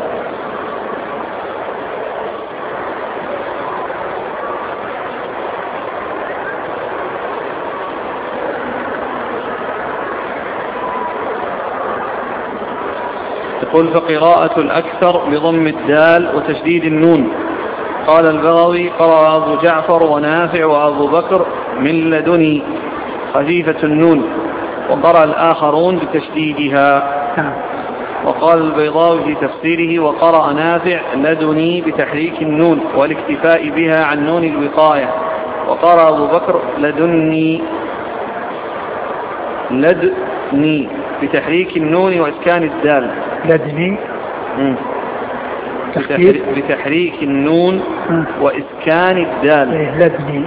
[SPEAKER 1] يقول فقراءة الأكثر بضم الدال وتشديد النون. قال البغوي قرأ أبو جعفر ونافع وأبو بكر من لدني خفيفة النون وقرأ الآخرون بتشديدها. وقال البيضاوي في تفسيره وقرأ نافع لدني بتحريك النون والاكتفاء بها عن نون الوقاية وقرأ أبو بكر لدني لدني بتحريك النون وإسكان الدال.
[SPEAKER 2] لدني
[SPEAKER 1] بتحريك النون م. وإسكان الدال.
[SPEAKER 2] إيه لدني.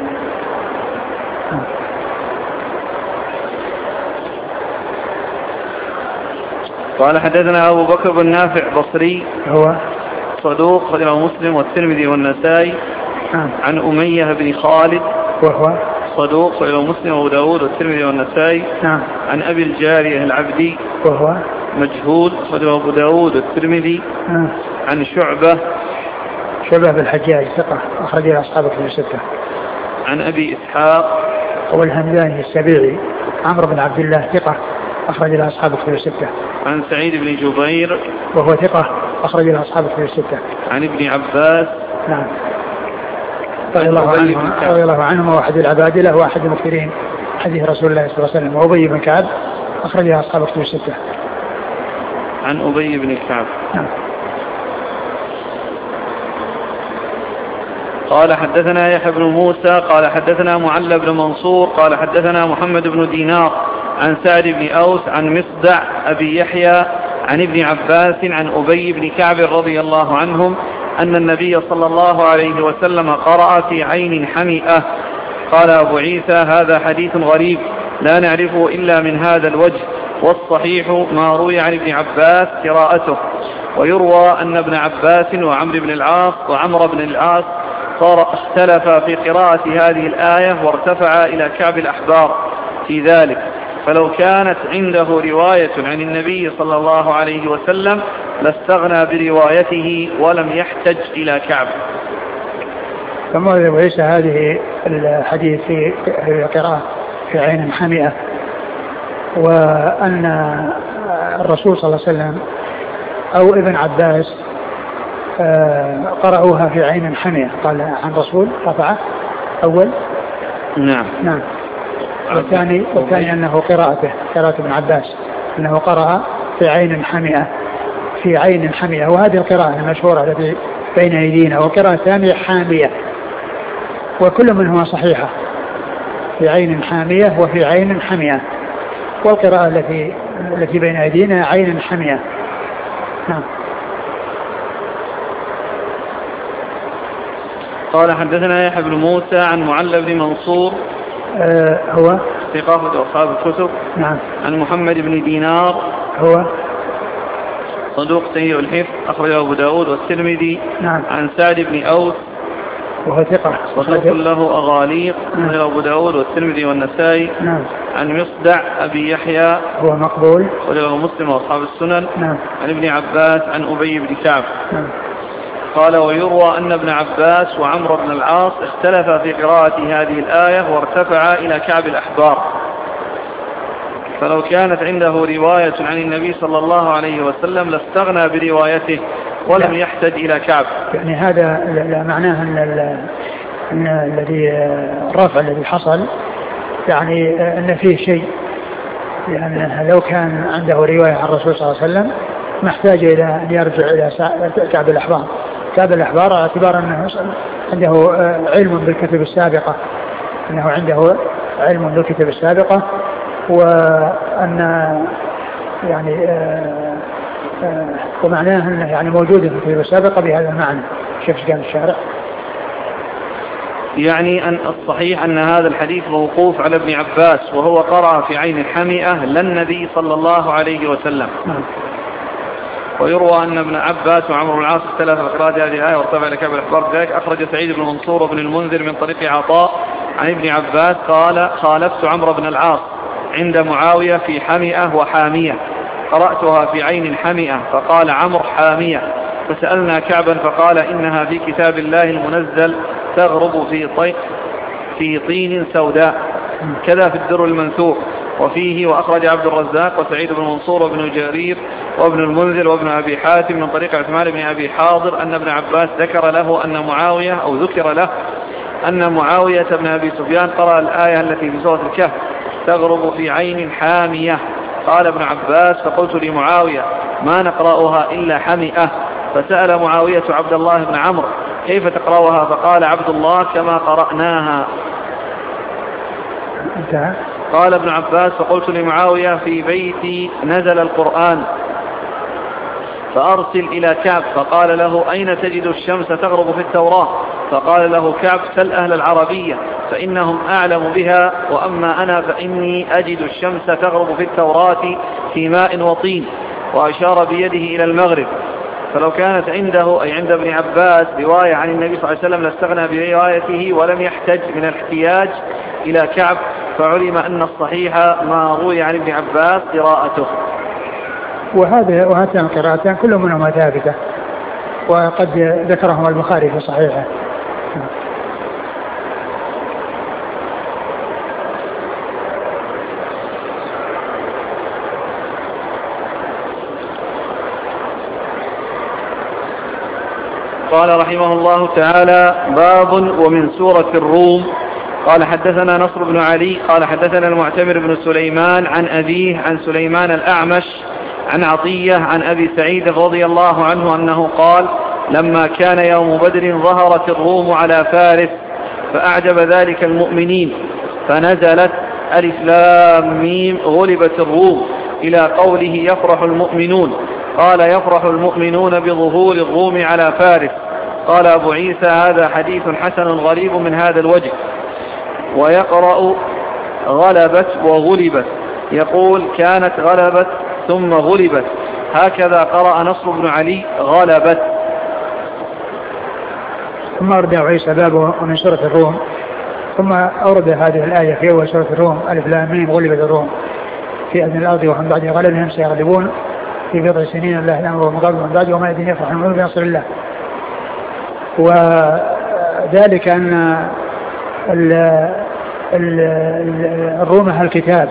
[SPEAKER 1] قال حدثنا أبو بكر بن نافع بصري
[SPEAKER 2] هو
[SPEAKER 1] صدوق خرجه مسلم والترمذي والنسائي.
[SPEAKER 2] م.
[SPEAKER 1] عن أمية بن خالد
[SPEAKER 2] وهو
[SPEAKER 1] صدوق خرجه مسلم وأبو داود والترمذي والنسائي.
[SPEAKER 2] نعم.
[SPEAKER 1] عن أبي الجارية العبدي
[SPEAKER 2] وهو
[SPEAKER 1] مجهول خرجه أبو داود والترمذي.
[SPEAKER 2] م.
[SPEAKER 1] عن شعبة
[SPEAKER 2] شعبة بالحجاج ثقة أخرجها أصحاب الكتب الستة.
[SPEAKER 1] عن أبي إسحاق
[SPEAKER 2] هو الهمداني السبيعي عمرو بن عبد الله ثقة أخرج له أصحاب الكتب الستة.
[SPEAKER 1] عن سعيد بن جبير
[SPEAKER 2] وهو ثقة أخرج له أصحاب الكتب الستة.
[SPEAKER 1] عن ابن عباس
[SPEAKER 2] نعم رضي الله عنه رضي الله عنه واحد العبادلة واحد المكثرين حديث رسول الله صلى الله عليه وسلم. وأبي بن كعب أخرج له أصحاب الكتب الستة.
[SPEAKER 1] عن أبي بن كعب.
[SPEAKER 2] نعم.
[SPEAKER 1] قال حدثنا يحيى بن موسى قال حدثنا معل بن منصور قال حدثنا محمد بن دينار عن سعد بن أوس عن مصدع أبي يحيى عن ابن عباس عن أبي بن كعب رضي الله عنهم أن النبي صلى الله عليه وسلم قرأ في عين حمئة. قال أبو عيسى هذا حديث غريب لا نعرفه إلا من هذا الوجه، والصحيح ما روي عن ابن عباس قراءته. ويروى أن ابن عباس وعمر بن العاص وعمر بن العاص اختلفا في قراءة هذه الآية وارتفعا إلى كعب الأحبار في ذلك، فلو كانت عنده رواية عن النبي صلى الله عليه وسلم لاستغنى بروايته ولم يحتج إلى كعب.
[SPEAKER 2] ثم وليس هذه الحديث في القراءة في عين حمئة، وأن الرسول صلى الله عليه وسلم أو ابن عباس قرأوها في عين حمئة. قال عن رسول رفعه أول.
[SPEAKER 1] نعم
[SPEAKER 2] نعم. والثاني والثاني أنه قراءته قراءة ابن عباس أنه قرأ في عين حمئة في عين حمئة، وهذه القراءة المشهورة التي بين أيدينا، والقراءة الثانية حامية، وكل منهما صحيحة، في عين حامية وفي عين حمئة، والقراءة التي التي بين أيدينا عين حمئة. نعم.
[SPEAKER 1] قال حدثنا يحيى بن موسى عن معل بن منصور
[SPEAKER 2] آه هو
[SPEAKER 1] ثقافة أصحاب الكتب.
[SPEAKER 2] نعم.
[SPEAKER 1] عن محمد بن دينار
[SPEAKER 2] هو
[SPEAKER 1] صدوق سيء الحفظ أخرجه أبو داود والترمذي.
[SPEAKER 2] نعم.
[SPEAKER 1] عن سعد بن أوس
[SPEAKER 2] وهو ثقة
[SPEAKER 1] صدوق له أغاليق أخرجه أبو داود والترمذي والنسائي.
[SPEAKER 2] نعم.
[SPEAKER 1] عن مصدع أبي يحيى
[SPEAKER 2] هو مقبول
[SPEAKER 1] أخرجه مسلم وأصحاب السنن.
[SPEAKER 2] نعم.
[SPEAKER 1] عن ابن عباس عن أبي بن كعب.
[SPEAKER 2] نعم.
[SPEAKER 1] قال ويروى أن ابن عباس وعمر بن العاص اختلفا في قراءة هذه الآية وارتفعا إلى كعب الأحبار، فلو كانت عنده رواية عن النبي صلى الله عليه وسلم لاستغنى بروايته ولم يحتج إلى كعب.
[SPEAKER 2] يعني هذا معناه أن أن الذي الرفع الذي حصل يعني أن فيه شيء، لأنه لو كان عنده رواية عن الرسول صلى الله عليه وسلم ما احتاج إلى أن يرجع إلى كعب الأحبار. كعب الأحبار اعتبار أنه عنده علم بالكتب السابقة، أنه عنده علم بالكتب السابقة، وأن يعني آآ آآ ومعناه أنه يعني موجود في الكتب السابقة بهذا المعنى. شوف كان الشارع
[SPEAKER 1] يعني أن الصحيح أن هذا الحديث موقوف على ابن عباس وهو قرأ في عين الحمئة للنبي صلى الله عليه وسلم.
[SPEAKER 2] نعم.
[SPEAKER 1] ويروى أن ابن عباس وعمر بن العاص اختلف في قراءة هذه الآية وارتفع إلى كعب الأحبار. ذلك أخرج سعيد بن منصور وابن المنذر من طريق عطاء عن ابن عباس قال خالفت عمر بن العاص عند معاوية في حمئة وحامية، قرأتها في عين حمئة فقال عمر حامية، فسألنا كعبا فقال إنها في كتاب الله المنزل تغرب في طي في طين سوداء، كذا في الدر المنثور. وفيه وأخرج عبد الرزاق وسعيد بن منصور وابن جرير وابن المنذر وابن أبي حاتم من طريق عثمان بن أبي حاضر أن ابن عباس ذكر له أن معاوية أو ذكر له أن معاوية بن أبي سفيان قرأ الآية التي في سورة الكهف تغرب في عين حامية. قال ابن عباس فقلت لمعاوية ما نقرأها إلا حمئة، فسأل معاوية عبد الله بن عمرو كيف تقرأها فقال عبد الله كما قرأناها.
[SPEAKER 2] انتهى.
[SPEAKER 1] قال ابن عباس فقلت لمعاوية في بيتي نزل القرآن فأرسل إلى كعب، فقال له أين تجد الشمس تغرب في التوراة؟ فقال له كعب سل أهل العربية فإنهم أعلم بها، وأما أنا فإني أجد الشمس تغرب في التوراة في ماء وطين، وأشار بيده إلى المغرب. فلو كانت عنده أي عند ابن عباس رواية عن النبي صلى الله عليه وسلم لاستغنى بروايته ولم يحتج من الاحتياج إلى كعب، فعلم أن الصحيح ما روي عن ابن عباس قراءته.
[SPEAKER 2] وهذه وهاتان القراءتان كل منهما ثابتة، وقد ذكرهما البخاري في صحيحه.
[SPEAKER 1] قال رحمه الله تعالى باب ومن سورة الروم. قال حدثنا نصر بن علي قال حدثنا المعتمر بن سليمان عن أبيه عن سليمان الأعمش عن عطية عن أبي سعيد رضي الله عنه أنه قال: لما كان يوم بدر ظهرت الروم على فارس فأعجب ذلك المؤمنين فنزلت ألف لام ميم غلبت الروم إلى قوله يفرح المؤمنون. قال: يفرح المؤمنون بظهور الروم على فارس. قال أبو عيسى: هذا حديث حسن غريب من هذا الوجه. ويقرأ غلبت وغلبت، يقول: كانت غلبت ثم غلبت، هكذا قرأ نصر بن علي غلبت.
[SPEAKER 2] ثم أورد أبو عيسى بابه ومن سورة الروم، ثم أورد هذه الآية في أول سورة الروم: ألف لام ميم غلبت الروم في أدنى الأرض وهم بعد غلبهم سيغلبون في بضع سنين الله الأمر ومن قبل ومن بعد وما يدين يفرح المؤمنون بنصر الله. وذلك أن ال ال الروم أهل الكتاب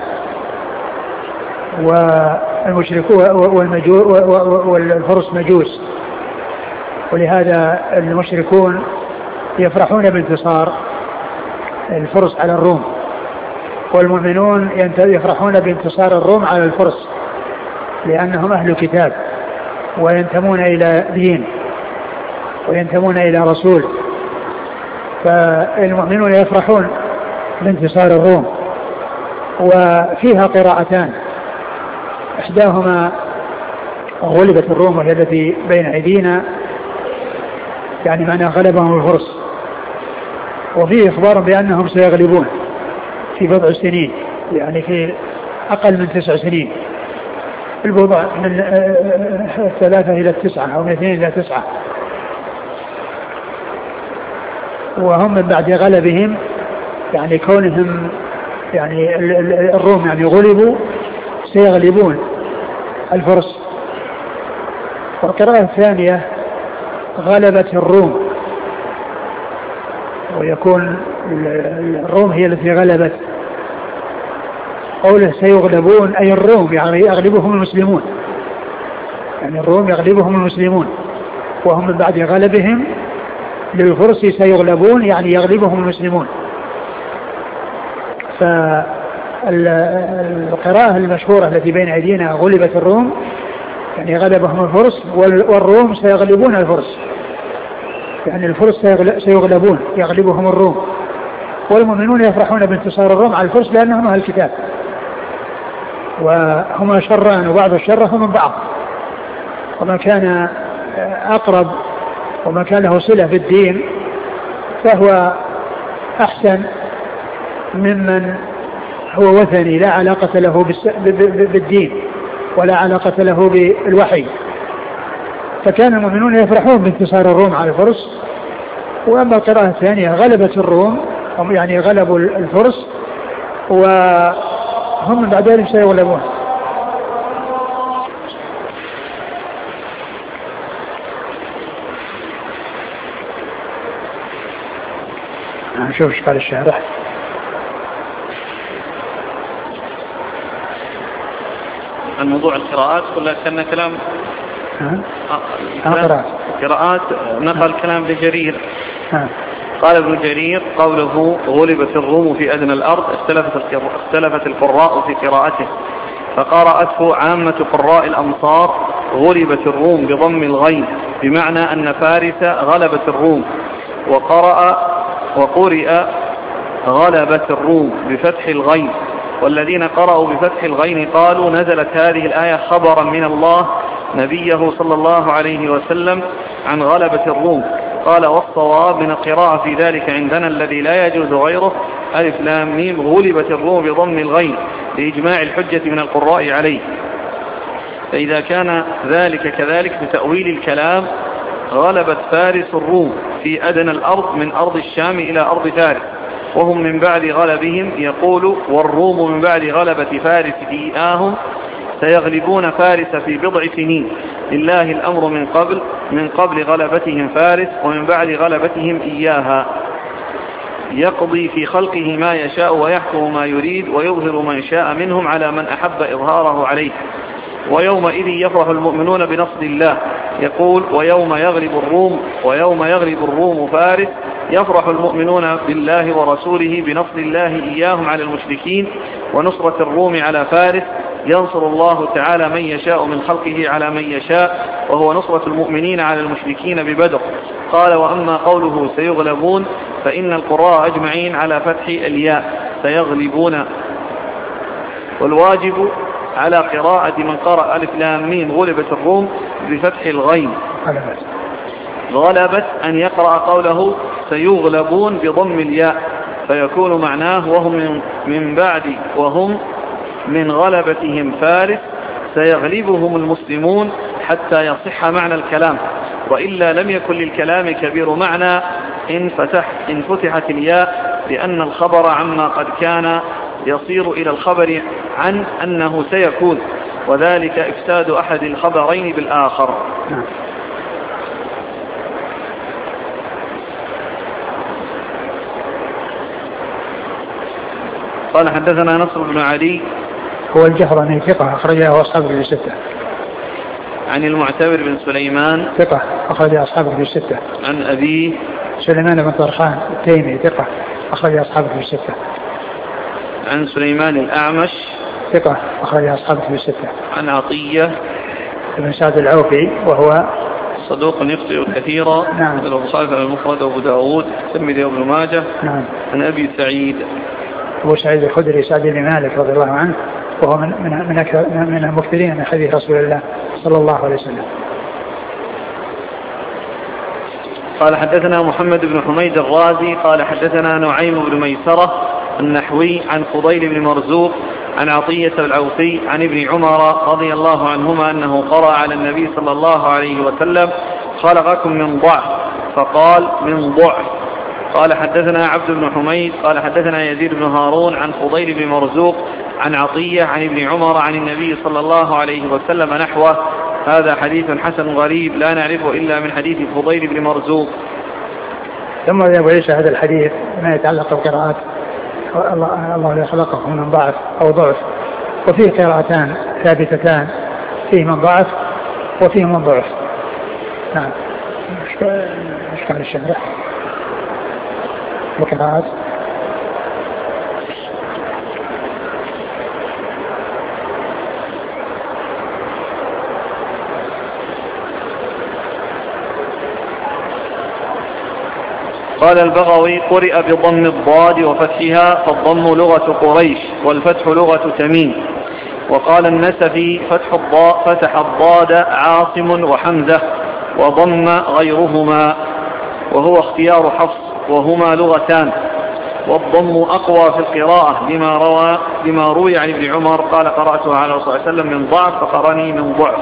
[SPEAKER 2] والمشركون والفرس مجوس، ولهذا المشركون يفرحون بانتصار الفرس على الروم، والمؤمنون يفرحون بانتصار الروم على الفرس لأنهم أهل كتاب وينتمون إلى دين وينتمون إلى رسول. فالمؤمنون يفرحون بانتصار الروم. وفيها قراءتان، إحداهما غلبت الروم وهي التي بين أيدينا، يعني معنى غلبهم الفرس، وفيه إخبار بأنهم سيغلبون في بضع سنين، يعني في أقل من تسع سنين، البضع من ثلاثة إلى التسعة أو من اثنين إلى تسعة. وهم من بعد غلبهم، يعني كونهم يعني الروم يعني غلبوا سيغلبون الفرس. والقراءة الثانية غلبت الروم، ويكون الروم هي التي غلبت. قوله سيغلبون أي الروم يعني يغلبهم المسلمون، يعني الروم يغلبهم المسلمون، وهم من بعد غلبهم للفرس سيغلبون يعني يغلبهم المسلمون. فالقراءة المشهورة التي بين أيدينا غلبت الروم يعني غلبهم الفرس، والروم سيغلبون الفرس، يعني الفرس سيغلبون يغلبهم الروم، والمؤمنون يفرحون بانتصار الروم على الفرس لأنهم أهل الكتاب وهما شران وبعض الشر من بعض. وما كان أقرب وما كان له صلة بالدين فهو أحسن ممن هو وثني لا علاقة له بالدين ولا علاقة له بالوحي. فكان المؤمنون يفرحون بانتصار الروم على الفرس. وأما القراءة الثانية غلبت الروم يعني غلبوا الفرس وهم من بعد ذلك سيغلبون. نشوف ايش قال الشارح.
[SPEAKER 1] عن موضوع القراءات كلها كان كلام
[SPEAKER 2] قراءات
[SPEAKER 1] قراءات نقل كلام بجرير.
[SPEAKER 2] ها.
[SPEAKER 1] قال ابن جرير قوله غلبت الروم في أدنى الأرض اختلفت القراء في قراءته، فقرأته عامة قراء الأمصار غلبت الروم بضم الغين بمعنى أن فارس غلبت الروم، وقرأ وقرئ غلبت الروم بفتح الغين. والذين قرأوا بفتح الغين قالوا نزلت هذه الآية خبرا من الله نبيه صلى الله عليه وسلم عن غلبة الروم. قال والصواب من القراءة في ذلك عندنا الذي لا يجوز غيره ألف لام ميم غلبت الروم بضم الغين لإجماع الحجة من القراء عليه. فإذا كان ذلك كذلك بتأويل الكلام غلبت فارس الروم في أدنى الأرض من أرض الشام إلى أرض فارس، وهم من بعد غلبهم يقول والروم من بعد غلبة فارس إياهم سيغلبون فارس في بضع سنين، لله الأمر من قبل من قبل غلبتهم فارس ومن بعد غلبتهم إياها، يقضي في خلقه ما يشاء ويحكم ما يريد ويظهر من شاء منهم على من أحب إظهاره عليه. ويومئذ يفرح المؤمنون بنصر الله، يقول ويوم يغلب الروم ويوم يغلب الروم فارس يفرح المؤمنون بالله ورسوله بنصر الله إياهم على المشركين ونصرة الروم على فارس ينصر الله تعالى من يشاء من خلقه على من يشاء، وهو نصرة المؤمنين على المشركين ببدر. قال: وأما قوله سيغلبون فإن القراء أجمعين على فتح الياء سيغلبون، والواجب على قراءة من قرأ ألف لام ميم غلبت الروم بفتح الغين. غلبت أن يقرأ قوله سيغلبون بضم الياء، فيكون معناه وهم من بعد وهم من غلبتهم فارس سيغلبهم المسلمون حتى يصح معنى الكلام، وإلا لم يكن للكلام كبير معنى إن, فتح إن فتحت الياء، لأن الخبر عما قد كان يصير إلى الخبر عن أنه سيكون، وذلك إفساد أحد الخبرين بالآخر. قال: حدثنا نصر بن علي
[SPEAKER 2] هو الجهرمي ثقة أخرجه أصحابه في الستة.
[SPEAKER 1] عن المعتمر بن سليمان
[SPEAKER 2] ثقة أخرجه أصحابه في الستة.
[SPEAKER 1] عن أبيه
[SPEAKER 2] سليمان بن طرخان التيمي ثقة أخرجه أصحابه في الستة.
[SPEAKER 1] عن سليمان الأعمش
[SPEAKER 2] ثقة أخرجه أصحابه في الستة.
[SPEAKER 1] عن عطية
[SPEAKER 2] بن سعد العوفي وهو
[SPEAKER 1] صدوق يخطئ كثيرا.
[SPEAKER 2] نعم.
[SPEAKER 1] البخاري المفرد وأبو داود الترمذي وابن ماجه.
[SPEAKER 2] نعم.
[SPEAKER 1] عن أبي سعيد
[SPEAKER 2] أبو سعيد الخدري سعد بن مالك رضي الله عنه، وهو من من من, أكثر من المكثرين من حديث رسول الله صلى الله عليه وسلم.
[SPEAKER 1] قال: حدثنا محمد بن حميد الرازي قال: حدثنا نعيم بن ميسرة النحوي عن فضيل بن مرزوق عن عطية العوفي عن ابن عمر رضي الله عنهما أنه قرأ على النبي صلى الله عليه وسلم: خلقكم من ضعف، فقال: من ضعف. قال: حدثنا عبد بن حميد قال: حدثنا يزيد بن هارون عن فضيل بن مرزوق عن عطية عن ابن عمر عن النبي صلى الله عليه وسلم نحوه. هذا حديث حسن غريب لا نعرفه إلا من حديث فضيل بن مرزوق.
[SPEAKER 2] ثم يا عيسى هذا الحديث ما يتعلق بالقراءات: الله الله خلقكم من ضعف أو ضعف، وفيه قراءتان ثابتتان، فيه من ضعف وفيه من ضعف. نعم. ايش قال الشارح؟ وقراءات
[SPEAKER 1] قال البغوي: قرئ بضم الضاد وفتحها، فالضم لغة قريش والفتح لغة تميم. وقال النسفي: فتح الضاد فتح الضاد عاصم وحمزة، وضم غيرهما، وهو اختيار حفص، وهما لغتان، والضم أقوى في القراءة لما روى لما روي عن ابن عمر قال: قرأته على رسول الله صلى الله عليه وسلم من ضعف فقرني من ضعف.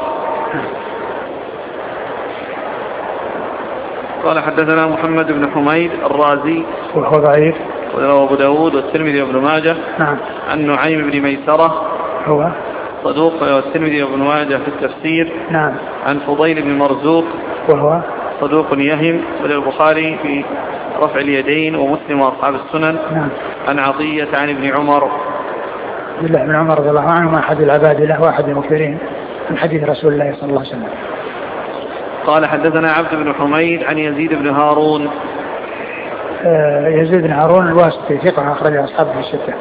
[SPEAKER 1] قال: حدثنا محمد بن حميد الرازي
[SPEAKER 2] وهو ضعيف،
[SPEAKER 1] ورواه أبو داود والترمذي وابن ماجه.
[SPEAKER 2] نعم.
[SPEAKER 1] عن نعيم بن ميسرة
[SPEAKER 2] هو
[SPEAKER 1] صدوق والترمذي وابن ماجه في التفسير.
[SPEAKER 2] نعم.
[SPEAKER 1] عن فضيل بن مرزوق
[SPEAKER 2] وهو
[SPEAKER 1] صدوق يهم، وللبخاري في رفع اليدين ومسلم وأصحاب السنن.
[SPEAKER 2] نعم.
[SPEAKER 1] عن عطية عن ابن عمر
[SPEAKER 2] عبد الله بن عمر رضي الله عنه أحد العباد له واحد المكثرين من حديث رسول الله صلى الله عليه وسلم.
[SPEAKER 1] قال: حدثنا عبد بن حميد عن يزيد بن هارون.
[SPEAKER 2] آه يزيد بن هارون الواسطي ثقة أخرجه أصحابه في الستة.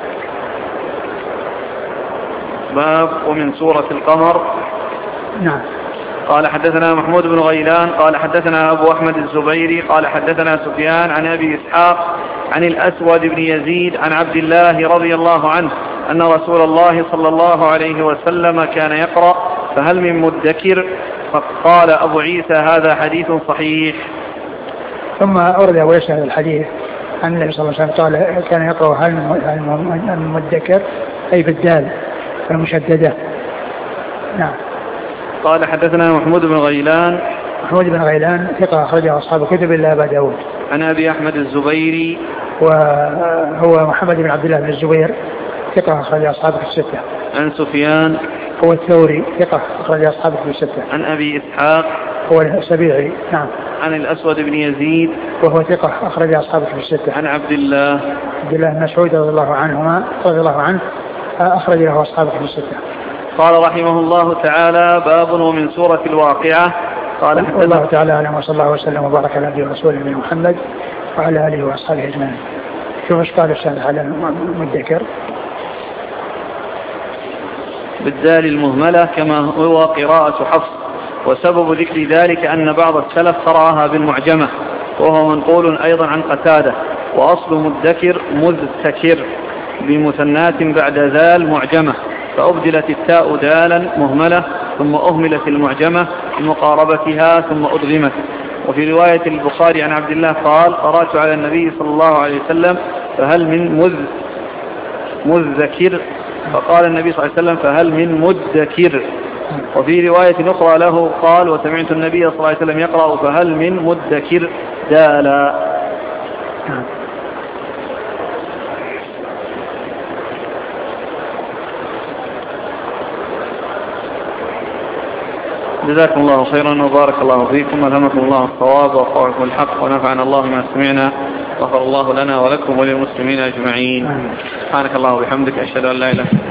[SPEAKER 1] باب ومن سورة القمر.
[SPEAKER 2] نعم.
[SPEAKER 1] قال: حدثنا محمود بن غيلان قال: حدثنا أبو أحمد الزبيري قال: حدثنا سفيان عن أبي إسحاق عن الأسود بن يزيد عن عبد الله رضي الله عنه أن رسول الله صلى الله عليه وسلم كان يقرأ: فهل من مدكر؟ فقال أبو عيسى: هذا حديث صحيح.
[SPEAKER 2] ثم أورد أبو عيسى هذا الحديث عن النبي صلى الله عليه وسلم قال: كان يقرأ هل من مدكر، أي بالدال المشددة. نعم.
[SPEAKER 1] قال: حدثنا محمود بن غيلان.
[SPEAKER 2] محمود بن غيلان ثقة أخرجه أصحاب كتب إلا أبا داود.
[SPEAKER 1] عن أبي أحمد الزبيري
[SPEAKER 2] وهو محمد بن عبد الله بن الزبير ثقة أخرجه أصحابه في الستة.
[SPEAKER 1] عن سفيان
[SPEAKER 2] هو الثوري ثقة أخرجه أصحابه في الستة.
[SPEAKER 1] عن أبي إسحاق
[SPEAKER 2] هو السبيعي. نعم.
[SPEAKER 1] عن الأسود بن يزيد
[SPEAKER 2] وهو ثقة أخرجه أصحابه في الستة.
[SPEAKER 1] عن عبد الله
[SPEAKER 2] عبد الله بن مسعود رضي الله عنهما رضي الله عنه أخرج له أصحابه في الستة.
[SPEAKER 1] قال رحمه الله تعالى: باب ومن سورة الواقعة. قال:
[SPEAKER 2] الله تعالى أعلم، وصلى الله وسلم وبارك على نبينا ورسوله محمد وعلى آله وأصحابه أجمعين. شوف ايش قال الشارح على المدكر.
[SPEAKER 1] بالدال المهملة كما هو قراءة حفص. وسبب ذكر ذلك أن بعض السلف قرأها بالمعجمة، وهو منقول أيضا عن قتادة. وأصل مدكر مذتكر بمثنات بعد ذال معجمة، فأبدلت التاء دالا مهملة ثم أهملت المعجمة بمقاربتها ثم أدغمت. وفي رواية البخاري عن عبد الله قال: قرأت على النبي صلى الله عليه وسلم فهل من مذ مذكر، فقال النبي صلى الله عليه وسلم فهل من مدكر. وفي رواية أخرى له قال: وسمعت النبي صلى الله عليه وسلم يقرأ فهل من مدكر دالا. جزاكم الله خيرا وبارك الله فيكم، ألهمكم الله الصواب ووفقكم الحق، ونفعنا الله ما سمعنا، غفر الله لنا ولكم وللمسلمين أجمعين. سبحانك الله وبحمدك، أشهد أن لا إله إلا أنت.